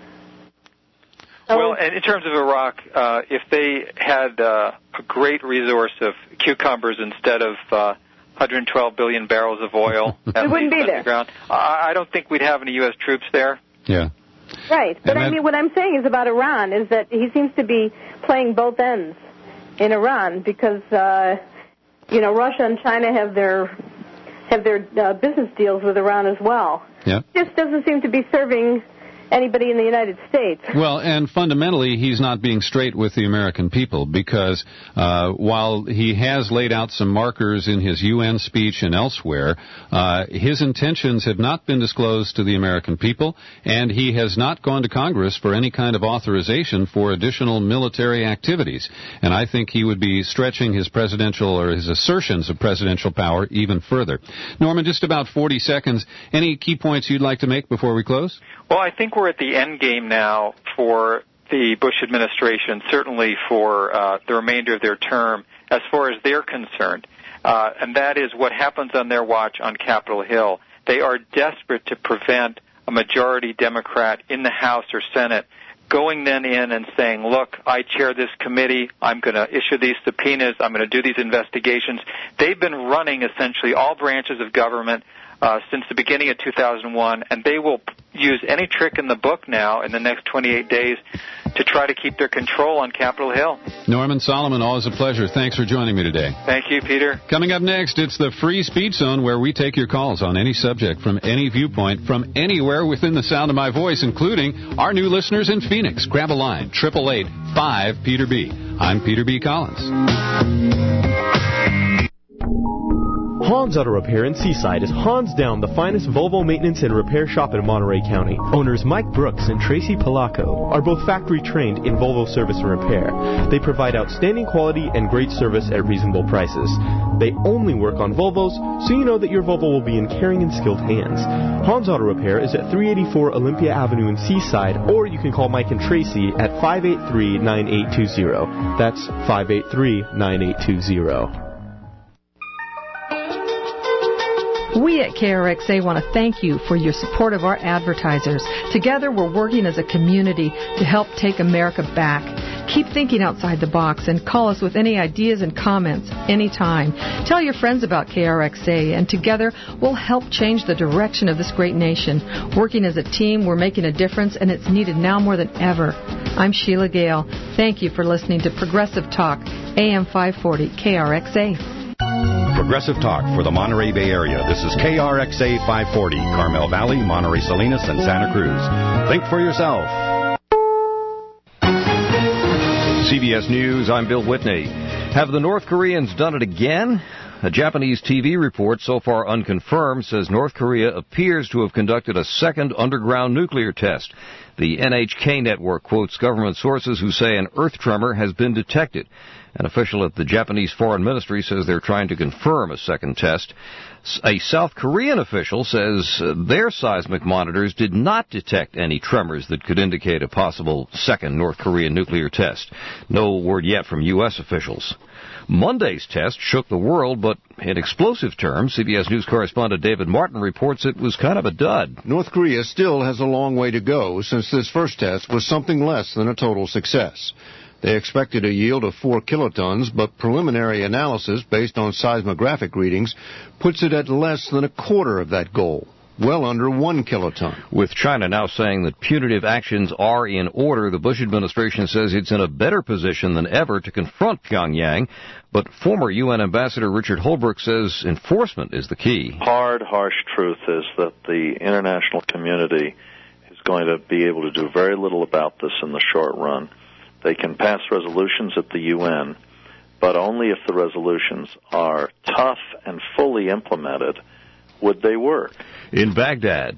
Well, and in terms of Iraq, if they had a great resource of cucumbers instead of 112 billion barrels of oil, we wouldn't be there. I don't think we'd have any U.S. troops there. Yeah. Right. But I mean, what I'm saying is about Iran is that he seems to be playing both ends in Iran because, Russia and China have their business deals with Iran as well. Yeah. This doesn't seem to be serving anybody in the United States. Well, and fundamentally, he's not being straight with the American people because while he has laid out some markers in his UN speech and elsewhere, his intentions have not been disclosed to the American people, and he has not gone to Congress for any kind of authorization for additional military activities. And I think he would be stretching his presidential or his assertions of presidential power even further. Norman, just about 40 seconds. Any key points you'd like to make before we close? Well, I think we're at the end game now for the Bush administration, certainly for the remainder of their term, as far as they're concerned. And that is what happens on their watch on Capitol Hill. They are desperate to prevent a majority Democrat in the House or Senate going then in and saying, look, I chair this committee, I'm going to issue these subpoenas, I'm going to do these investigations. They've been running essentially all branches of government since the beginning of 2001, and they will use any trick in the book now in the next 28 days to try to keep their control on Capitol Hill. Norman Solomon, always a pleasure. Thanks for joining me today. Thank you, Peter. Coming up next, it's the Free Speech Zone, where we take your calls on any subject from any viewpoint from anywhere within the sound of my voice, including our new listeners in Phoenix. Grab a line, 888-5-PETER-B. I'm Peter B. Collins. Hans Auto Repair in Seaside is hands down the finest Volvo maintenance and repair shop in Monterey County. Owners Mike Brooks and Tracy Palaco are both factory trained in Volvo service and repair. They provide outstanding quality and great service at reasonable prices. They only work on Volvos, so you know that your Volvo will be in caring and skilled hands. Hans Auto Repair is at 384 Olympia Avenue in Seaside, or you can call Mike and Tracy at 583-9820. That's 583-9820. We at KRXA want to thank you for your support of our advertisers. Together, we're working as a community to help take America back. Keep thinking outside the box and call us with any ideas and comments anytime. Tell your friends about KRXA, and together we'll help change the direction of this great nation. Working as a team, we're making a difference, and it's needed now more than ever. I'm Sheila Gale. Thank you for listening to Progressive Talk, AM 540 KRXA. Progressive Talk for the Monterey Bay Area. This is KRXA 540, Carmel Valley, Monterey Salinas, and Santa Cruz. Think for yourself. CBS News, I'm Bill Whitney. Have the North Koreans done it again? A Japanese TV report, so far unconfirmed, says North Korea appears to have conducted a second underground nuclear test. The NHK network quotes government sources who say an earth tremor has been detected. An official at the Japanese Foreign Ministry says they're trying to confirm a second test. A South Korean official says their seismic monitors did not detect any tremors that could indicate a possible second North Korean nuclear test. No word yet from U.S. officials. Monday's test shook the world, but in explosive terms, CBS News correspondent David Martin reports it was kind of a dud. North Korea still has a long way to go, since this first test was something less than a total success. They expected a yield of 4 kilotons, but preliminary analysis based on seismographic readings puts it at less than a quarter of that goal, well under 1 kiloton. With China now saying that punitive actions are in order, the Bush administration says it's in a better position than ever to confront Pyongyang. But former UN Ambassador Richard Holbrooke says enforcement is the key. Harsh truth is that the international community is going to be able to do very little about this in the short run. They can pass resolutions at the UN, but only if the resolutions are tough and fully implemented would they work. In Baghdad,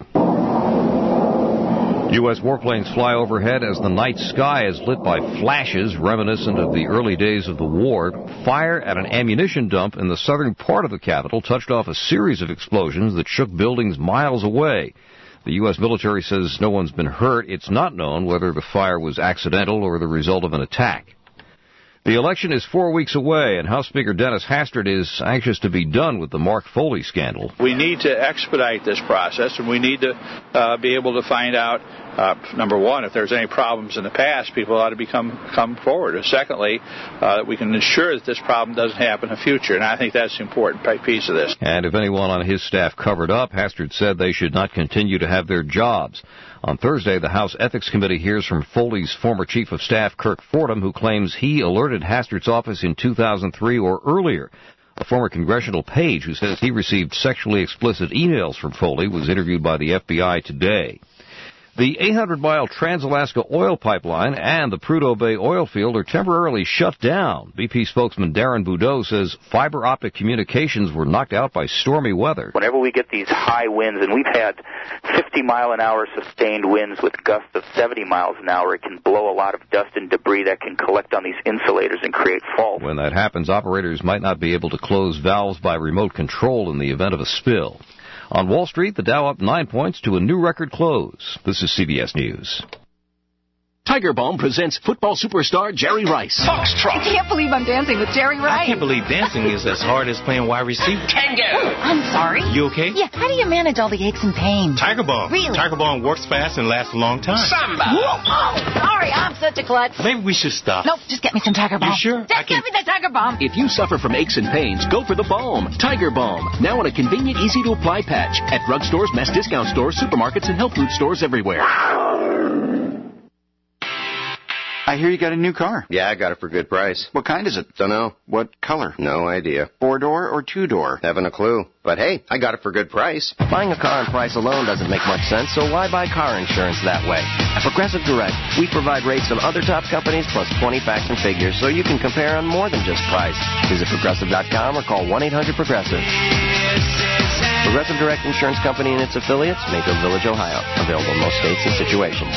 U.S. warplanes fly overhead as the night sky is lit by flashes reminiscent of the early days of the war. Fire at an ammunition dump in the southern part of the capital touched off a series of explosions that shook buildings miles away. The U.S. military says no one's been hurt. It's not known whether the fire was accidental or the result of an attack. The election is 4 weeks away, and House Speaker Dennis Hastert is anxious to be done with the Mark Foley scandal. We need to expedite this process, and we need to be able to find out number one, if there's any problems in the past, people ought to come forward. Secondly, that we can ensure that this problem doesn't happen in the future, and I think that's the important piece of this. And if anyone on his staff covered up, Hastert said they should not continue to have their jobs. On Thursday, the House Ethics Committee hears from Foley's former Chief of Staff, Kirk Fordham, who claims he alerted Hastert's office in 2003 or earlier. A former congressional page who says he received sexually explicit emails from Foley was interviewed by the FBI today. The 800-mile Trans-Alaska oil pipeline and the Prudhoe Bay oil field are temporarily shut down. BP spokesman Darren Boudreaux says fiber optic communications were knocked out by stormy weather. Whenever we get these high winds, and we've had 50-mile-an-hour sustained winds with gusts of 70 miles an hour, it can blow a lot of dust and debris that can collect on these insulators and create faults. When that happens, operators might not be able to close valves by remote control in the event of a spill. On Wall Street, the Dow up 9 points to a new record close. This is CBS News. Tiger Balm presents football superstar Jerry Rice. Foxtrot. I can't believe I'm dancing with Jerry Rice. I can't believe dancing is as hard as playing wide receiver. Tango. I'm sorry. You okay? Yeah, how do you manage all the aches and pains? Tiger Balm. Really? Tiger Balm works fast and lasts a long time. Samba. Whoa. Oh, sorry, I'm such a klutz. Maybe we should stop. Nope, just get me some Tiger Balm. You sure? Just give me the Tiger Balm. If you suffer from aches and pains, go for the balm. Tiger Balm. Now in a convenient, easy-to-apply patch. At drugstores, mass discount stores, supermarkets, and health food stores everywhere. I hear you got a new car. Yeah, I got it for a good price. What kind is it? Dunno. What color? No idea. 4-door or 2-door? Haven't a clue. But hey, I got it for a good price. Buying a car on price alone doesn't make much sense, so why buy car insurance that way? At Progressive Direct, we provide rates from other top companies plus 20 facts and figures so you can compare on more than just price. Visit Progressive.com or call 1-800-PROGRESSIVE. Progressive Direct Insurance Company and its affiliates, Mayfield Village, Ohio. Available in most states and situations.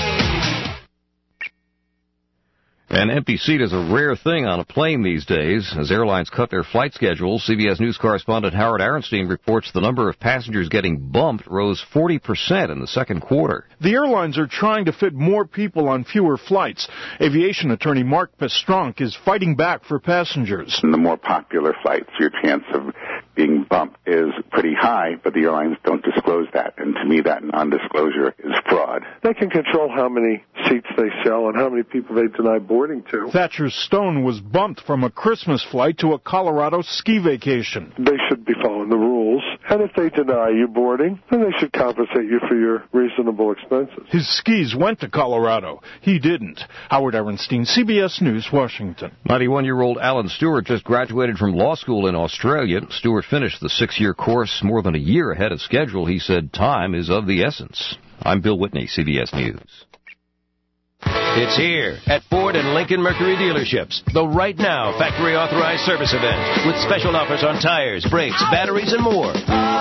An empty seat is a rare thing on a plane these days. As airlines cut their flight schedules, CBS News correspondent Howard Arenstein reports the number of passengers getting bumped rose 40% in the second quarter. The airlines are trying to fit more people on fewer flights. Aviation attorney Mark Pestronk is fighting back for passengers. In the more popular flights, your chance of being bumped is pretty high, but the airlines don't disclose that. And to me, that non-disclosure is fraud. They can control how many seats they sell and how many people they deny boarding to. Thatcher Stone was bumped from a Christmas flight to a Colorado ski vacation. They should be following the rules. And if they deny you boarding, then they should compensate you for your reasonable expenses. His skis went to Colorado. He didn't. Howard Arenstein, CBS News, Washington. 91-year-old Alan Stewart just graduated from law school in Australia. Stewart finished the 6-year course more than a year ahead of schedule. He said time is of the essence. I'm Bill Whitney, CBS News. It's here at Ford and Lincoln Mercury dealerships. The Right Now factory authorized service event with special offers on tires, brakes, batteries, and more.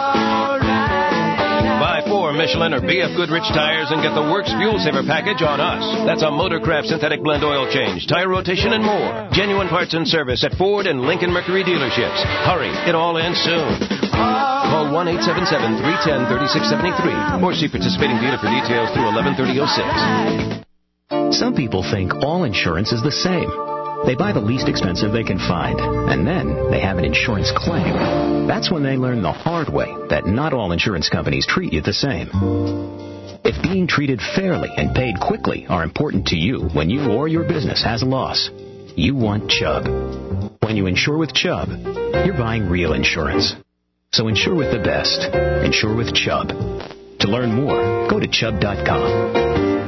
Buy 4 Michelin or BF Goodrich tires and get the Works Fuel Saver package on us. That's a Motorcraft synthetic blend oil change, tire rotation, and more. Genuine parts and service at Ford and Lincoln Mercury dealerships. Hurry, it all ends soon. Call 1-877-310-3673 or see participating dealer for details through 11/30/06. Some people think all insurance is the same. They buy the least expensive they can find, and then they have an insurance claim. That's when they learn the hard way that not all insurance companies treat you the same. If being treated fairly and paid quickly are important to you when you or your business has a loss, you want Chubb. When you insure with Chubb, you're buying real insurance. So insure with the best. Insure with Chubb. To learn more, go to Chubb.com.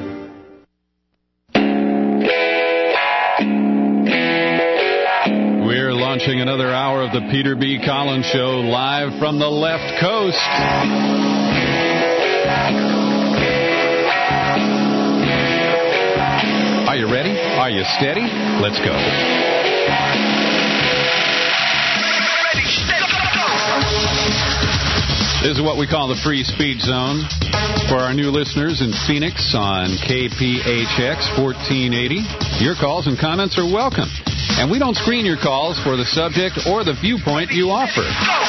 We're launching another hour of the Peter B. Collins Show live from the left coast. Are you ready? Are you steady? Let's go. This is what we call the free speech zone for our new listeners in Phoenix on KPHX 1480. Your calls and comments are welcome. And we don't screen your calls for the subject or the viewpoint you offer.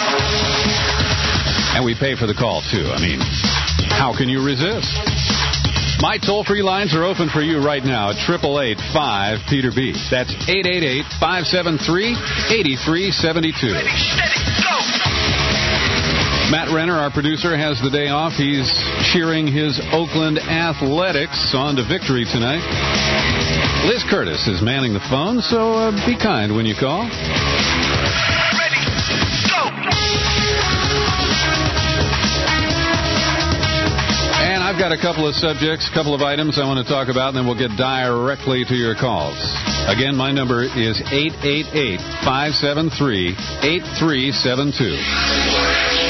And we pay for the call, too. I mean, how can you resist? My toll-free lines are open for you right now at 888-5-PETER-B. That's 888-573-8372. Matt Renner, our producer, has the day off. He's cheering his Oakland Athletics on to victory tonight. Liz Curtis is manning the phone, so be kind when you call. Ready, go! And I've got a couple of subjects, a couple of items I want to talk about, and then we'll get directly to your calls. Again, my number is 888-573-8372.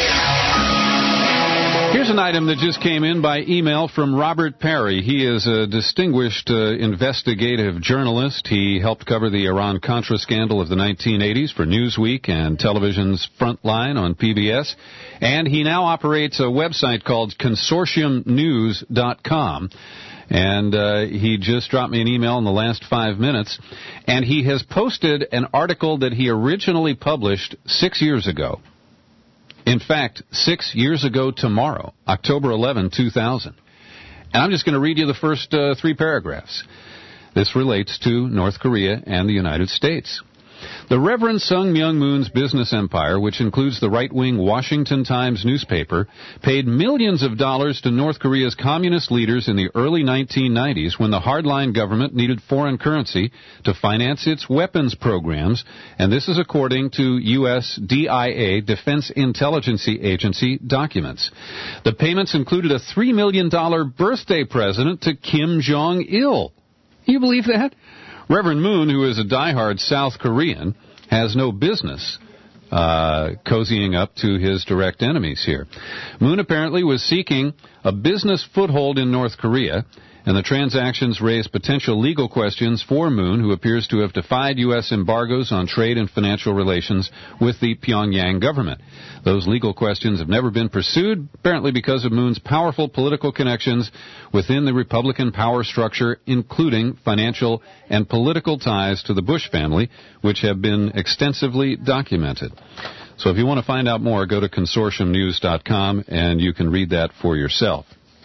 Here's an item that just came in by email from Robert Perry. He is a distinguished investigative journalist. He helped cover the Iran-Contra scandal of the 1980s for Newsweek and television's Frontline on PBS. And he now operates a website called consortiumnews.com. And he just dropped me an email in the last 5 minutes. And he has posted an article that he originally published 6 years ago. In fact, 6 years ago tomorrow, October 11, 2000. And I'm just going to read you the first 3 paragraphs. This relates to North Korea and the United States. The Reverend Sung Myung Moon's business empire, which includes the right-wing Washington Times newspaper, paid millions of dollars to North Korea's communist leaders in the early 1990s when the hardline government needed foreign currency to finance its weapons programs, and this is according to U.S. DIA, Defense Intelligence Agency, documents. The payments included a $3 million birthday present to Kim Jong-il. Can you believe that? Reverend Moon, who is a diehard South Korean, has no business cozying up to his direct enemies here. Moon apparently was seeking a business foothold in North Korea, and the transactions raised potential legal questions for Moon, who appears to have defied U.S. embargoes on trade and financial relations with the Pyongyang government. Those legal questions have never been pursued, apparently because of Moon's powerful political connections within the Republican power structure, including financial and political ties to the Bush family, which have been extensively documented. So if you want to find out more, go to consortiumnews.com and you can read that for yourself.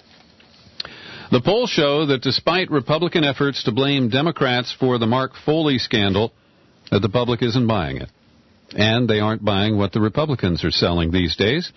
The polls show that despite Republican efforts to blame Democrats for the Mark Foley scandal, that the public isn't buying it. And they aren't buying what the Republicans are selling these days.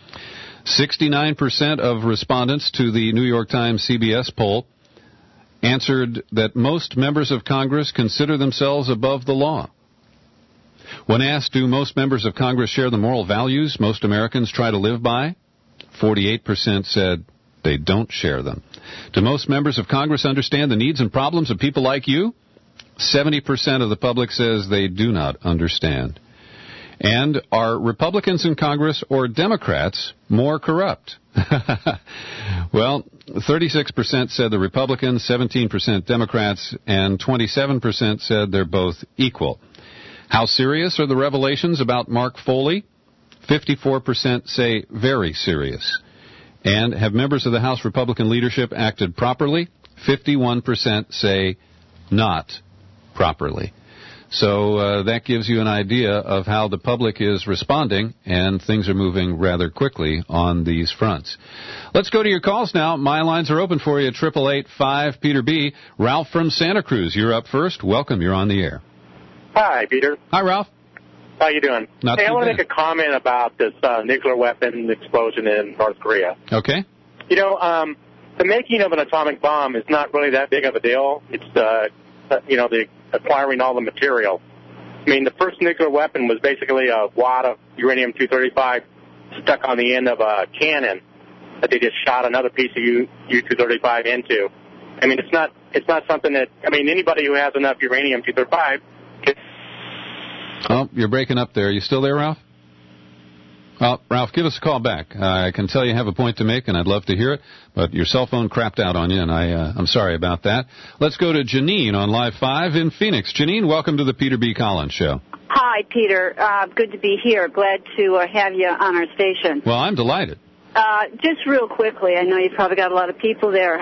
69% of respondents to the New York Times CBS poll answered that most members of Congress consider themselves above the law. When asked, do most members of Congress share the moral values most Americans try to live by, 48% said they don't share them. Do most members of Congress understand the needs and problems of people like you? 70% of the public says they do not understand. And are Republicans in Congress or Democrats more corrupt? Well, 36% said the Republicans, 17% Democrats, and 27% said they're both equal. How serious are the revelations about Mark Foley? 54% say very serious. And have members of the House Republican leadership acted properly? 51% say not properly. So that gives you an idea of how the public is responding, and things are moving rather quickly on these fronts. Let's go to your calls now. My lines are open for you at 888-5-PETER-B. Ralph from Santa Cruz, you're up first. Welcome. You're on the air. Hi, Peter. Hi, Ralph. How you doing? Not hey, too I want to bad. make a comment about this nuclear weapon explosion in North Korea. Okay. You know, the making of an atomic bomb is not really that big of a deal. It's the acquiring all the material. I mean, the first nuclear weapon was basically a wad of uranium-235 stuck on the end of a cannon that they just shot another piece of U-235 into. I mean, it's not something that, I mean, anybody who has enough uranium-235 can... Oh, you're breaking up there. You still there, Ralph? Well, Ralph, give us a call back. I can tell you have a point to make, and I'd love to hear it, but your cell phone crapped out on you, and I'm sorry about that. Let's go to Janine on Live 5 in Phoenix. Janine, welcome to the Peter B. Collins Show. Hi, Peter. Good to be here. Glad to have you on our station. Well, I'm delighted. Just real quickly, I know you've probably got a lot of people there.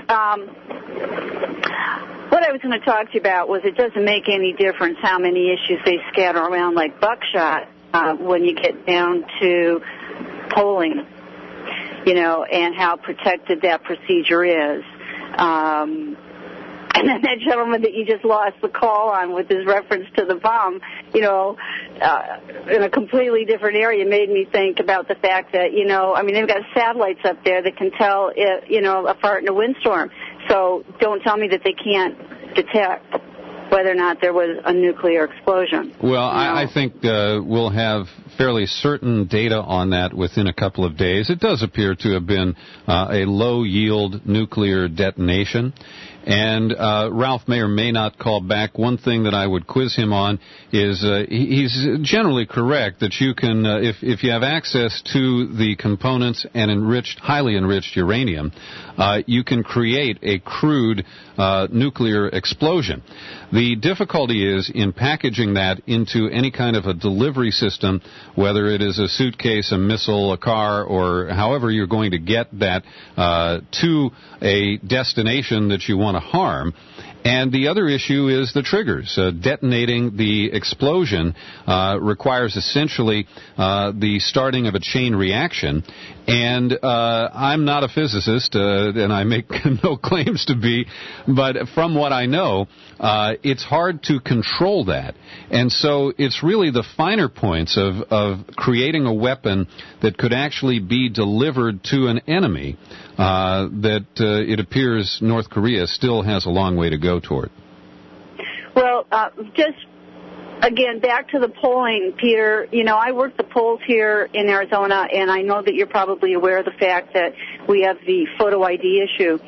What I was going to talk to you about was it doesn't make any difference how many issues they scatter around like buckshot when you get down to polling, and how protected that procedure is. And then that gentleman that you just lost the call on with his reference to the bomb, in a completely different area made me think about the fact that, they've got satellites up there that can tell, a fart in a windstorm. So don't tell me that they can't detect whether or not there was a nuclear explosion. Well, I think we'll have fairly certain data on that within a couple of days. It does appear to have been a low-yield nuclear detonation. And Ralph may or may not call back. One thing that I would quiz him on is he's generally correct that you can, if you have access to the components and highly enriched uranium, you can create a crude nuclear explosion. The difficulty is in packaging that into any kind of a delivery system, whether it is a suitcase, a missile, a car, or however you're going to get that to a destination that you want to harm. And the other issue is the triggers. Detonating the explosion requires essentially the starting of a chain reaction. And I'm not a physicist, and I make no claims to be, but from what I know, it's hard to control that. And so it's really the finer points of creating a weapon that could actually be delivered to an enemy that it appears North Korea still has a long way to go toward. Well, just again, back to the polling, Peter, I work the polls here in Arizona, and I know that you're probably aware of the fact that we have the photo ID issue.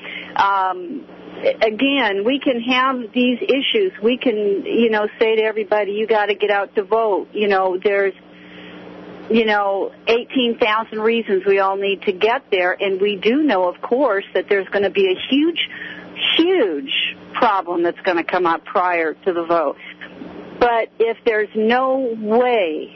Again, we can have these issues. We can, say to everybody, you got to get out to vote. There's 18,000 reasons we all need to get there, and we do know, of course, that there's going to be a huge problem that's going to come up prior to the vote. But if there's no way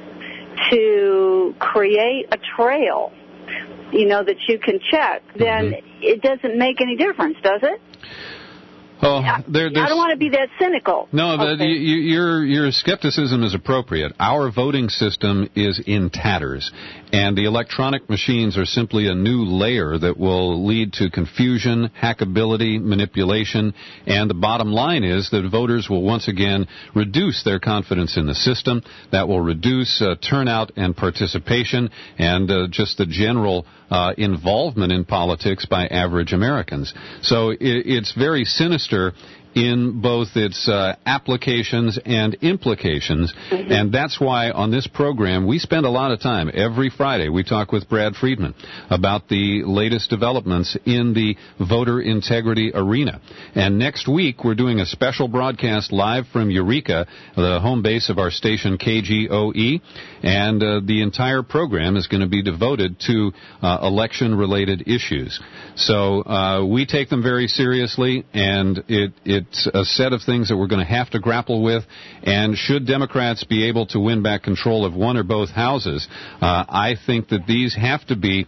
to create a trail, that you can check, then it doesn't make any difference, does it? Oh, I don't want to be that cynical. No, okay. Your skepticism is appropriate. Our voting system is in tatters, and the electronic machines are simply a new layer that will lead to confusion, hackability, manipulation, and the bottom line is that voters will once again reduce their confidence in the system. That will reduce turnout and participation and just the general involvement in politics by average Americans. So it's very sinister in both its applications and implications, and that's why on this program we spend a lot of time. Every Friday we talk with Brad Friedman about the latest developments in the voter integrity arena. And next week we're doing a special broadcast live from Eureka, the home base of our station KGOE, and the entire program is going to be devoted to election-related issues. So we take them very seriously, and it's a set of things that we're going to have to grapple with. And should Democrats be able to win back control of one or both houses, I think that these have to be,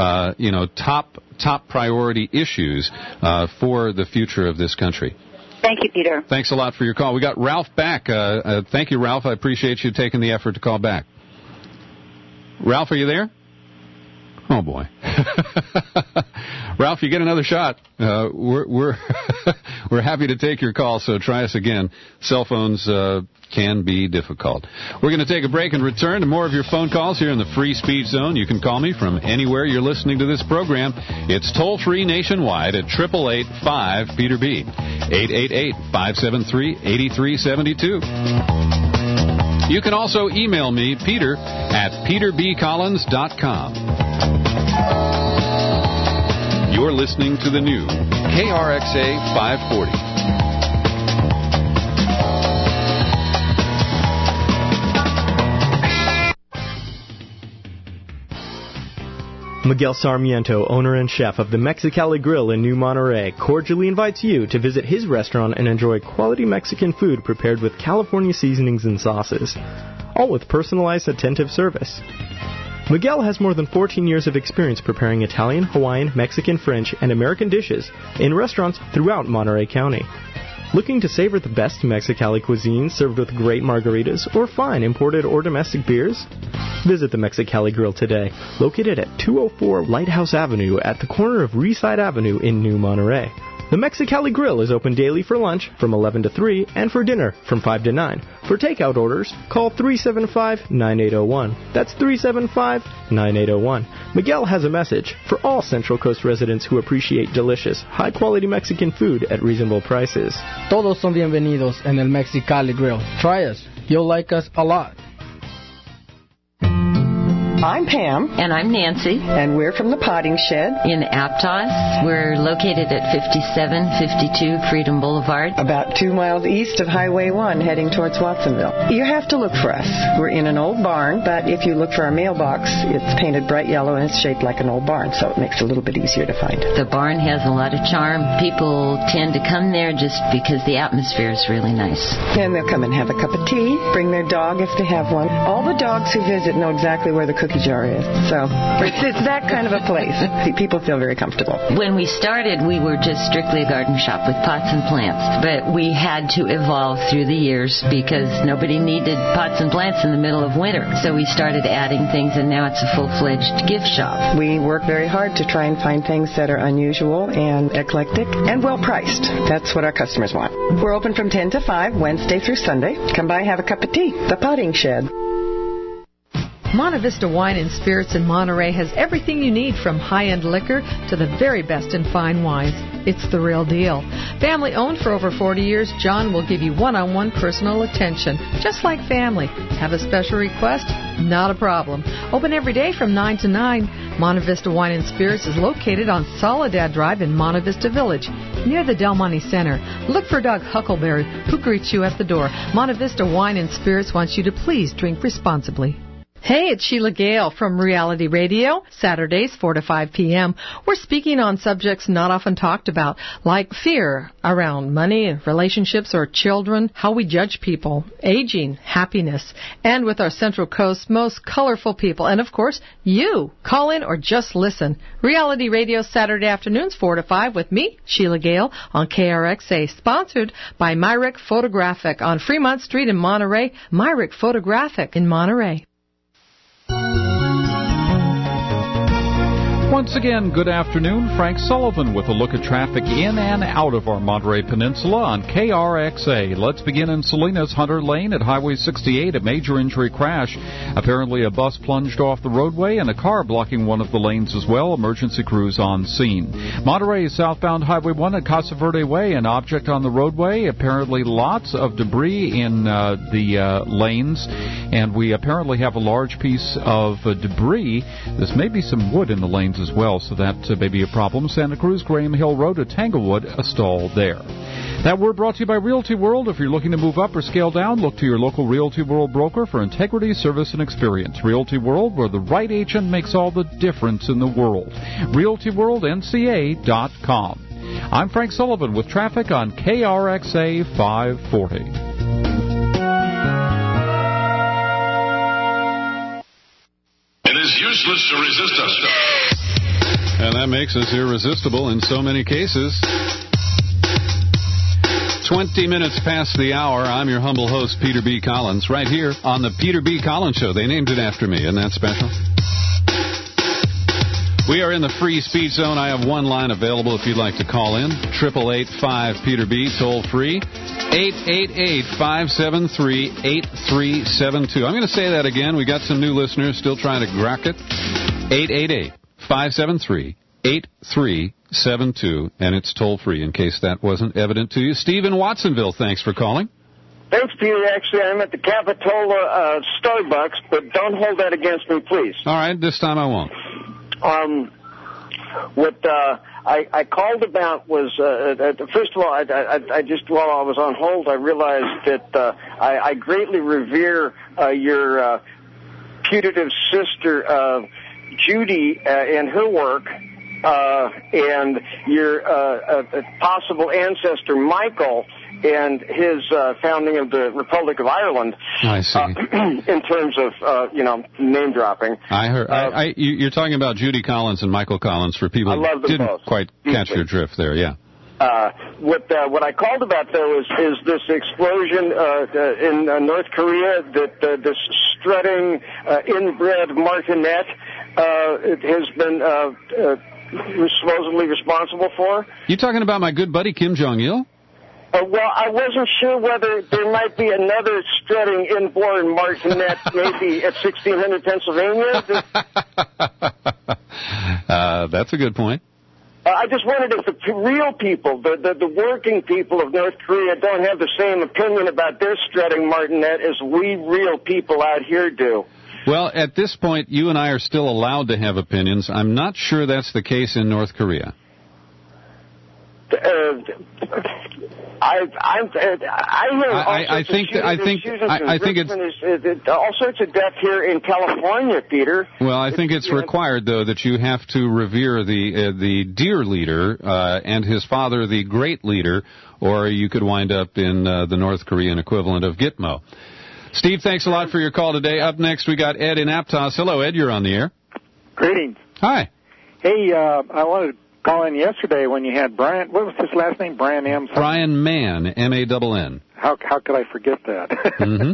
top priority issues for the future of this country. Thank you, Peter. Thanks a lot for your call. We got Ralph back. Thank you, Ralph. I appreciate you taking the effort to call back. Ralph, are you there? Oh, boy. Ralph, you get another shot. We're happy to take your call, so try us again. Cell phones can be difficult. We're going to take a break and return to more of your phone calls here in the Free Speech Zone. You can call me from anywhere you're listening to this program. It's toll-free nationwide at 888-5-PETER-B, 888-573-8372. You can also email me, Peter, at peterbcollins.com. You're listening to the new KRXA 540. Miguel Sarmiento, owner and chef of the Mexicali Grill in New Monterey, cordially invites you to visit his restaurant and enjoy quality Mexican food prepared with California seasonings and sauces, all with personalized, attentive service. Miguel has more than 14 years of experience preparing Italian, Hawaiian, Mexican, French, and American dishes in restaurants throughout Monterey County. Looking to savor the best Mexicali cuisine served with great margaritas or fine imported or domestic beers? Visit the Mexicali Grill today, located at 204 Lighthouse Avenue at the corner of Reeside Avenue in New Monterey. The Mexicali Grill is open daily for lunch from 11 to 3 and for dinner from 5 to 9. For takeout orders, call 375-9801. That's 375-9801. Miguel has a message for all Central Coast residents who appreciate delicious, high-quality Mexican food at reasonable prices. Todos son bienvenidos en el Mexicali Grill. Try us. You'll like us a lot. I'm Pam. And I'm Nancy. And we're from the Potting Shed. In Aptos. We're located at 5752 Freedom Boulevard. About 2 miles east of Highway 1 heading towards Watsonville. You have to look for us. We're in an old barn, but if you look for our mailbox, it's painted bright yellow and it's shaped like an old barn, so it makes it a little bit easier to find. The barn has a lot of charm. People tend to come there just because the atmosphere is really nice. And they'll come and have a cup of tea, bring their dog if they have one. All the dogs who visit know exactly where the cookie jar is. So it's that kind of a place. People feel very comfortable. When we started, we were just strictly a garden shop with pots and plants. But we had to evolve through the years because nobody needed pots and plants in the middle of winter. So we started adding things, and now it's a full-fledged gift shop. We work very hard to try and find things that are unusual and eclectic and well-priced. That's what our customers want. We're open from 10 to 5, Wednesday through Sunday. Come by and have a cup of tea. The Potting Shed. Monte Vista Wine and Spirits in Monterey has everything you need from high-end liquor to the very best in fine wines. It's the real deal. Family owned for over 40 years, John will give you one-on-one personal attention, just like family. Have a special request? Not a problem. Open every day from 9 to 9. Monte Vista Wine and Spirits is located on Soledad Drive in Monte Vista Village, near the Del Monte Center. Look for Doug Huckleberry, who greets you at the door. Monte Vista Wine and Spirits wants you to please drink responsibly. Hey, it's Sheila Gale from Reality Radio, Saturdays 4 to 5 p.m. We're speaking on subjects not often talked about, like fear around money, relationships, or children, how we judge people, aging, happiness, and with our Central Coast's most colorful people, and of course, you. Call in or just listen. Reality Radio, Saturday afternoons 4 to 5 with me, Sheila Gale, on KRXA, sponsored by Myrick Photographic on Fremont Street in Monterey. Myrick Photographic in Monterey. Once again, good afternoon. Frank Sullivan with a look at traffic in and out of our Monterey Peninsula on KRXA. Let's begin in Salinas, Hunter Lane at Highway 68, a major injury crash. Apparently a bus plunged off the roadway and a car blocking one of the lanes as well. Emergency crews on scene. Monterey, southbound Highway 1 at Casa Verde Way, an object on the roadway. Apparently lots of debris in the lanes, and we apparently have a large piece of debris. This may be some wood in the lanes as well, so that may be a problem. Santa Cruz, Graham Hill Road to Tanglewood, a stall there. That word brought to you by Realty World. If you're looking to move up or scale down, look to your local Realty World broker for integrity, service, and experience. Realty World, where the right agent makes all the difference in the world. RealtyWorldNCA.com. I'm Frank Sullivan with traffic on KRXA 540. It is useless to resist us. And that makes us irresistible in so many cases. 20 minutes past the hour. I'm your humble host, Peter B. Collins, right here on the Peter B. Collins Show. They named it after me. Isn't that special? We are in the free speech zone. I have one line available if you'd like to call in. 888-5-PETER-B, toll free. 888-573-8372. I'm going to say that again. We got some new listeners still trying to crack it. 888-573-8372, and it's toll-free in case that wasn't evident to you. Steve in Watsonville, thanks for calling. Thanks, Peter. Actually, I'm at the Capitola Starbucks, but don't hold that against me, please. All right, this time I won't. What I called about was, first of all, I just, while I was on hold, I realized that I greatly revere your putative sister, Judy, and her work, and your possible ancestor, Michael, and his founding of the Republic of Ireland. I see. In terms of, name dropping. I heard. You're talking about Judy Collins and Michael Collins for people who didn't quite catch your drift there, yeah. What I called about, though, is this explosion in North Korea, that this strutting inbred martinet has been supposedly responsible for? You talking about my good buddy Kim Jong-il? Well, I wasn't sure whether there might be another strutting inborn martinet maybe at 1600 Pennsylvania. That's a good point. I just wondered if the real people, the working people of North Korea don't have the same opinion about their strutting martinet as we real people out here do. Well, at this point, you and I are still allowed to have opinions. I'm not sure that's the case in North Korea. I think it's all sorts of death here in California, Peter. Well, I think it's required, though, that you have to revere the dear leader and his father, the great leader, or you could wind up in the North Korean equivalent of Gitmo. Steve, thanks a lot for your call today. Up next, we got Ed in Aptos. Hello, Ed. You're on the air. Greetings. Hi. Hey, I wanted to call in yesterday when you had Brian. What was his last name? Brian M. something? Brian Mann, M-A-N-N. How could I forget that? Mm-hmm.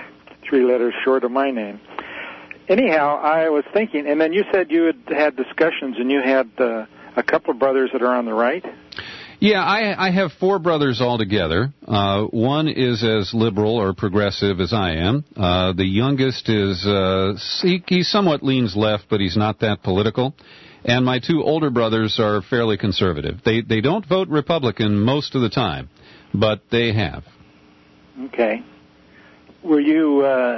3 letters short of my name. Anyhow, I was thinking, and then you said you had discussions, and you had a couple of brothers that are on the right. Yeah, I have 4 brothers altogether. One is as liberal or progressive as I am. The youngest is, he somewhat leans left, but he's not that political. And my 2 older brothers are fairly conservative. They don't vote Republican most of the time, but they have. Okay. Were you,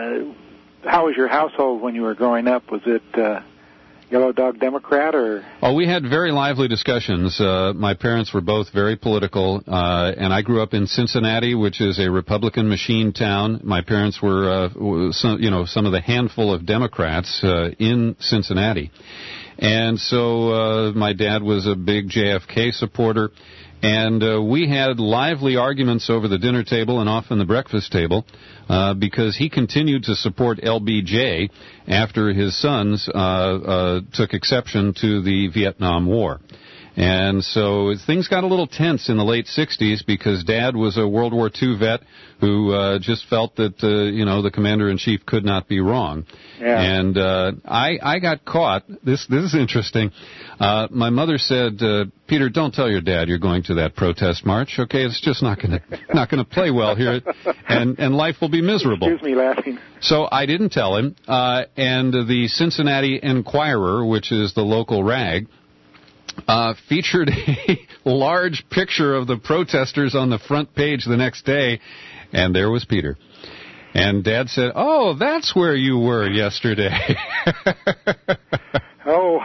how was your household when you were growing up? Was it Yellow Dog Democrat or? Oh, we had very lively discussions. My parents were both very political, and I grew up in Cincinnati, which is a Republican machine town. My parents were, some of the handful of Democrats in Cincinnati. And so my dad was a big JFK supporter, and we had lively arguments over the dinner table and often the breakfast table because he continued to support LBJ after his sons took exception to the Vietnam War. And so things got a little tense in the late 60s because Dad was a World War II vet who just felt that, the commander-in-chief could not be wrong. Yeah. And I got caught. This is interesting. My mother said, Peter, don't tell your dad you're going to that protest march, okay? It's just not going to play well here, and life will be miserable. Excuse me laughing. So I didn't tell him, and the Cincinnati Enquirer, which is the local rag, featured a large picture of the protesters on the front page the next day, and there was Peter. And Dad said, "Oh, that's where you were yesterday." Oh,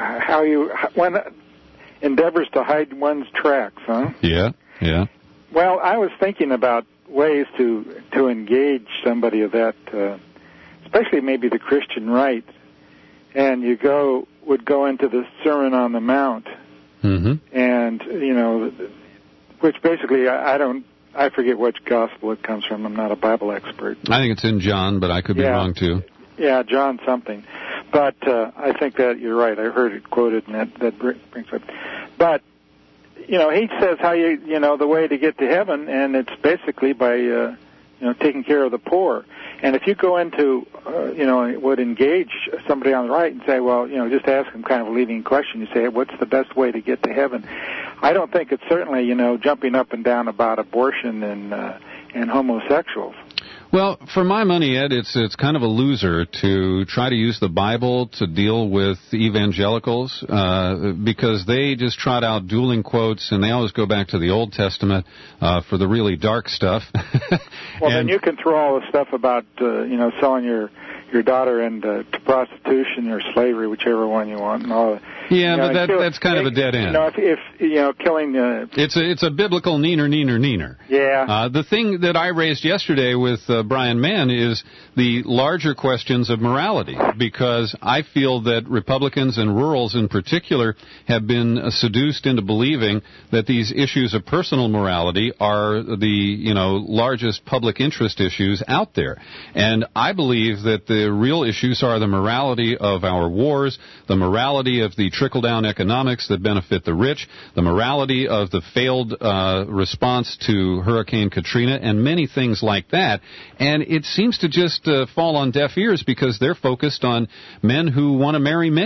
one endeavors to hide one's tracks, huh? Yeah. Well, I was thinking about ways to engage somebody of that, especially maybe the Christian right, and would go into the Sermon on the Mount, and which basically I forget which gospel it comes from. I'm not a Bible expert. I think it's in John, but I could be wrong too. Yeah, John something. But I think that you're right. I heard it quoted, and that brings up. But he says how the way to get to heaven, and it's basically by taking care of the poor. And if you go into, would engage somebody on the right and say, well, just ask them kind of a leading question. You say, hey, what's the best way to get to heaven? I don't think it's certainly, jumping up and down about abortion and homosexuals. Well, for my money, Ed, it's kind of a loser to try to use the Bible to deal with evangelicals because they just trot out dueling quotes, and they always go back to the Old Testament for the really dark stuff. Well, then you can throw all the stuff about selling your daughter into prostitution or slavery, whichever one you want, and all. Yeah, but that's kind of a dead end. If killing. It's a biblical neener. Yeah. The thing that I raised yesterday with Brian Mann is the larger questions of morality, because I feel that Republicans and rurals in particular have been seduced into believing that these issues of personal morality are the largest public interest issues out there, and I believe that the real issues are the morality of our wars, the morality of the trickle-down economics that benefit the rich, the morality of the failed response to Hurricane Katrina, and many things like that. And it seems to just fall on deaf ears because they're focused on men who want to marry men.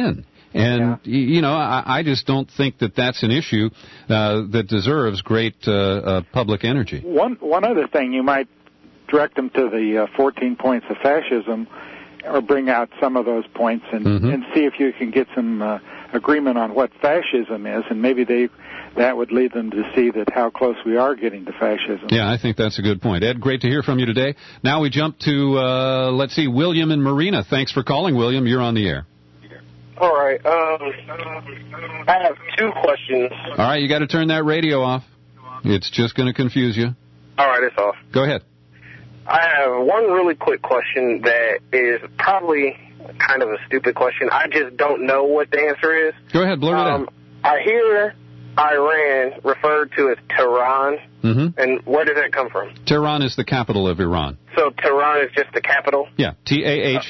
And, I just don't think that that's an issue that deserves great public energy. One other thing, you might direct them to the 14 points of fascism, or bring out some of those points and see if you can get some agreement on what fascism is, and maybe that would lead them to see that how close we are getting to fascism. Yeah, I think that's a good point. Ed, great to hear from you today. Now we jump to, William and Marina. Thanks for calling, William. You're on the air. All right. I have two questions. All right, you got to turn that radio off. It's just going to confuse you. All right, it's off. Go ahead. I have one really quick question that is probably kind of a stupid question. I just don't know what the answer is. Go ahead, blurt it out. I hear Iran referred to as Tehran, and where does that come from? Tehran is the capital of Iran. So Tehran is just the capital? Yeah, Tehran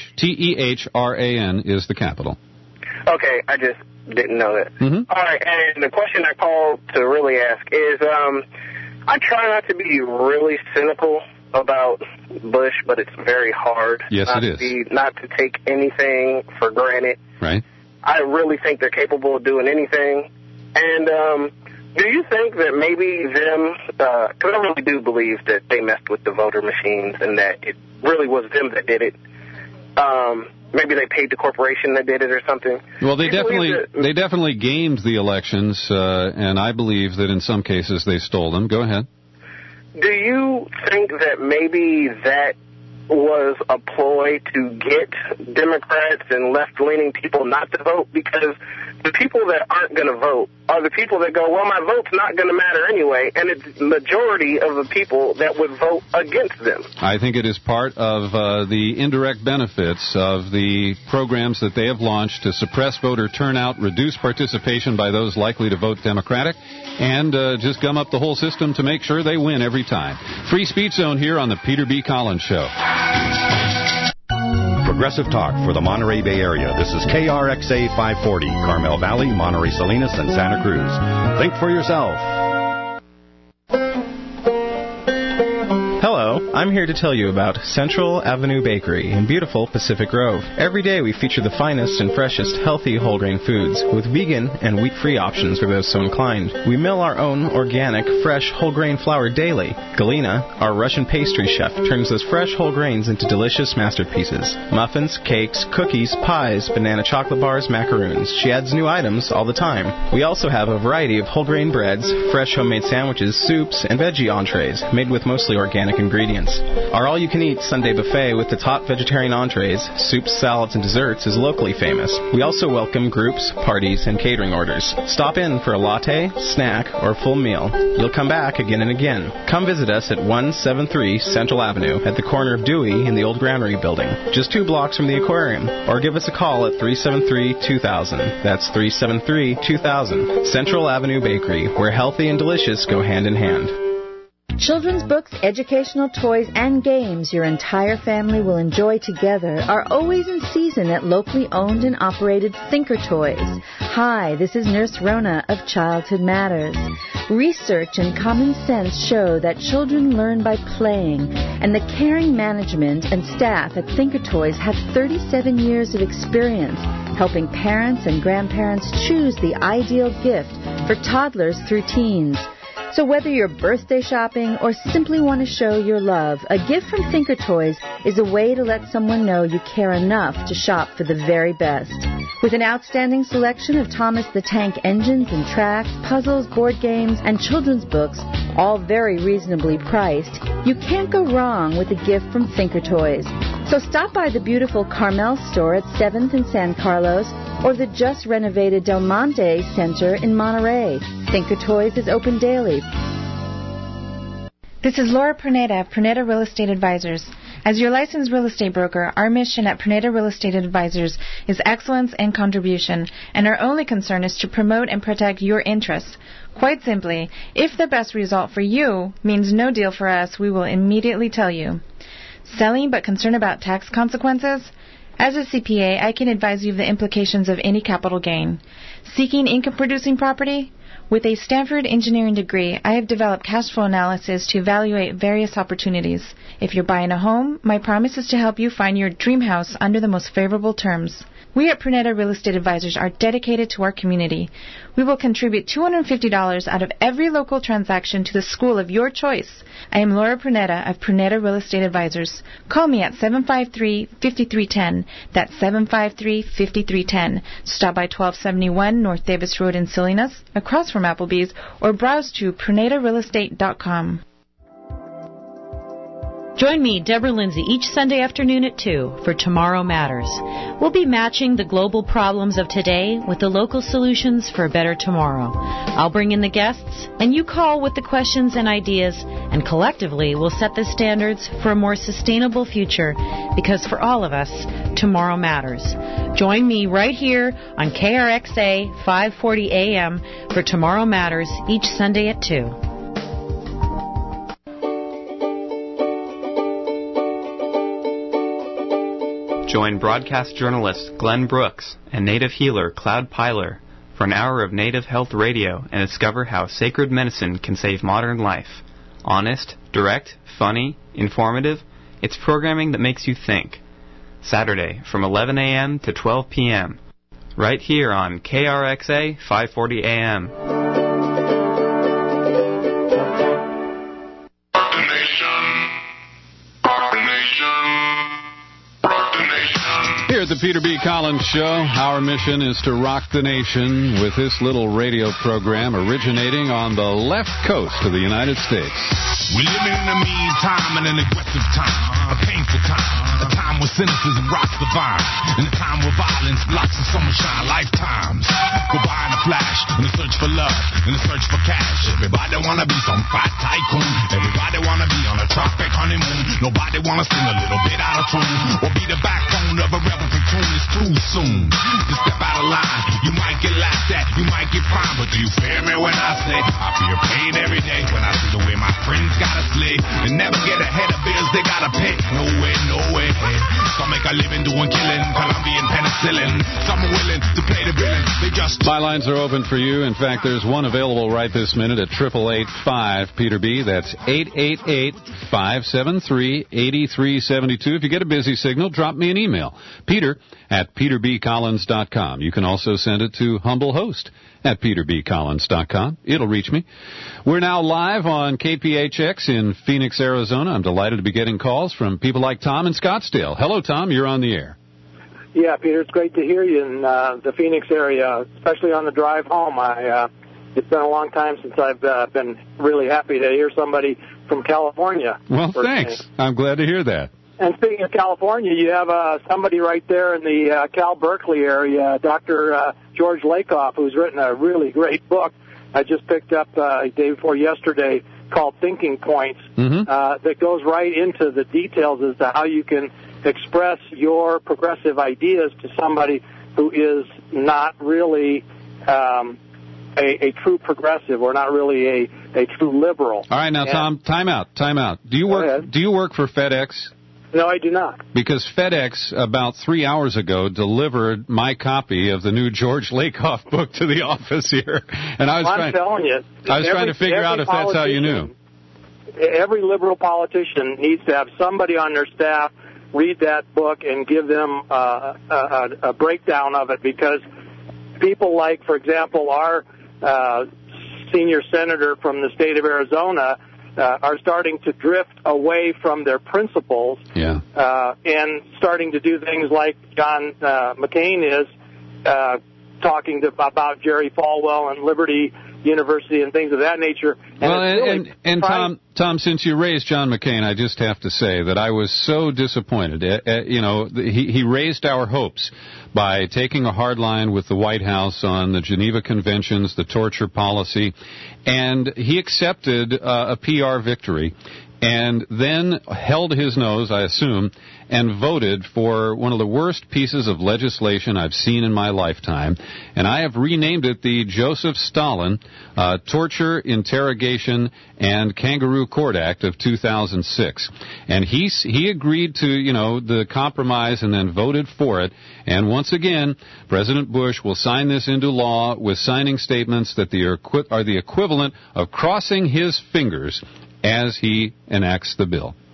is the capital. Okay, I just didn't know that. All right, and the question I called to really ask is, I try not to be really cynical about Bush, but it's very hard. Yes, it is. Not to take anything for granted. Right. I really think they're capable of doing anything. And do you think that maybe them, because I really do believe that they messed with the voter machines and that it really was them that did it. Maybe they paid the corporation that did it or something. Well, they definitely gamed the elections, and I believe that in some cases they stole them. Go ahead. Do you think that maybe that was a ploy to get Democrats and left-leaning people not to vote? Because the people that aren't going to vote are the people that go, well, my vote's not going to matter anyway, and it's the majority of the people that would vote against them. I think it is part of the indirect benefits of the programs that they have launched to suppress voter turnout, reduce participation by those likely to vote Democratic, and just gum up the whole system to make sure they win every time. Free Speech Zone here on the Peter B. Collins Show. Progressive Talk for the Monterey Bay Area. This is KRXA 540, Carmel Valley, Monterey Salinas, and Santa Cruz. Think for yourself. Hello, I'm here to tell you about Central Avenue Bakery in beautiful Pacific Grove. Every day we feature the finest and freshest healthy whole grain foods with vegan and wheat-free options for those so inclined. We mill our own organic, fresh whole grain flour daily. Galina, our Russian pastry chef, turns those fresh whole grains into delicious masterpieces. Muffins, cakes, cookies, pies, banana chocolate bars, macaroons. She adds new items all the time. We also have a variety of whole grain breads, fresh homemade sandwiches, soups, and veggie entrees made with mostly organic ingredients. Our all-you-can-eat Sunday buffet with the top vegetarian entrees, soups, salads, and desserts is locally famous. We also welcome groups, parties, and catering orders. Stop in for a latte, snack, or full meal. You'll come back again and again. Come visit us at 173 Central Avenue at the corner of Dewey in the old Granary building, just 2 blocks from the aquarium. Or give us a call at 373-2000. That's 373-2000. Central Avenue Bakery, where healthy and delicious go hand in hand. Children's books, educational toys, and games your entire family will enjoy together are always in season at locally owned and operated Thinker Toys. Hi, this is Nurse Rona of Childhood Matters. Research and common sense show that children learn by playing, and the caring management and staff at Thinker Toys have 37 years of experience helping parents and grandparents choose the ideal gift for toddlers through teens. So whether you're birthday shopping or simply want to show your love, a gift from Thinker Toys is a way to let someone know you care enough to shop for the very best. With an outstanding selection of Thomas the Tank engines and tracks, puzzles, board games, and children's books, all very reasonably priced, you can't go wrong with a gift from Thinker Toys. So stop by the beautiful Carmel store at 7th and San Carlos or the just renovated Del Monte Center in Monterey. Thinker Toys is open daily. This is Laura Perneda of Perneda Real Estate Advisors. As your licensed real estate broker, our mission at Perneda Real Estate Advisors is excellence and contribution, and our only concern is to promote and protect your interests. Quite simply, if the best result for you means no deal for us, we will immediately tell you. Selling but concerned about tax consequences? As a CPA, I can advise you of the implications of any capital gain. Seeking income-producing property? With a Stanford engineering degree, I have developed cash flow analysis to evaluate various opportunities. If you're buying a home, my promise is to help you find your dream house under the most favorable terms. We at Prunetta Real Estate Advisors are dedicated to our community. We will contribute $250 out of every local transaction to the school of your choice. I am Laura Prunetta of Prunetta Real Estate Advisors. Call me at 753-5310. That's 753-5310. Stop by 1271 North Davis Road in Salinas, across from Applebee's, or browse to PrunettaRealEstate.com. Join me, Deborah Lindsay, each Sunday afternoon at 2 for Tomorrow Matters. We'll be matching the global problems of today with the local solutions for a better tomorrow. I'll bring in the guests, and you call with the questions and ideas, and collectively we'll set the standards for a more sustainable future, because for all of us, tomorrow matters. Join me right here on KRXA 540 AM for Tomorrow Matters each Sunday at 2. Join broadcast journalist Glenn Brooks and native healer Cloud Pyler for an hour of native health radio and discover how sacred medicine can save modern life. Honest, direct, funny, informative, it's programming that makes you think. Saturday from 11 a.m. to 12 p.m. right here on KRXA 540 AM. Here at the Peter B. Collins Show, our mission is to rock the nation with this little radio program originating on the left coast of the United States. We live in a mean time and an aggressive time, a painful time, a time where cynicism rocks the vine, and a time where violence blocks the summer shine. Lifetimes go by in a flash, in a search for love, in a search for cash. Everybody wanna be some fat tycoon, everybody wanna be on a tropic honeymoon. Nobody wanna sing a little bit out of tune, or be the backbone of a rebel platoon. It's too soon to step out of line. You might get laughed at, you might get fined, but do you fear me when I say I feel pain every day when I see the way my friends gotta slay and never get ahead of bills they gotta pay? No way, no way. Some make a living doing killing, Colombian penicillin. Some are willing to play the villain. They just... My lines are open for you. In fact, there's one available right this minute at 888-5-PETER-B. That's 888-573-8372. If you get a busy signal, drop me an email. Peter@peterbcollins.com. You can also send it to humblehost@peterbcollins.com. It'll reach me. We're now live on KPHX in Phoenix, Arizona. I'm delighted to be getting calls from people like Tom in Scottsdale. Hello, Tom. You're on the air. Yeah, Peter, it's great to hear you in the Phoenix area, especially on the drive home. It's been a long time since I've been really happy to hear somebody from California. Well, thanks. I'm glad to hear that. And speaking of California, you have somebody right there in the Cal Berkeley area, Dr. George Lakoff, who's written a really great book. I just picked up day before yesterday called Thinking Points, that goes right into the details as to how you can express your progressive ideas to somebody who is not really a true progressive or not really a true liberal. All right, now, Tom, time out. Do you work for FedEx? No, I do not. Because FedEx, about 3 hours ago, delivered my copy of the new George Lakoff book to the office here. And I was trying to figure out if that's how you knew. Every liberal politician needs to have somebody on their staff read that book and give them a breakdown of it, because people like, for example, our senior senator from the state of Arizona are starting to drift away from their principles and starting to do things like John McCain is talking about Jerry Falwell and Liberty University and things of that nature. And Tom, since you raised John McCain, I just have to say that I was so disappointed. He raised our hopes by taking a hard line with the White House on the Geneva Conventions, the torture policy, and he accepted a PR victory and then held his nose, I assume, and voted for one of the worst pieces of legislation I've seen in my lifetime. And I have renamed it the Joseph Stalin Torture, Interrogation, and Kangaroo Court Act of 2006. And he agreed to, the compromise and then voted for it. And once again, President Bush will sign this into law with signing statements that are the equivalent of crossing his fingers as he enacts the bill.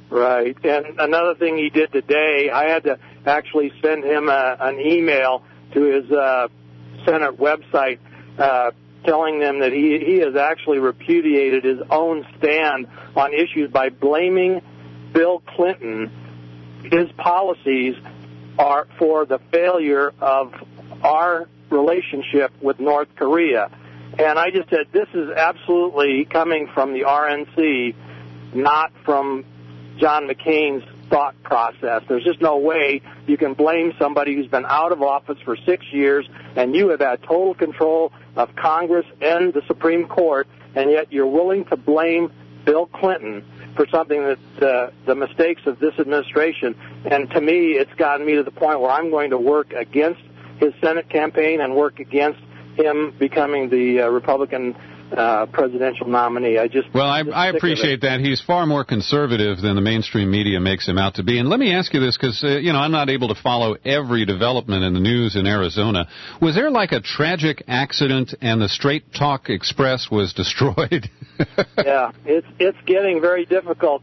Right. And another thing he did today, I had to actually send him an email to his Senate website telling them that he has actually repudiated his own stand on issues by blaming Bill Clinton. His policies are for the failure of our relationship with North Korea. And I just said, this is absolutely coming from the RNC, not from John McCain's thought process. There's just no way you can blame somebody who's been out of office for 6 years, and you have had total control of Congress and the Supreme Court, and yet you're willing to blame Bill Clinton for something that the mistakes of this administration. And to me, it's gotten me to the point where I'm going to work against his Senate campaign and work against him becoming the Republican presidential nominee. I appreciate that. He's far more conservative than the mainstream media makes him out to be. And let me ask you this, because I'm not able to follow every development in the news in Arizona. Was there like a tragic accident and the Straight Talk Express was destroyed? Yeah, it's getting very difficult.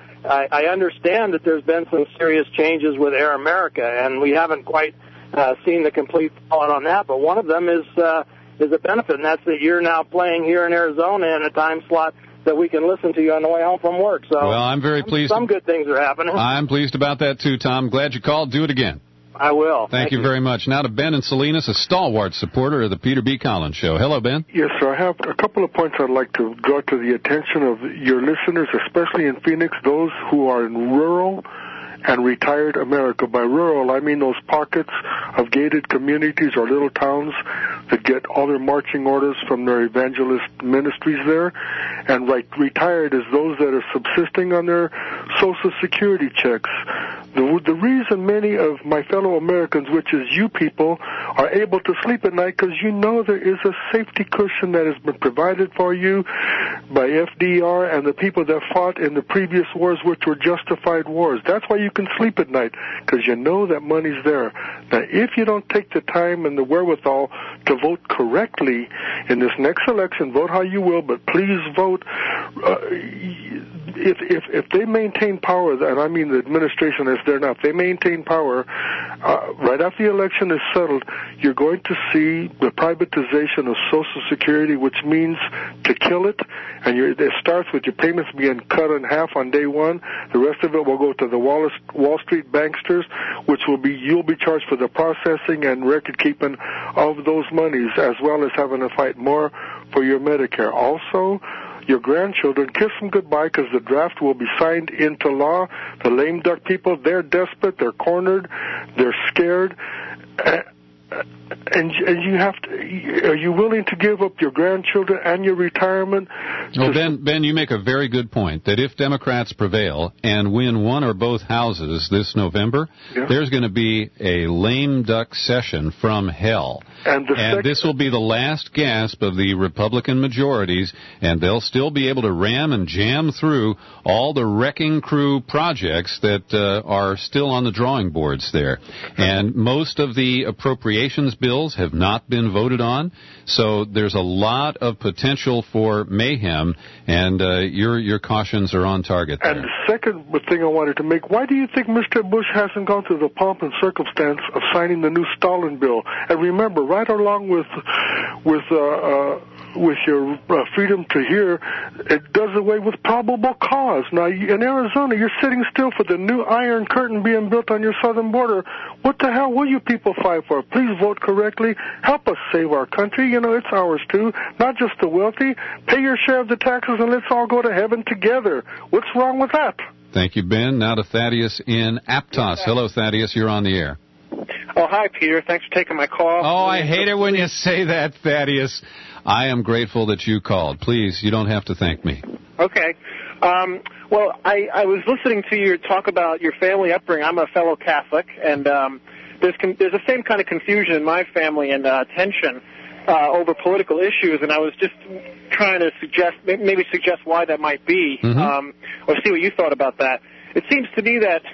I understand that there's been some serious changes with Air America, and we haven't quite seen the complete fallout on that. But one of them is a benefit, and that's that you're now playing here in Arizona in a time slot that we can listen to you on the way home from work. So, well, I'm very pleased. Some good things are happening. I'm pleased about that, too, Tom. Glad you called. Do it again. I will. Thank you very much. Now to Ben in Salinas, a stalwart supporter of the Peter B. Collins Show. Hello, Ben. Yes, sir. I have a couple of points I'd like to draw to the attention of your listeners, especially in Phoenix, those who are in rural and retired America. By rural, I mean those pockets of gated communities or little towns that get all their marching orders from their evangelist ministries there. And retired is those that are subsisting on their Social Security checks. The reason many of my fellow Americans, which is you people, are able to sleep at night because you know there is a safety cushion that has been provided for you by FDR and the people that fought in the previous wars, which were justified wars. That's why you can sleep at night, because you know that money's there. Now, if you don't take the time and the wherewithal to vote correctly in this next election, vote how you will, but please vote. If they maintain power, and I mean the administration is there now, if they maintain power, right after the election is settled, you're going to see the privatization of Social Security, which means to kill it, and it starts with your payments being cut in half on day one. The rest of it will go to the Wall Street banksters, which will be, you'll be charged for the processing and record keeping of those monies, as well as having to fight more for your Medicare. Also, your grandchildren, kiss them goodbye, because the draft will be signed into law. The lame duck people, they're desperate, they're cornered, they're scared. And you have to, are you willing to give up your grandchildren and your retirement? Well, Ben, you make a very good point that if Democrats prevail and win one or both houses this November, there's going to be a lame duck session from hell. And this will be the last gasp of the Republican majorities, and they'll still be able to ram and jam through all the wrecking crew projects that are still on the drawing boards there. And most of the appropriations bills have not been voted on, so there's a lot of potential for mayhem, and your cautions are on target there. And the second thing I wanted to make, why do you think Mr. Bush hasn't gone through the pomp and circumstance of signing the new Stalin bill? And remember, right along with your freedom to hear, it does away with probable cause. Now, in Arizona, you're sitting still for the new Iron Curtain being built on your southern border. What the hell will you people fight for? Please vote correctly. Help us save our country. You know, it's ours too, not just the wealthy. Pay your share of the taxes and let's all go to heaven together. What's wrong with that? Thank you, Ben. Now to Thaddeus in Aptos. Hello, Thaddeus. You're on the air. Oh, hi, Peter. Thanks for taking my call. Oh, I hate it when you say that, Thaddeus. I am grateful that you called. Please, you don't have to thank me. Okay. Well, I was listening to you talk about your family upbringing. I'm a fellow Catholic, and there's the same kind of confusion in my family and tension over political issues, and I was just trying to suggest why that might be, or see what you thought about that. It seems to me that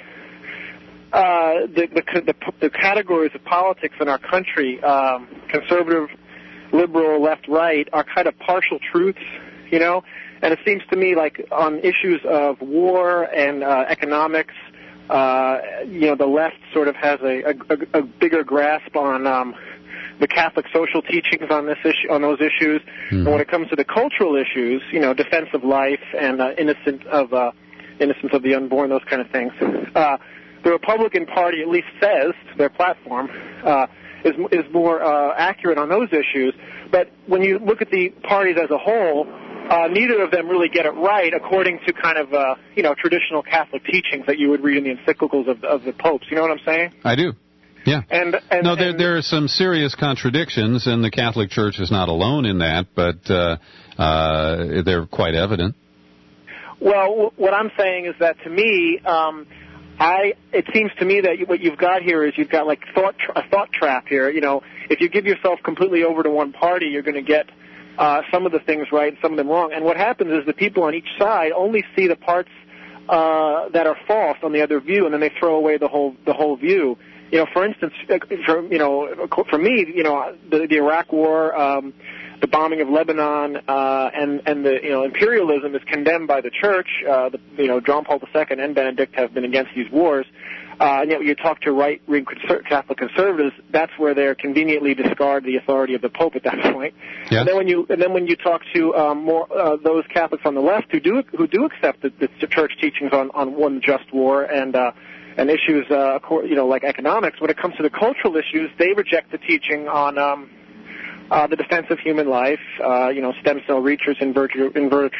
the categories of politics in our country, conservative, liberal, left, right, are kind of partial truths, you know, And it seems to me like on issues of war and economics, the left sort of has a bigger grasp on the Catholic social teachings on those issues. And when it comes to the cultural issues, defense of life and innocence of the unborn, those kind of things, the Republican Party at least says their platform is more accurate on those issues. But when you look at the parties as a whole, neither of them really get it right according to kind of traditional Catholic teachings that you would read in the encyclicals of the popes. You know what I'm saying? I do. Yeah. And there are some serious contradictions, and the Catholic Church is not alone in that, but they're quite evident. Well, what I'm saying is that to me, it seems to me that what you've got here is you've got like a thought trap here. If you give yourself completely over to one party, you're going to get some of the things right, some of them wrong. And what happens is the people on each side only see the parts that are false on the other view, and then they throw away the whole view. For instance, for me, the Iraq War, the bombing of Lebanon, and the imperialism is condemned by the Church. John Paul II and Benedict have been against these wars. And yet, when you talk to right-wing Catholic conservatives, that's where they conveniently discard the authority of the Pope at that point. Yeah. And then when you talk to those Catholics on the left who do accept the Church teachings on one just war and issues like economics, when it comes to the cultural issues, they reject the teaching on the defense of human life, stem cell research in vitro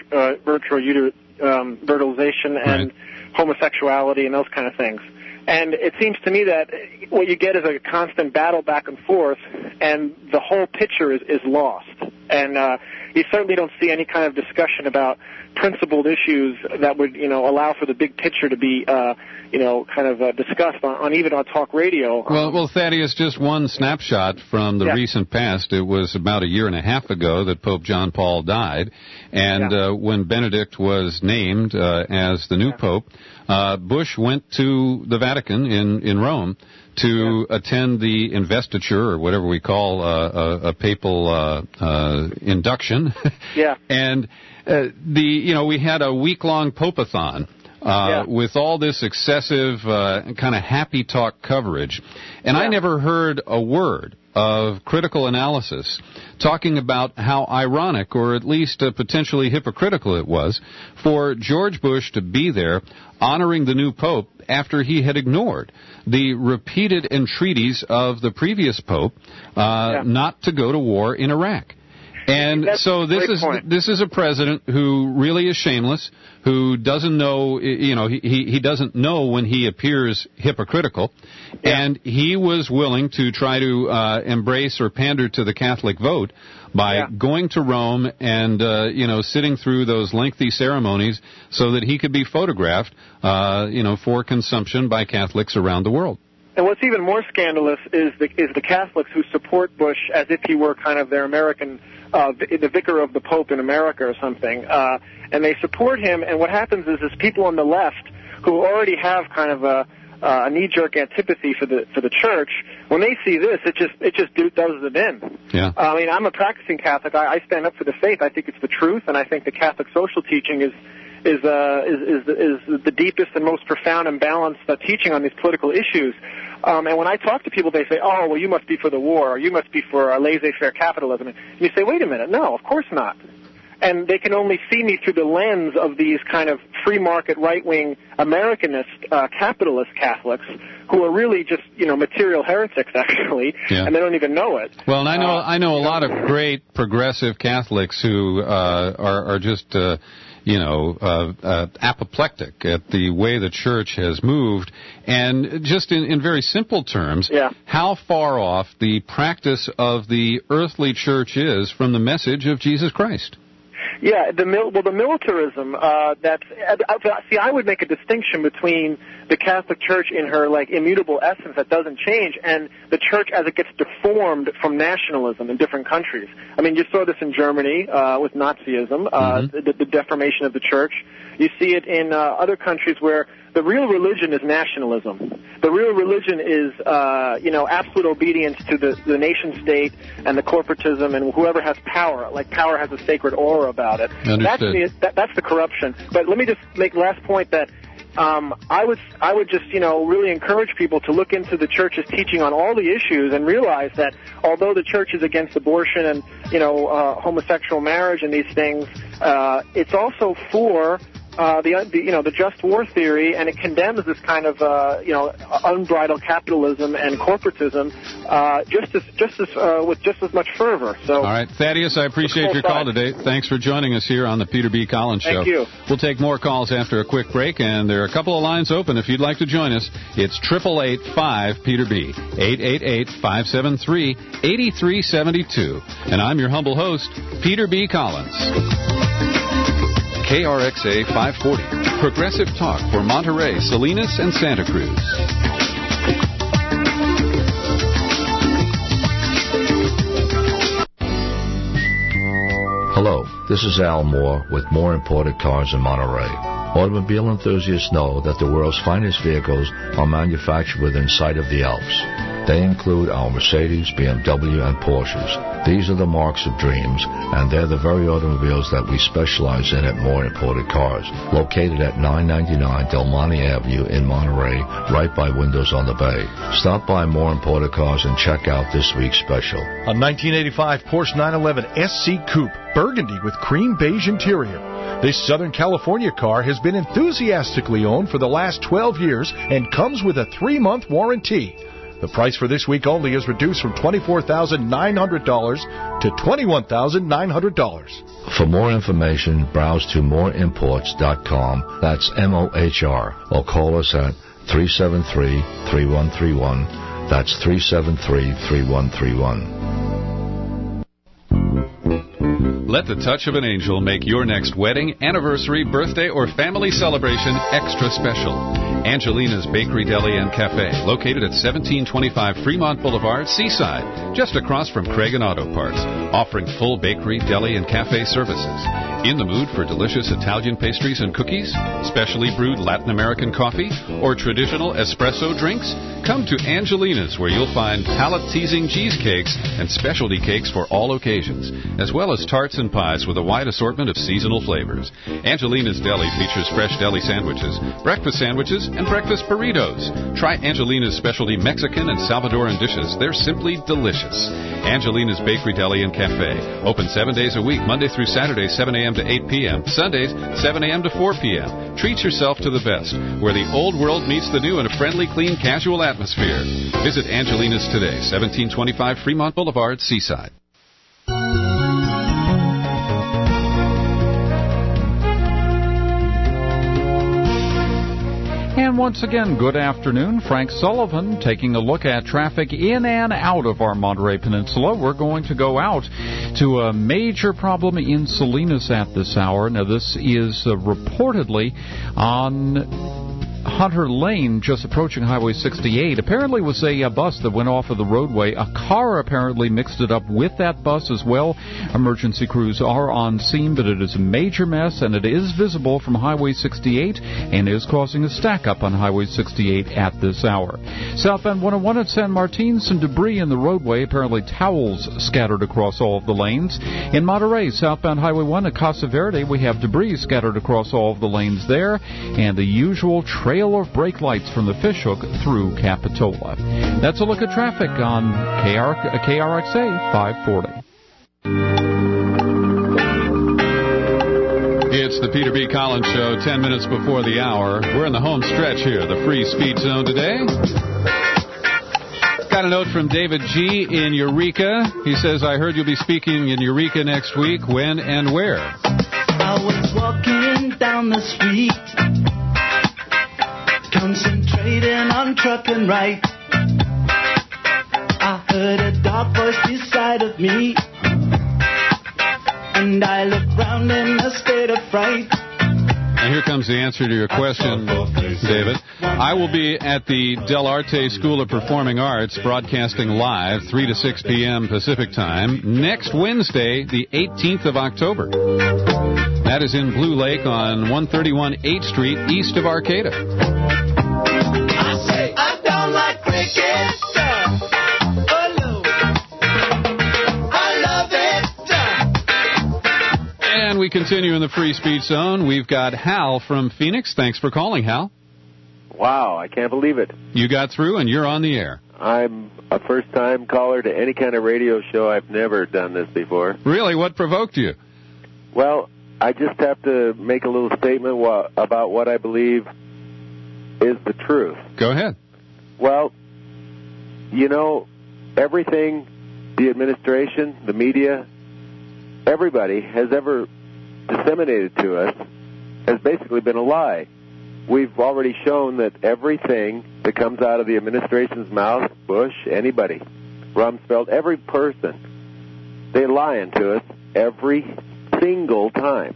fertilization and homosexuality and those kind of things. And it seems to me that what you get is a constant battle back and forth, and the whole picture is lost. And you certainly don't see any kind of discussion about principled issues that would, allow for the big picture to be, discussed even on talk radio. Well, Thaddeus, just one snapshot from the recent past. It was about a year and a half ago that Pope John Paul died, and when Benedict was named as the new Pope, Bush went to the Vatican in Rome to attend the investiture, or whatever we call a papal induction. Yeah. And we had a week-long Pope-a-thon with all this excessive kind of happy talk coverage. And I never heard a word of critical analysis talking about how ironic, or at least potentially hypocritical it was, for George Bush to be there honoring the new Pope after he had ignored the repeated entreaties of the previous Pope not to go to war in Iraq. And so this is a president who really is shameless, who doesn't know, he doesn't know when he appears hypocritical, and he was willing to try to embrace or pander to the Catholic vote by going to Rome and, sitting through those lengthy ceremonies so that he could be photographed, for consumption by Catholics around the world. And what's even more scandalous is the Catholics who support Bush as if he were kind of their American, the vicar of the Pope in America or something. And they support him, and what happens is people on the left who already have kind of a knee-jerk antipathy for the Church, when they see this, it just does it in. Yeah. I mean, I'm a practicing Catholic. I stand up for the faith. I think it's the truth, and I think the Catholic social teaching is the deepest and most profound and balanced teaching on these political issues. And when I talk to people, they say, "Oh, well, you must be for the war, or you must be for laissez-faire capitalism." And you say, "Wait a minute, no, of course not." And they can only see me through the lens of these kind of free market, right-wing, Americanist, capitalist Catholics who are really just, material heretics, actually, and they don't even know it. Well, and I know a lot of great progressive Catholics who are just apoplectic at the way the Church has moved, and just in very simple terms, how far off the practice of the earthly Church is from the message of Jesus Christ. Yeah, the militarism. I would make a distinction between the Catholic Church in her immutable essence that doesn't change, and the Church as it gets deformed from nationalism in different countries. I mean, you saw this in Germany with Nazism, the deformation of the Church. You see it in other countries where the real religion is nationalism. The real religion is, absolute obedience to the nation state and the corporatism and whoever has power. Like power has a sacred aura about it. Understood. That's the corruption. But let me just make the last point that I would just, really encourage people to look into the church's teaching on all the issues and realize that although the church is against abortion and, homosexual marriage and these things, it's also for the just war theory, and it condemns this kind of unbridled capitalism and corporatism with just as much fervor. So, all right, Thaddeus, I appreciate your call today. Thanks for joining us here on the Peter B. Collins Show. Thank you. We'll take more calls after a quick break, and there are a couple of lines open if you'd like to join us. It's 888-5-PETER-B, 888-573-8372, and I'm your humble host, Peter B. Collins. KRXA 540, progressive talk for Monterey, Salinas, and Santa Cruz. Hello, this is Al Moore with More Imported Cars in Monterey. Automobile enthusiasts know that the world's finest vehicles are manufactured within sight of the Alps. They include our Mercedes, BMW, and Porsches. These are the marks of dreams, and they're the very automobiles that we specialize in at More Imported Cars, located at 999 Del Monte Avenue in Monterey, right by Windows on the Bay. Stop by More Imported Cars and check out this week's special. A 1985 Porsche 911 SC Coupe, burgundy with cream beige interior. This Southern California car has been enthusiastically owned for the last 12 years and comes with a 3-month warranty. The price for this week only is reduced from $24,900 to $21,900. For more information, browse to moreimports.com, that's MOHR, or call us at 373-3131, that's 373-3131. Let the touch of an angel make your next wedding, anniversary, birthday, or family celebration extra special. Angelina's Bakery, Deli, and Cafe, located at 1725 Fremont Boulevard, Seaside, just across from Craig and Auto Parts, offering full bakery, deli, and cafe services. In the mood for delicious Italian pastries and cookies, specially brewed Latin American coffee, or traditional espresso drinks? Come to Angelina's, where you'll find palate-teasing cheesecakes and specialty cakes for all occasions, as well as tarts and pies with a wide assortment of seasonal flavors. Angelina's Deli features fresh deli sandwiches, breakfast sandwiches, and breakfast burritos. Try Angelina's specialty Mexican and Salvadoran dishes. They're simply delicious. Angelina's Bakery, Deli, and Cafe. Open 7 days a week, Monday through Saturday, 7 a.m. to 8 p.m. Sundays, 7 a.m. to 4 p.m. Treat yourself to the best, where the old world meets the new in a friendly, clean, casual atmosphere. Visit Angelina's today, 1725 Fremont Boulevard, Seaside. And once again, good afternoon. Frank Sullivan taking a look at traffic in and out of our Monterey Peninsula. We're going to go out to a major problem in Salinas at this hour. Now, this is reportedly on Hunter Lane, just approaching Highway 68. Apparently was a bus that went off of the roadway. A car apparently mixed it up with that bus as well. Emergency crews are on scene, but it is a major mess, and it is visible from Highway 68 and is causing a stack-up on Highway 68 at this hour. Southbound 101 at San Martin, some debris in the roadway, apparently towels scattered across all of the lanes. In Monterey, southbound Highway 1 at Casa Verde, we have debris scattered across all of the lanes there, and the usual trail of brake lights from the Fishhook through Capitola. That's a look at traffic on KRXA 540. It's the Peter B. Collins Show, 10 minutes before the hour. We're in the home stretch here, the free speed zone today. Got a note from David G. in Eureka. He says, I heard you'll be speaking in Eureka next week. When and where? I was walking down the street, concentrating on trucking right. I heard a dark voice beside of me, and I looked round in a state of fright. And here comes the answer to your question, David. I will be at the Del Arte School of Performing Arts, broadcasting live 3 to 6 p.m. Pacific Time, next Wednesday, the 18th of October. That is in Blue Lake on 131 8th Street, east of Arcata. I say I don't like cricket. And we continue in the free speech zone. We've got Hal from Phoenix. Thanks for calling, Hal. Wow, I can't believe it. You got through, and you're on the air. I'm a first-time caller to any kind of radio show. I've never done this before. Really? What provoked you? Well, I just have to make a little statement about what I believe is the truth. Go ahead. Well, you know, everything, the administration, the media, everybody has ever disseminated to us has basically been a lie. We've already shown that everything that comes out of the administration's mouth, Bush, anybody, Rumsfeld, every person, they're lying to us every single time.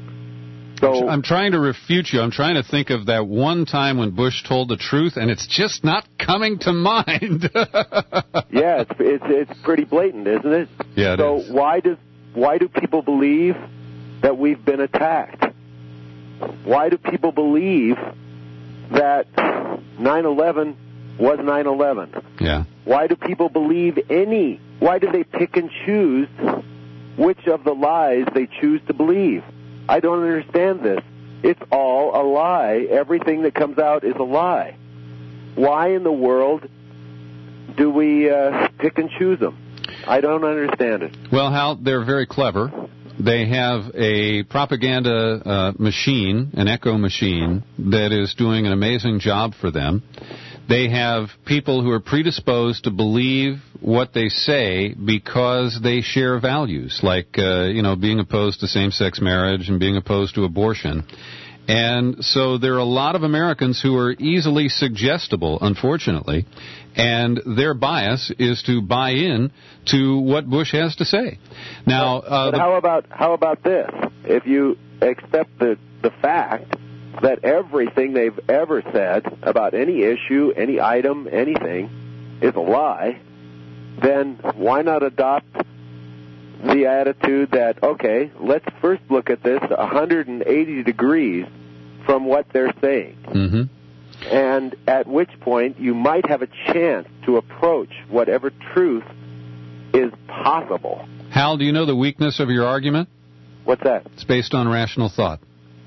So I'm trying to refute you. I'm trying to think of that one time when Bush told the truth, and it's just not coming to mind. Yeah, it's pretty blatant, isn't it? Yeah, it is. So why do people believe that we've been attacked? Why do people believe that 9/11 was 9/11? Yeah. Why do people believe why do they pick and choose which of the lies they choose to believe? I don't understand this. It's all a lie. Everything that comes out is a lie. Why in the world do we pick and choose them? I don't understand it. Well, Hal, they're very clever. They have a propaganda machine, an echo machine, that is doing an amazing job for them. They have people who are predisposed to believe what they say because they share values, like, being opposed to same-sex marriage and being opposed to abortion. And so there are a lot of Americans who are easily suggestible, unfortunately, and their bias is to buy in to what Bush has to say. Now, but how about this? If you accept the fact that everything they've ever said about any issue, any item, anything is a lie, then why not adopt the attitude that, okay, let's first look at this 180 degrees from what they're saying. Mm-hmm. And at which point you might have a chance to approach whatever truth is possible. Hal, do you know the weakness of your argument? What's that? It's based on rational thought.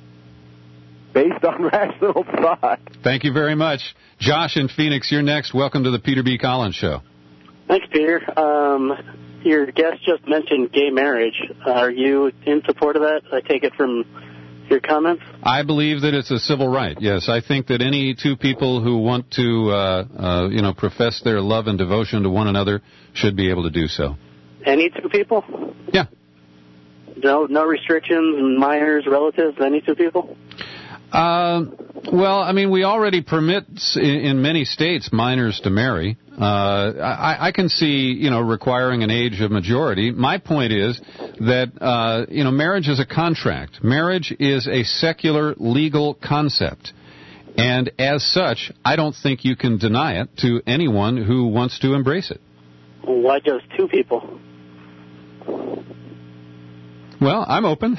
Based on rational thought. Thank you very much. Josh in Phoenix, you're next. Welcome to the Peter B. Collins Show. Thanks, Peter. Your guest just mentioned gay marriage. Are you in support of that? I take it from your comments? I believe that it's a civil right, yes. I think that any two people who want to, profess their love and devotion to one another should be able to do so. Any two people? Yeah. No restrictions, minors, relatives, any two people? Well, I mean, we already permit in many states minors to marry. I can see, requiring an age of majority. My point is that, marriage is a contract. Marriage is a secular legal concept. And as such, I don't think you can deny it to anyone who wants to embrace it. Why just two people? Well, I'm open.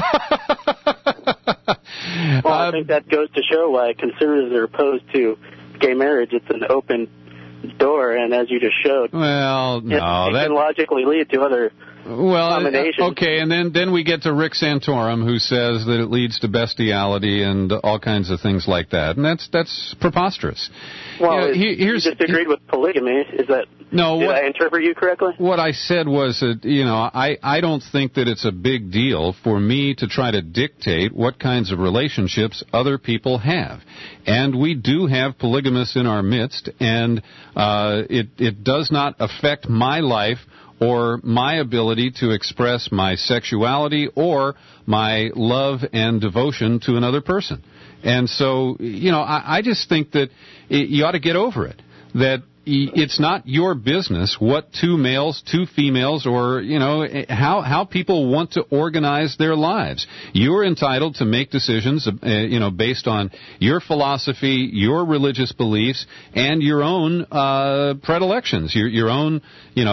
Well, I think that goes to show why conservatives are opposed to gay marriage. It's an open door, and as you just showed, well, no, it can logically lead to other combinations. Okay, and then we get to Rick Santorum, who says that it leads to bestiality and all kinds of things like that, and that's preposterous. Well, you disagreed with polygamy. Is that? No. Did I interpret you correctly? What I said was that, I don't think that it's a big deal for me to try to dictate what kinds of relationships other people have. And we do have polygamists in our midst, and it does not affect my life or my ability to express my sexuality or my love and devotion to another person. And so, I just think that you ought to get over it, that it's not your business what two males, two females, or, how people want to organize their lives. You're entitled to make decisions, based on your philosophy, your religious beliefs, and your own predilections, your own,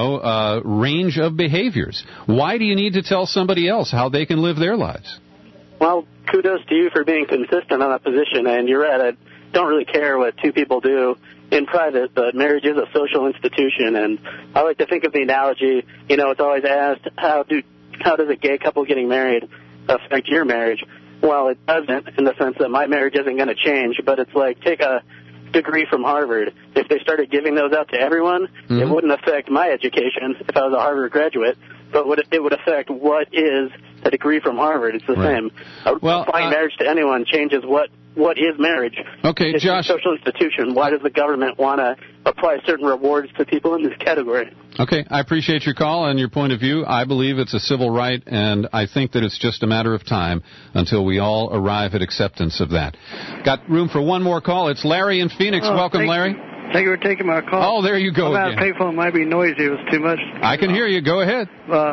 range of behaviors. Why do you need to tell somebody else how they can live their lives? Well, kudos to you for being consistent on that position, and you're right. I don't really care what two people do in private, but marriage is a social institution, and I like to think of the analogy, it's always asked, how does a gay couple getting married affect your marriage? Well, it doesn't, in the sense that my marriage isn't going to change, but it's like, take a degree from Harvard. If they started giving those out to everyone, it wouldn't affect my education if I was a Harvard graduate, but it would affect what is a degree from Harvard. It's the same. Applying marriage to anyone changes what is marriage. Okay, it's Josh. a social institution. Why does the government want to apply certain rewards to people in this category? Okay, I appreciate your call and your point of view. I believe it's a civil right, and I think that it's just a matter of time until we all arrive at acceptance of that. Got room for one more call. It's Larry in Phoenix. Welcome, Larry. Thank you for taking my call. Oh, there you go again. My payphone might be noisy. It was too much. I can hear you. Go ahead.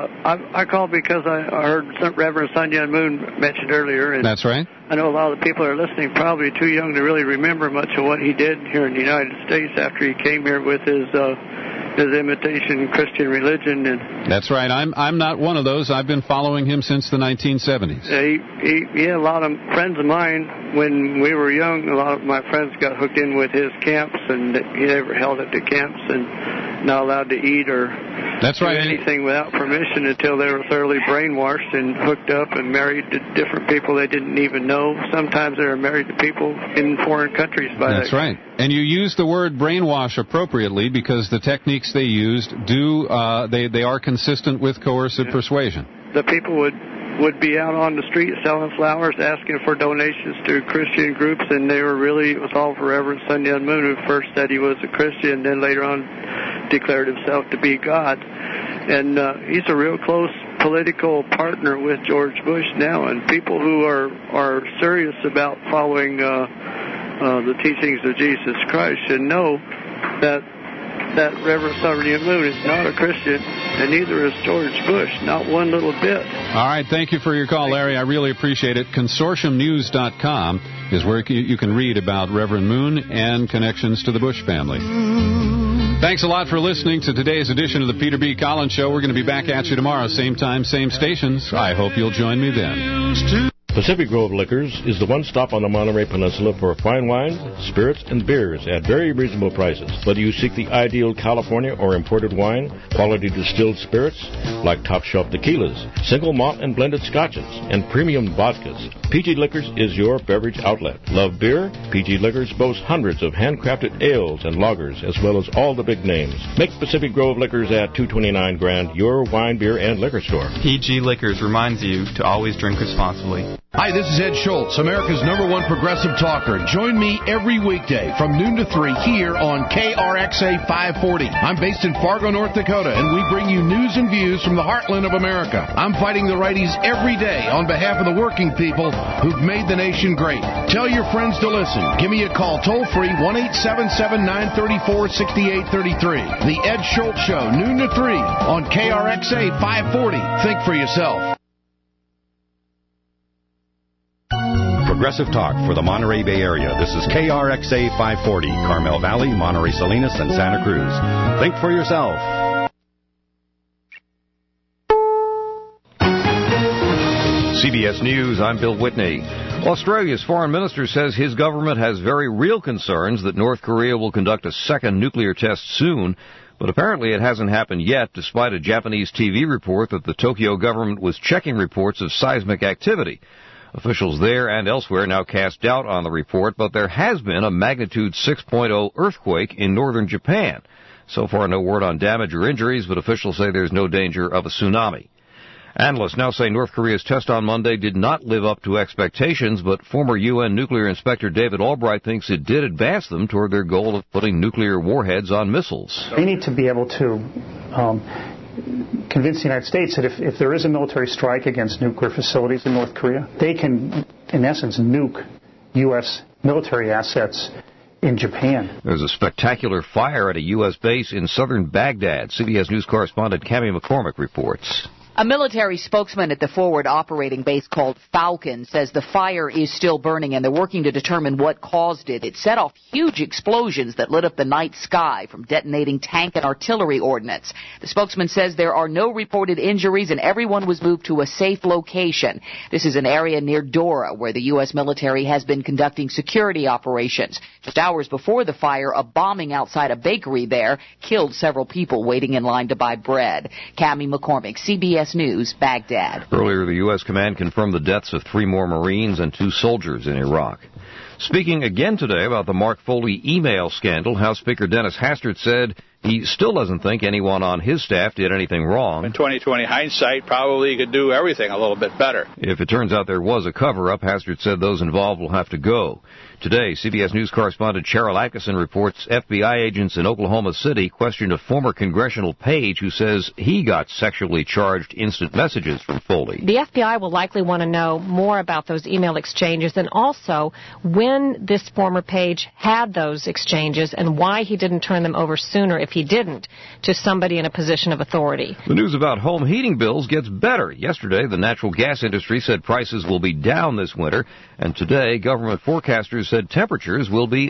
I called because I heard Reverend Sun Myung Moon mentioned earlier. And that's right. I know a lot of the people that are listening probably too young to really remember much of what he did here in the United States after he came here with his imitation Christian religion. And that's right. I'm not one of those. I've been following him since the 1970s. He had a lot of friends of mine when we were young. A lot of my friends got hooked in with his camps, and he never held at the camps and not allowed to eat or do anything without permission until they were thoroughly brainwashed and hooked up and married to different people they didn't even know. Sometimes they were married to people in foreign countries. That's right. And you use the word brainwash appropriately because the techniques they used they are consistent with coercive persuasion. The people would be out on the street selling flowers, asking for donations to Christian groups, and it was all for Reverend Sun Myung Moon, who first said he was a Christian, then later on declared himself to be God. And he's a real close political partner with George Bush now, and people who are serious about following the teachings of Jesus Christ should know that Reverend Sun Myung Moon is not a Christian, and neither is George Bush, not one little bit. All right, thank you for your call, Larry. I really appreciate it. Consortiumnews.com is where you can read about Reverend Moon and connections to the Bush family. Thanks a lot for listening to today's edition of the Peter B. Collins Show. We're going to be back at you tomorrow, same time, same stations. I hope you'll join me then. Pacific Grove Liquors is the one stop on the Monterey Peninsula for fine wine, spirits, and beers at very reasonable prices. Whether you seek the ideal California or imported wine, quality distilled spirits like top shelf tequilas, single malt and blended scotches, and premium vodkas, PG Liquors is your beverage outlet. Love beer? PG Liquors boasts hundreds of handcrafted ales and lagers, as well as all the big names. Make Pacific Grove Liquors at 229 Grand your wine, beer, and liquor store. PG Liquors reminds you to always drink responsibly. Hi, this is Ed Schultz, America's #1 progressive talker. Join me every weekday from noon to 3 here on KRXA 540. I'm based in Fargo, North Dakota, and we bring you news and views from the heartland of America. I'm fighting the righties every day on behalf of the working people who've made the nation great. Tell your friends to listen. Give me a call toll-free, 1-877-934-6833. The Ed Schultz Show, noon to 3 on KRXA 540. Think for yourself. Progressive Talk for the Monterey Bay Area. This is KRXA 540, Carmel Valley, Monterey Salinas, and Santa Cruz. Think for yourself. CBS News, I'm Bill Whitney. Australia's foreign minister says his government has very real concerns that North Korea will conduct a second nuclear test soon, but apparently it hasn't happened yet, despite a Japanese TV report that the Tokyo government was checking reports of seismic activity. Officials there and elsewhere now cast doubt on the report, but there has been a magnitude 6.0 earthquake in northern Japan. So far, no word on damage or injuries, but officials say there's no danger of a tsunami. Analysts now say North Korea's test on Monday did not live up to expectations, but former UN nuclear inspector David Albright thinks it did advance them toward their goal of putting nuclear warheads on missiles. They need to be able to convince the United States that if there is a military strike against nuclear facilities in North Korea, they can, in essence, nuke U.S. military assets in Japan. There's a spectacular fire at a U.S. base in southern Baghdad. CBS News correspondent Cammie McCormick reports. A military spokesman at the forward operating base called Falcon says the fire is still burning and they're working to determine what caused it. It set off huge explosions that lit up the night sky from detonating tank and artillery ordnance. The spokesman says there are no reported injuries and everyone was moved to a safe location. This is an area near Dora where the U.S. military has been conducting security operations. Just hours before the fire, a bombing outside a bakery there killed several people waiting in line to buy bread. Cammie McCormick, CBS News, Baghdad. Earlier, the U.S. command confirmed the deaths of 3 more Marines and 2 soldiers in Iraq. Speaking again today about the Mark Foley email scandal, House Speaker Dennis Hastert said he still doesn't think anyone on his staff did anything wrong. In 2020 hindsight, probably could do everything a little bit better. If it turns out there was a cover-up, Hastert said those involved will have to go. Today, CBS News correspondent Cheryl Atkinson reports FBI agents in Oklahoma City questioned a former congressional page who says he got sexually charged instant messages from Foley. The FBI will likely want to know more about those email exchanges and also when this former page had those exchanges and why he didn't turn them over sooner if he didn't to somebody in a position of authority. The news about home heating bills gets better. Yesterday, the natural gas industry said prices will be down this winter, and today, government forecasters said temperatures will be